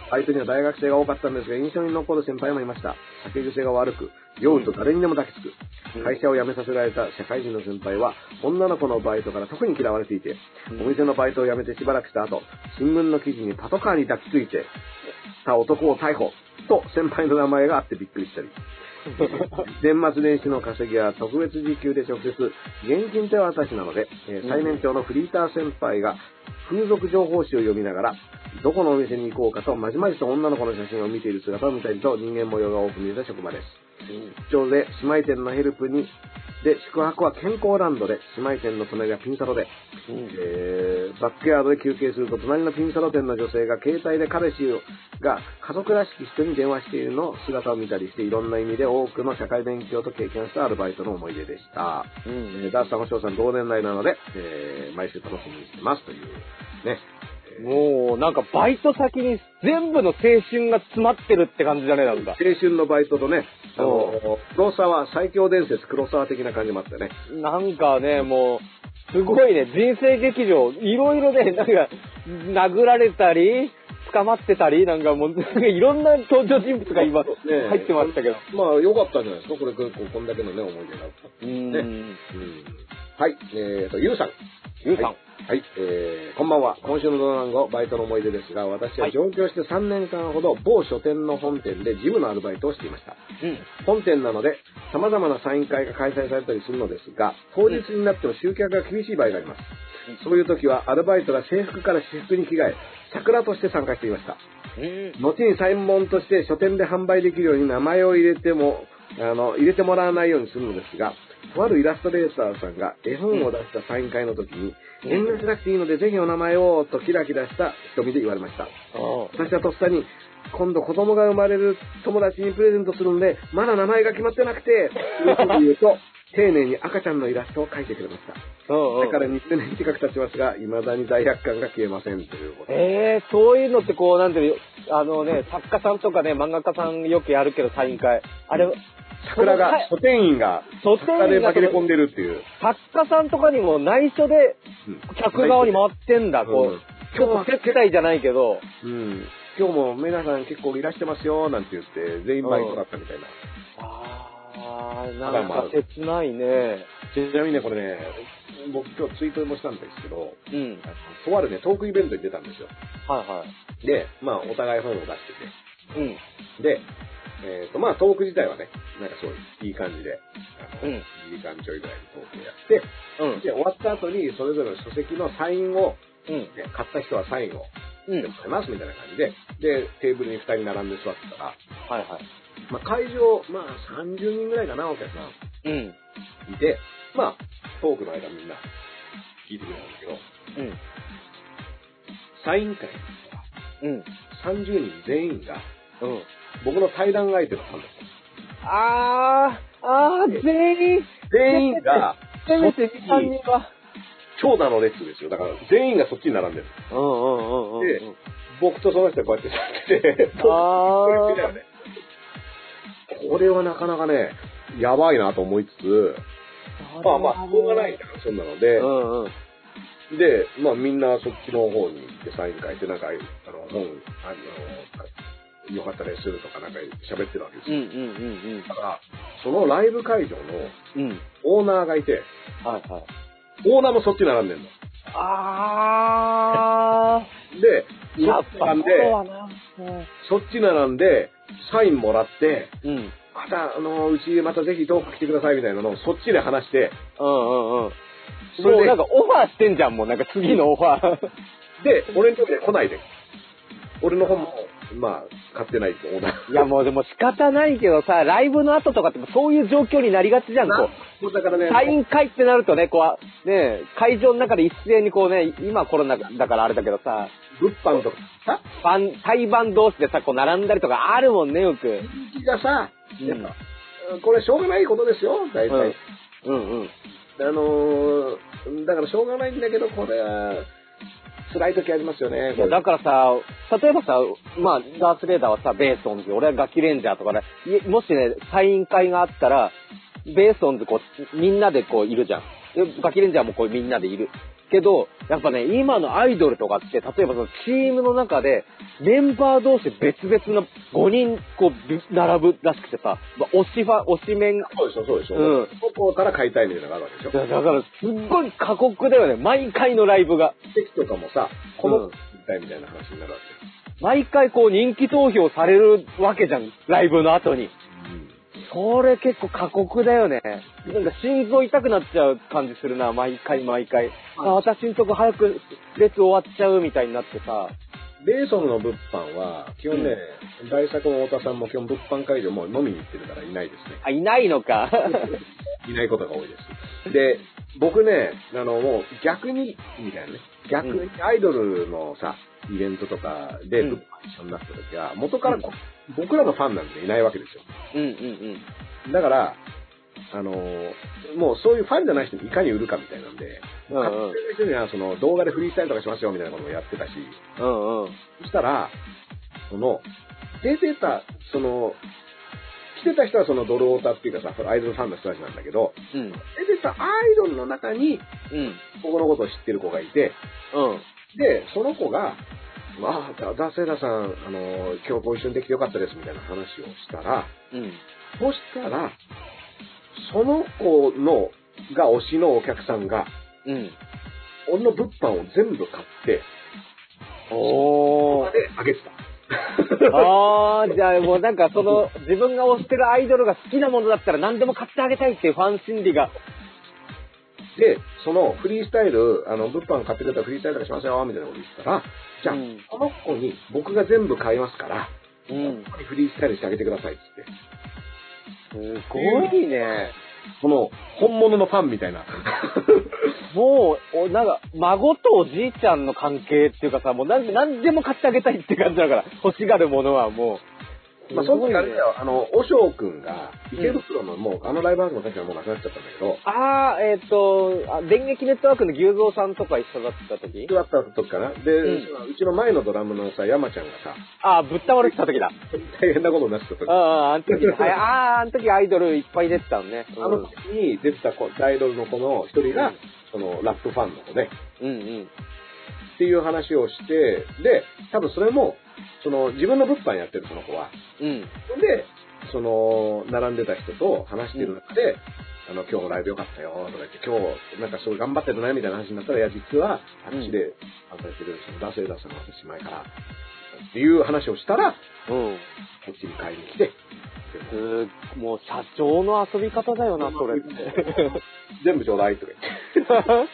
バイトには大学生が多かったんですが、印象に残る先輩もいました。酒癖が悪く、酔うと誰にでも抱きつく。会社を辞めさせられた社会人の先輩は、女の子のバイトから特に嫌われていて、お店のバイトを辞めてしばらくした後、新聞の記事にパトカーに抱きついてた男を逮捕と先輩の名前があってびっくりしたり。年末年始の稼ぎは特別時給で直接現金手渡しなので、最年長のフリーター先輩が風俗情報誌を読みながらどこのお店に行こうかとまじまじと女の子の写真を見ている姿を見たりと人間模様が多く見えた職場です。出張で姉妹店のヘルプにで宿泊は健康ランドで姉妹店の隣がピンサロで、バックヤードで休憩すると隣のピンサロ店の女性が携帯で彼氏が家族らしき人に電話しているの姿を見たりしていろんな意味で多くの社会勉強と経験したアルバイトの思い出でした。ダースさん星野さん同年代なので、毎週楽しみにしてますというね。 もう、なんかバイト先に全部の青春が詰まってるって感じじゃねえなんか。 青春のバイトとね、黒沢、最強伝説黒沢的な感じもあってね。 なんかね、もう、すごいね、人生劇場、いろいろね、なんか、殴られたり、捕まってたり、なんかもう、いろんな登場人物が今、入ってましたけど。 まあ、良かったんじゃないですか、これ、こんだけのね、思い出があった。ね。はい、ゆうさん。 ゆうさん。 はい、こんばんは。今週のドナンゴバイトの思い出ですが、私は上京して3年間ほど某書店の本店で事務のアルバイトをしていました。本店なので様々なサイン会が開催されたりするのですが、当日になっても集客が厳しい場合があります。そういう時はアルバイトが制服から私服に着替え、桜として参加していました。後にサイン本として書店で販売できるように名前を入れてもらわないようにするのですが、とあるイラストレーターさんが絵本を出したサイン会の時に、遠慮しなくていいのでぜひお名前をとキラキラした瞳で言われました。私はとっさに、今度子供が生まれる友達にプレゼントするんで、まだ名前が決まってなくて、と言うと、丁寧に赤ちゃんのイラストを描いてくれました。だから20年近く経ちますが、未だに罪悪感が消えませんということで。 そういうのってこう、なんていうの、作家さんとかね、漫画家さんよくやるけど、サイン会。あれ、 桜が、書店員が、桜で紛れ込んでるっていう。 作家さんとかにも内緒で、客側に回ってんだ、こう。今日接待じゃないけど。 今日も皆さん結構いらしてますよ、なんて言って、全員バイトだったみたいな。 なんか切ないね。 ちなみにね、これね、僕今日ツイートもしたんですけど、とあるね、トークイベントに出たんですよ。で、まあ、お互い本を出してて。で、まあ、トーク自体はね、なんかすごいいい感じで、2時間ちょいぐらいのトークをやって、で、終わった後に、それぞれの書籍のサインを、買った人はサインをしてもらいますみたいな感じで、で、テーブルに2人並んで座ってたら、まあ、会場、まあ、30人ぐらいかな、お客さん。いて、まあ、トークの間みんな聞いてくれたんだけど、サイン会にさ、30人全員が、僕の対談相手のファンだった。全員が、長蛇の列ですよ。だから全員がそっちに並んでる。で、僕とその人がこうやって座ってて、これはなかなかね、やばいなと思いつつ、まあまあ、しょうがないじゃん、そんなので、で、まあみんなそっちの方に行ってサイン書いて、なんか、本、よかったですとかなんか喋ってるわけですよ。だから、そのライブ会場のオーナーがいて、オーナーもそっち並んでんの。で、そっち並んで、サインもらって、また、うちまたぜひトーク来てくださいみたいなのをそっちで話して、 それでなんかオファーしてんじゃん、もうなんか次のオファー。 で、俺のとこで来ないで。俺の本も、まあ、買ってないと思うな。 いやもうでも仕方ないけどさ、ライブの後とかってそういう状況になりがちじゃん、こう。 だからね、 サイン会ってなるとね、こう、ね、会場の中で一斉にこうね、今コロナだからあれだけどさ、 物販とかさ、 対バン同士でさ、こう並んだりとかあるもんね、よく。 人気がさ、やっぱ、これしょうがないことですよ、大体。だからしょうがないんだけど、これは、辛い時ありますよね。 だからさ、例えばさ、まあ、ダースレーダーはさ、ベーソンズ、俺はガキレンジャーとかね、もしね、サイン会があったら、ベーソンズこう、みんなでこういるじゃん。ガキレンジャーもこうみんなでいる。 けど、やっぱね、今のアイドルとかって、例えばそのチームの中で、メンバー同士別々の5人こう、並ぶらしくてさ、推しメン。 そうでしょ、そうでしょ。うん。そこから買いたいみたいなのがあるわけでしょ。 だから、すっごい過酷だよね、毎回のライブが。 席とかもさ、この、みたいな話になるわけ。 毎回こう人気投票されるわけじゃん、ライブの後に。それ結構過酷だよね。なんか心臓痛くなっちゃう感じするな、毎回。私んとこ早く列終わっちゃうみたいになってさ。 レーソンの物販は、基本ね、大作の太田さんも基本物販会場も飲みに行ってるからいないですね。 あ、いないのか。 いないことが多いです。で、僕ね、もう逆に、みたいなね。逆にアイドルのさ、イベントとかで物販一緒になった時は、元から僕らのファンなんていないわけですよ。だから、もうそういうファンじゃない人にいかに売るかみたいなんで、買ってる人にはその動画でフリースタイルとかしますよみたいなことをやってたし、そしたら、出てた、来てた人はそのドルオタっていうかさ、アイドルファンの人たちなんだけど、出てたアイドルの中に、僕のことを知ってる子がいて、で、その子が、ダーセーダーさん、今日ご一緒にできてよかったですみたいな話をしたら、そしたら、その子が推しのお客さんが、俺の物販を全部買って、であげてた。 じゃあもうなんか自分が推してるアイドルが好きなものだったら何でも買ってあげたいっていうファン心理が。 で、そのフリースタイル、物販買ってくれたらフリースタイルとかしますよ、みたいなこと言ったら、じゃあ、この子に僕が全部買いますから、フリースタイルしてあげてくださいって言って。すごいね。 この、本物のファンみたいな。 もう、なんか、孫とおじいちゃんの関係っていうかさ、もう何でも買ってあげたいって感じだから、欲しがるものはもう。 まあ、その時あれだよ、おしょうくんが、池袋のもう、ライブハウスの時はもうなくなっちゃったんだけど。電撃ネットワークの牛蔵さんとか一緒だった時一緒だった時かな。で、うちの前のドラムのさ、山ちゃんがさ、ぶっ倒れてた時だ。 大変なことになってた時。 あの時アイドルいっぱい出てたのね。 あの時に出てたアイドルの子の一人が、ラップファンの子で、っていう話をして、で、多分それも、自分の物販やってるその子は、で、並んでた人と話してる中で、今日のライブよかったよ、とか言って、今日、なんかすごい頑張ってるね、みたいな話になったら、いや、実は、あっちで、されてる、ダーセーダーさんが私前から、っていう話をしたら、こっちに買いに来て、 もう社長の遊び方だよな、それって。 全部ちょうだい、とか言って。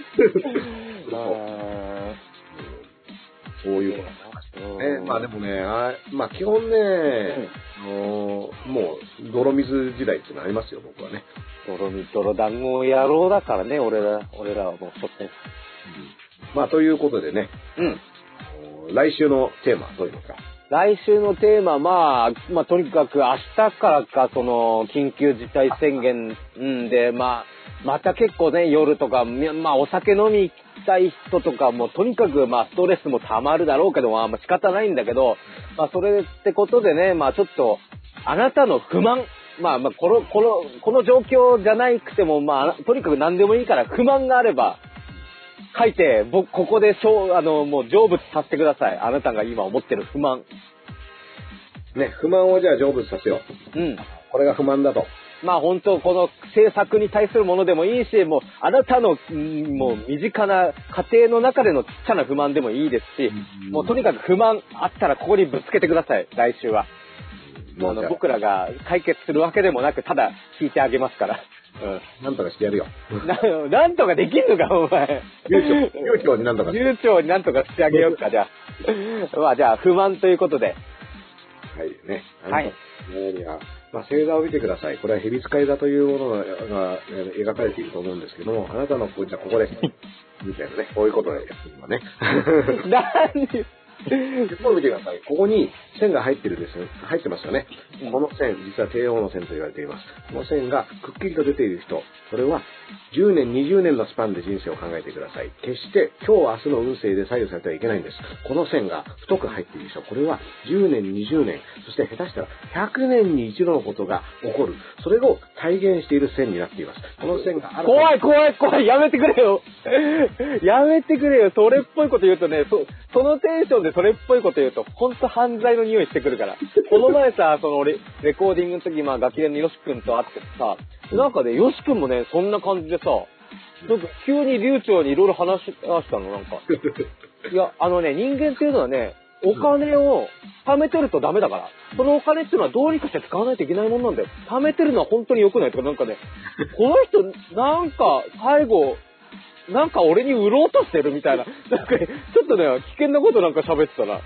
そういうことまあでもね、まあ基本ね、もう、泥水時代ってのありますよ、僕はね。 泥団子野郎だからね、俺らはもう、そって。 まあということでね、来週のテーマはどういうのか。 来週のテーマ、まあ、とにかく明日からか、緊急事態宣言で、また結構ね、夜とか、お酒飲み行きたい人とかも、とにかく、ストレスも溜まるだろうけど、仕方ないんだけど、それってことでね、ちょっと、あなたの不満、この状況じゃなくても、とにかく何でもいいから不満があれば、書いて、ここでもう成仏させてください。あなたが今思ってる不満。 ね、不満をじゃあ成仏させよう。これが不満だと。 本当この政策に対するものでもいいし、もうあなたのもう身近な家庭の中でのちっちゃな不満でもいいですし、もうとにかく不満あったらここにぶつけてください。来週は。僕らが解決するわけでもなく、ただ聞いてあげますから。 なんとかしてやるよ。 なんとかできんのか、お前。 流暢になんとか。 流暢になんとかしてあげようか、じゃあ。じゃあ、不満ということで。 はい、ね。はい。星座を見てください。これは蛇使い座というものが描かれていると思うんですけども、あなたのじゃあここです。みたいなね。こういうことで、今ね。 これ見てください。ここに線が入ってますよね。この線、実は帝王の線と言われています。この線がくっきりと出ている人、これは10年、20年のスパンで人生を考えてください。決して今日、明日の運勢で左右されてはいけないんです。この線が太く入っている人、これは10年、20年、そして下手したら100年に一度のことが起こる。それを体現している線になっています。この線が怖い、やめてくれよ。やめてくれよ。それっぽいこと言うとね、そのテンションでそれっぽいこと言うと、ほんと犯罪の匂いしてくるから。この前さ、レコーディングの時、ガキレンのヨシ君と会ってさ、なんかね、ヨシ君もね、そんな感じでさ、ちょっと急に流暢にいろいろ話したの、なんか。いや、人間っていうのはね、お金を貯めてるとダメだから。そのお金っていうのはどうにかして使わないといけないもんなんだよ。貯めてるのは本当に良くないとか、なんかね、この人、なんか、最後、なんか俺に売ろうとしてるみたいな。なんかね、ちょっとね、危険なことなんか喋ってたな。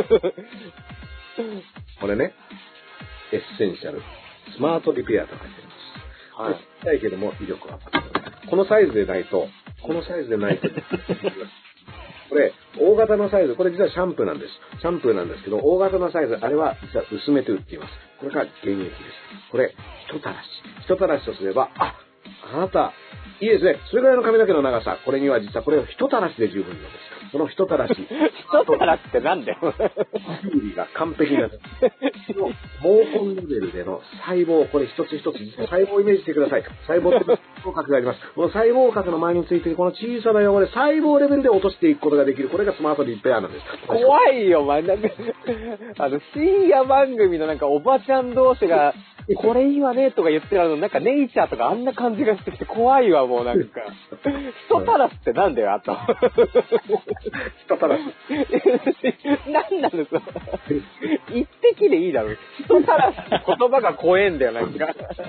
これね、エッセンシャル、スマートリペアと書いてあります。はい。ちっちゃいけども威力はある。このサイズでないと、これ、大型のサイズ、これ実はシャンプーなんです。シャンプーなんですけど、大型のサイズ、あれは実は薄めて売っています。これが原液です。これ、一たらしとすれば、あなた、いいですね。それぐらいの髪の毛の長さ。これには実はこれを一たらしで十分なんです。その一たらし。 一たらしってなんだよ。 修理が完璧なんです。毛根レベルでの細胞、これ一つ一つ、細胞をイメージしてください。細胞って細胞核があります。この細胞核の前についているこの小さな汚れ、細胞レベルで落としていくことができる。これがスマートリペアなんです。 怖いよ、なんか、深夜番組のなんかおばちゃん同士が、これいいわねとか言ってるなんかネイチャーとかあんな感じがしてきて怖いわ、もうなんか。人たらしってなんだよ、あと。 人たらし。 なんなのさ。一滴でいいだろ。人たらしって言葉が怖えんだよ、なんか。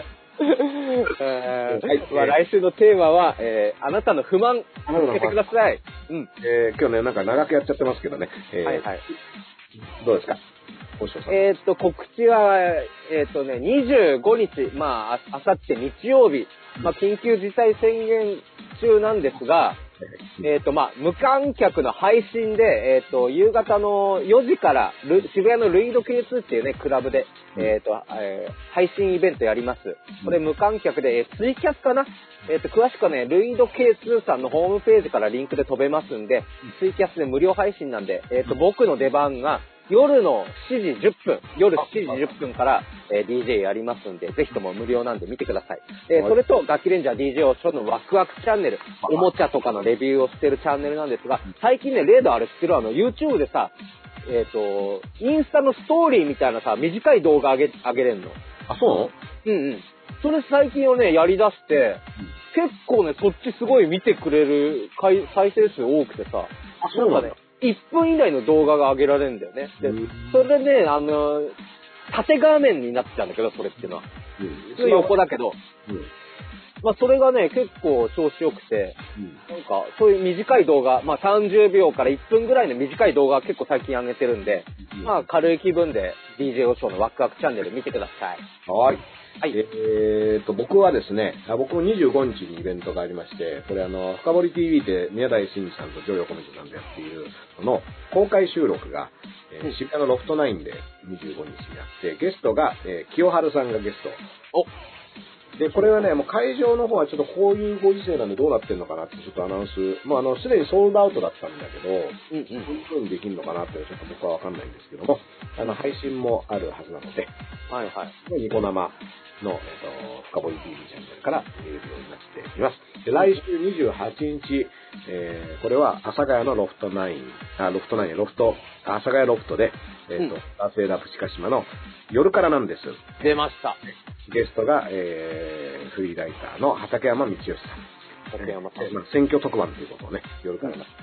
来週のテーマは、あなたの不満、教えてください。 今日ね、なんか長くやっちゃってますけどね。どうですか？ 告知は、25日、あさって日曜日、緊急事態宣言中なんですが、無観客の配信で、夕方の4時から渋谷のルイド K2 っていうね、クラブで、配信イベントやります。これ無観客で、ツイキャスかな？詳しくはね、ルイド K2 さんのホームページからリンクで飛べますんで、ツイキャスで無料配信なんで、僕の出番が、夜の7時10分、夜7時10分から、DJ やりますんで、ぜひとも無料なんで見てください。それと、ガキレンジャー DJ をのワクワクチャンネル、おもちゃとかのレビューをしてるチャンネルなんですが、最近ね、例のあれ知ってるYouTube でさ、インスタのストーリーみたいなさ、短い動画上げれんの。 あ、そう？ それ最近をね、やり出して、結構ね、そっちすごい見てくれる再生数多くてさ、なんかね、1分以内の動画が上げられるんだよね。で、それでね、縦画面になっちゃうんだけど、それっていうのは。普通横だけど。それがね、結構調子良くて、なんか、そういう短い動画、30秒から1分ぐらいの短い動画結構最近上げてるんで、軽い気分で DJ オショーのワクワクチャンネル見てください。 はい。僕はですね、僕も25日にイベントがありまして、これ深堀 TV で宮台真司さんとジョイ横水さんでやっているのの公開収録が、渋谷のロフト9で25日にやって、ゲストが、清春さんがゲスト。で、これはね、もう会場の方はちょっとこういうご時世なんでどうなってんのかなってちょっとアナウンス、すでにソールドアウトだったんだけど、どういう風にできるのかなってちょっと僕はわかんないんですけども、配信もあるはずなので、ニコ生の、深堀 TV チャンネルから見れるようになっています。で、来週28日、これは阿佐ヶ谷のロフト9、阿佐ヶ谷ロフトで、アセーラプチカシマの夜からなんです。 出ました。 ゲストが、フリーライターの畠山道義さん。 畠山さん。 選挙特番ということをね、夜からなんです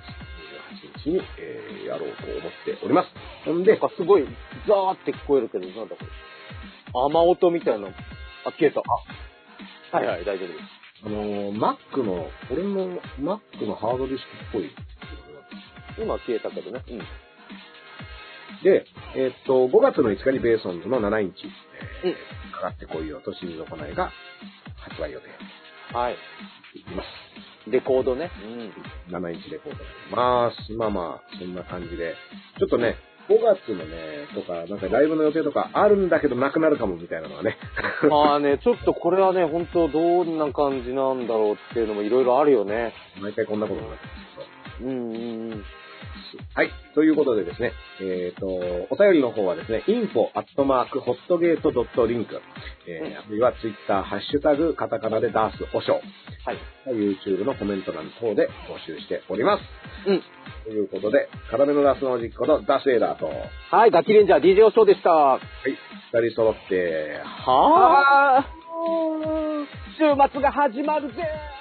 。28日に、やろうと思っております。んで、 すごい、ザーって聞こえるけど、なんだこれ。雨音みたいな。消えた。はい、大丈夫です。 Mac の、俺の Mac のハードディスクっぽい。 今消えたけどね。 で、5月の5日にベーソンズの7インチ、かかってこいよと清水行いが発売予定。 はい。 いきます。 レコードね。 7インチレコードになります。まあまあ、そんな感じで。ちょっとね、5月のね、とか、なんかライブの予定とかあるんだけどなくなるかもみたいなのはね。 まあね、ちょっとこれはね、本当どんな感じなんだろうっていうのもいろいろあるよね。 毎回こんなことになってますけど。はい。ということでですね、お便りの方はですね、info@hotgate.link、あるいは Twitter、ハッシュタグ、カタカナでダースおしょう。はい。YouTube のコメント欄等で募集しております。ということで、辛めのダースの実行のダースエイダーと、 はい、ガキレンジャー DJ おしょうでした。 はい。二人揃って、 はぁー、週末が始まるぜー。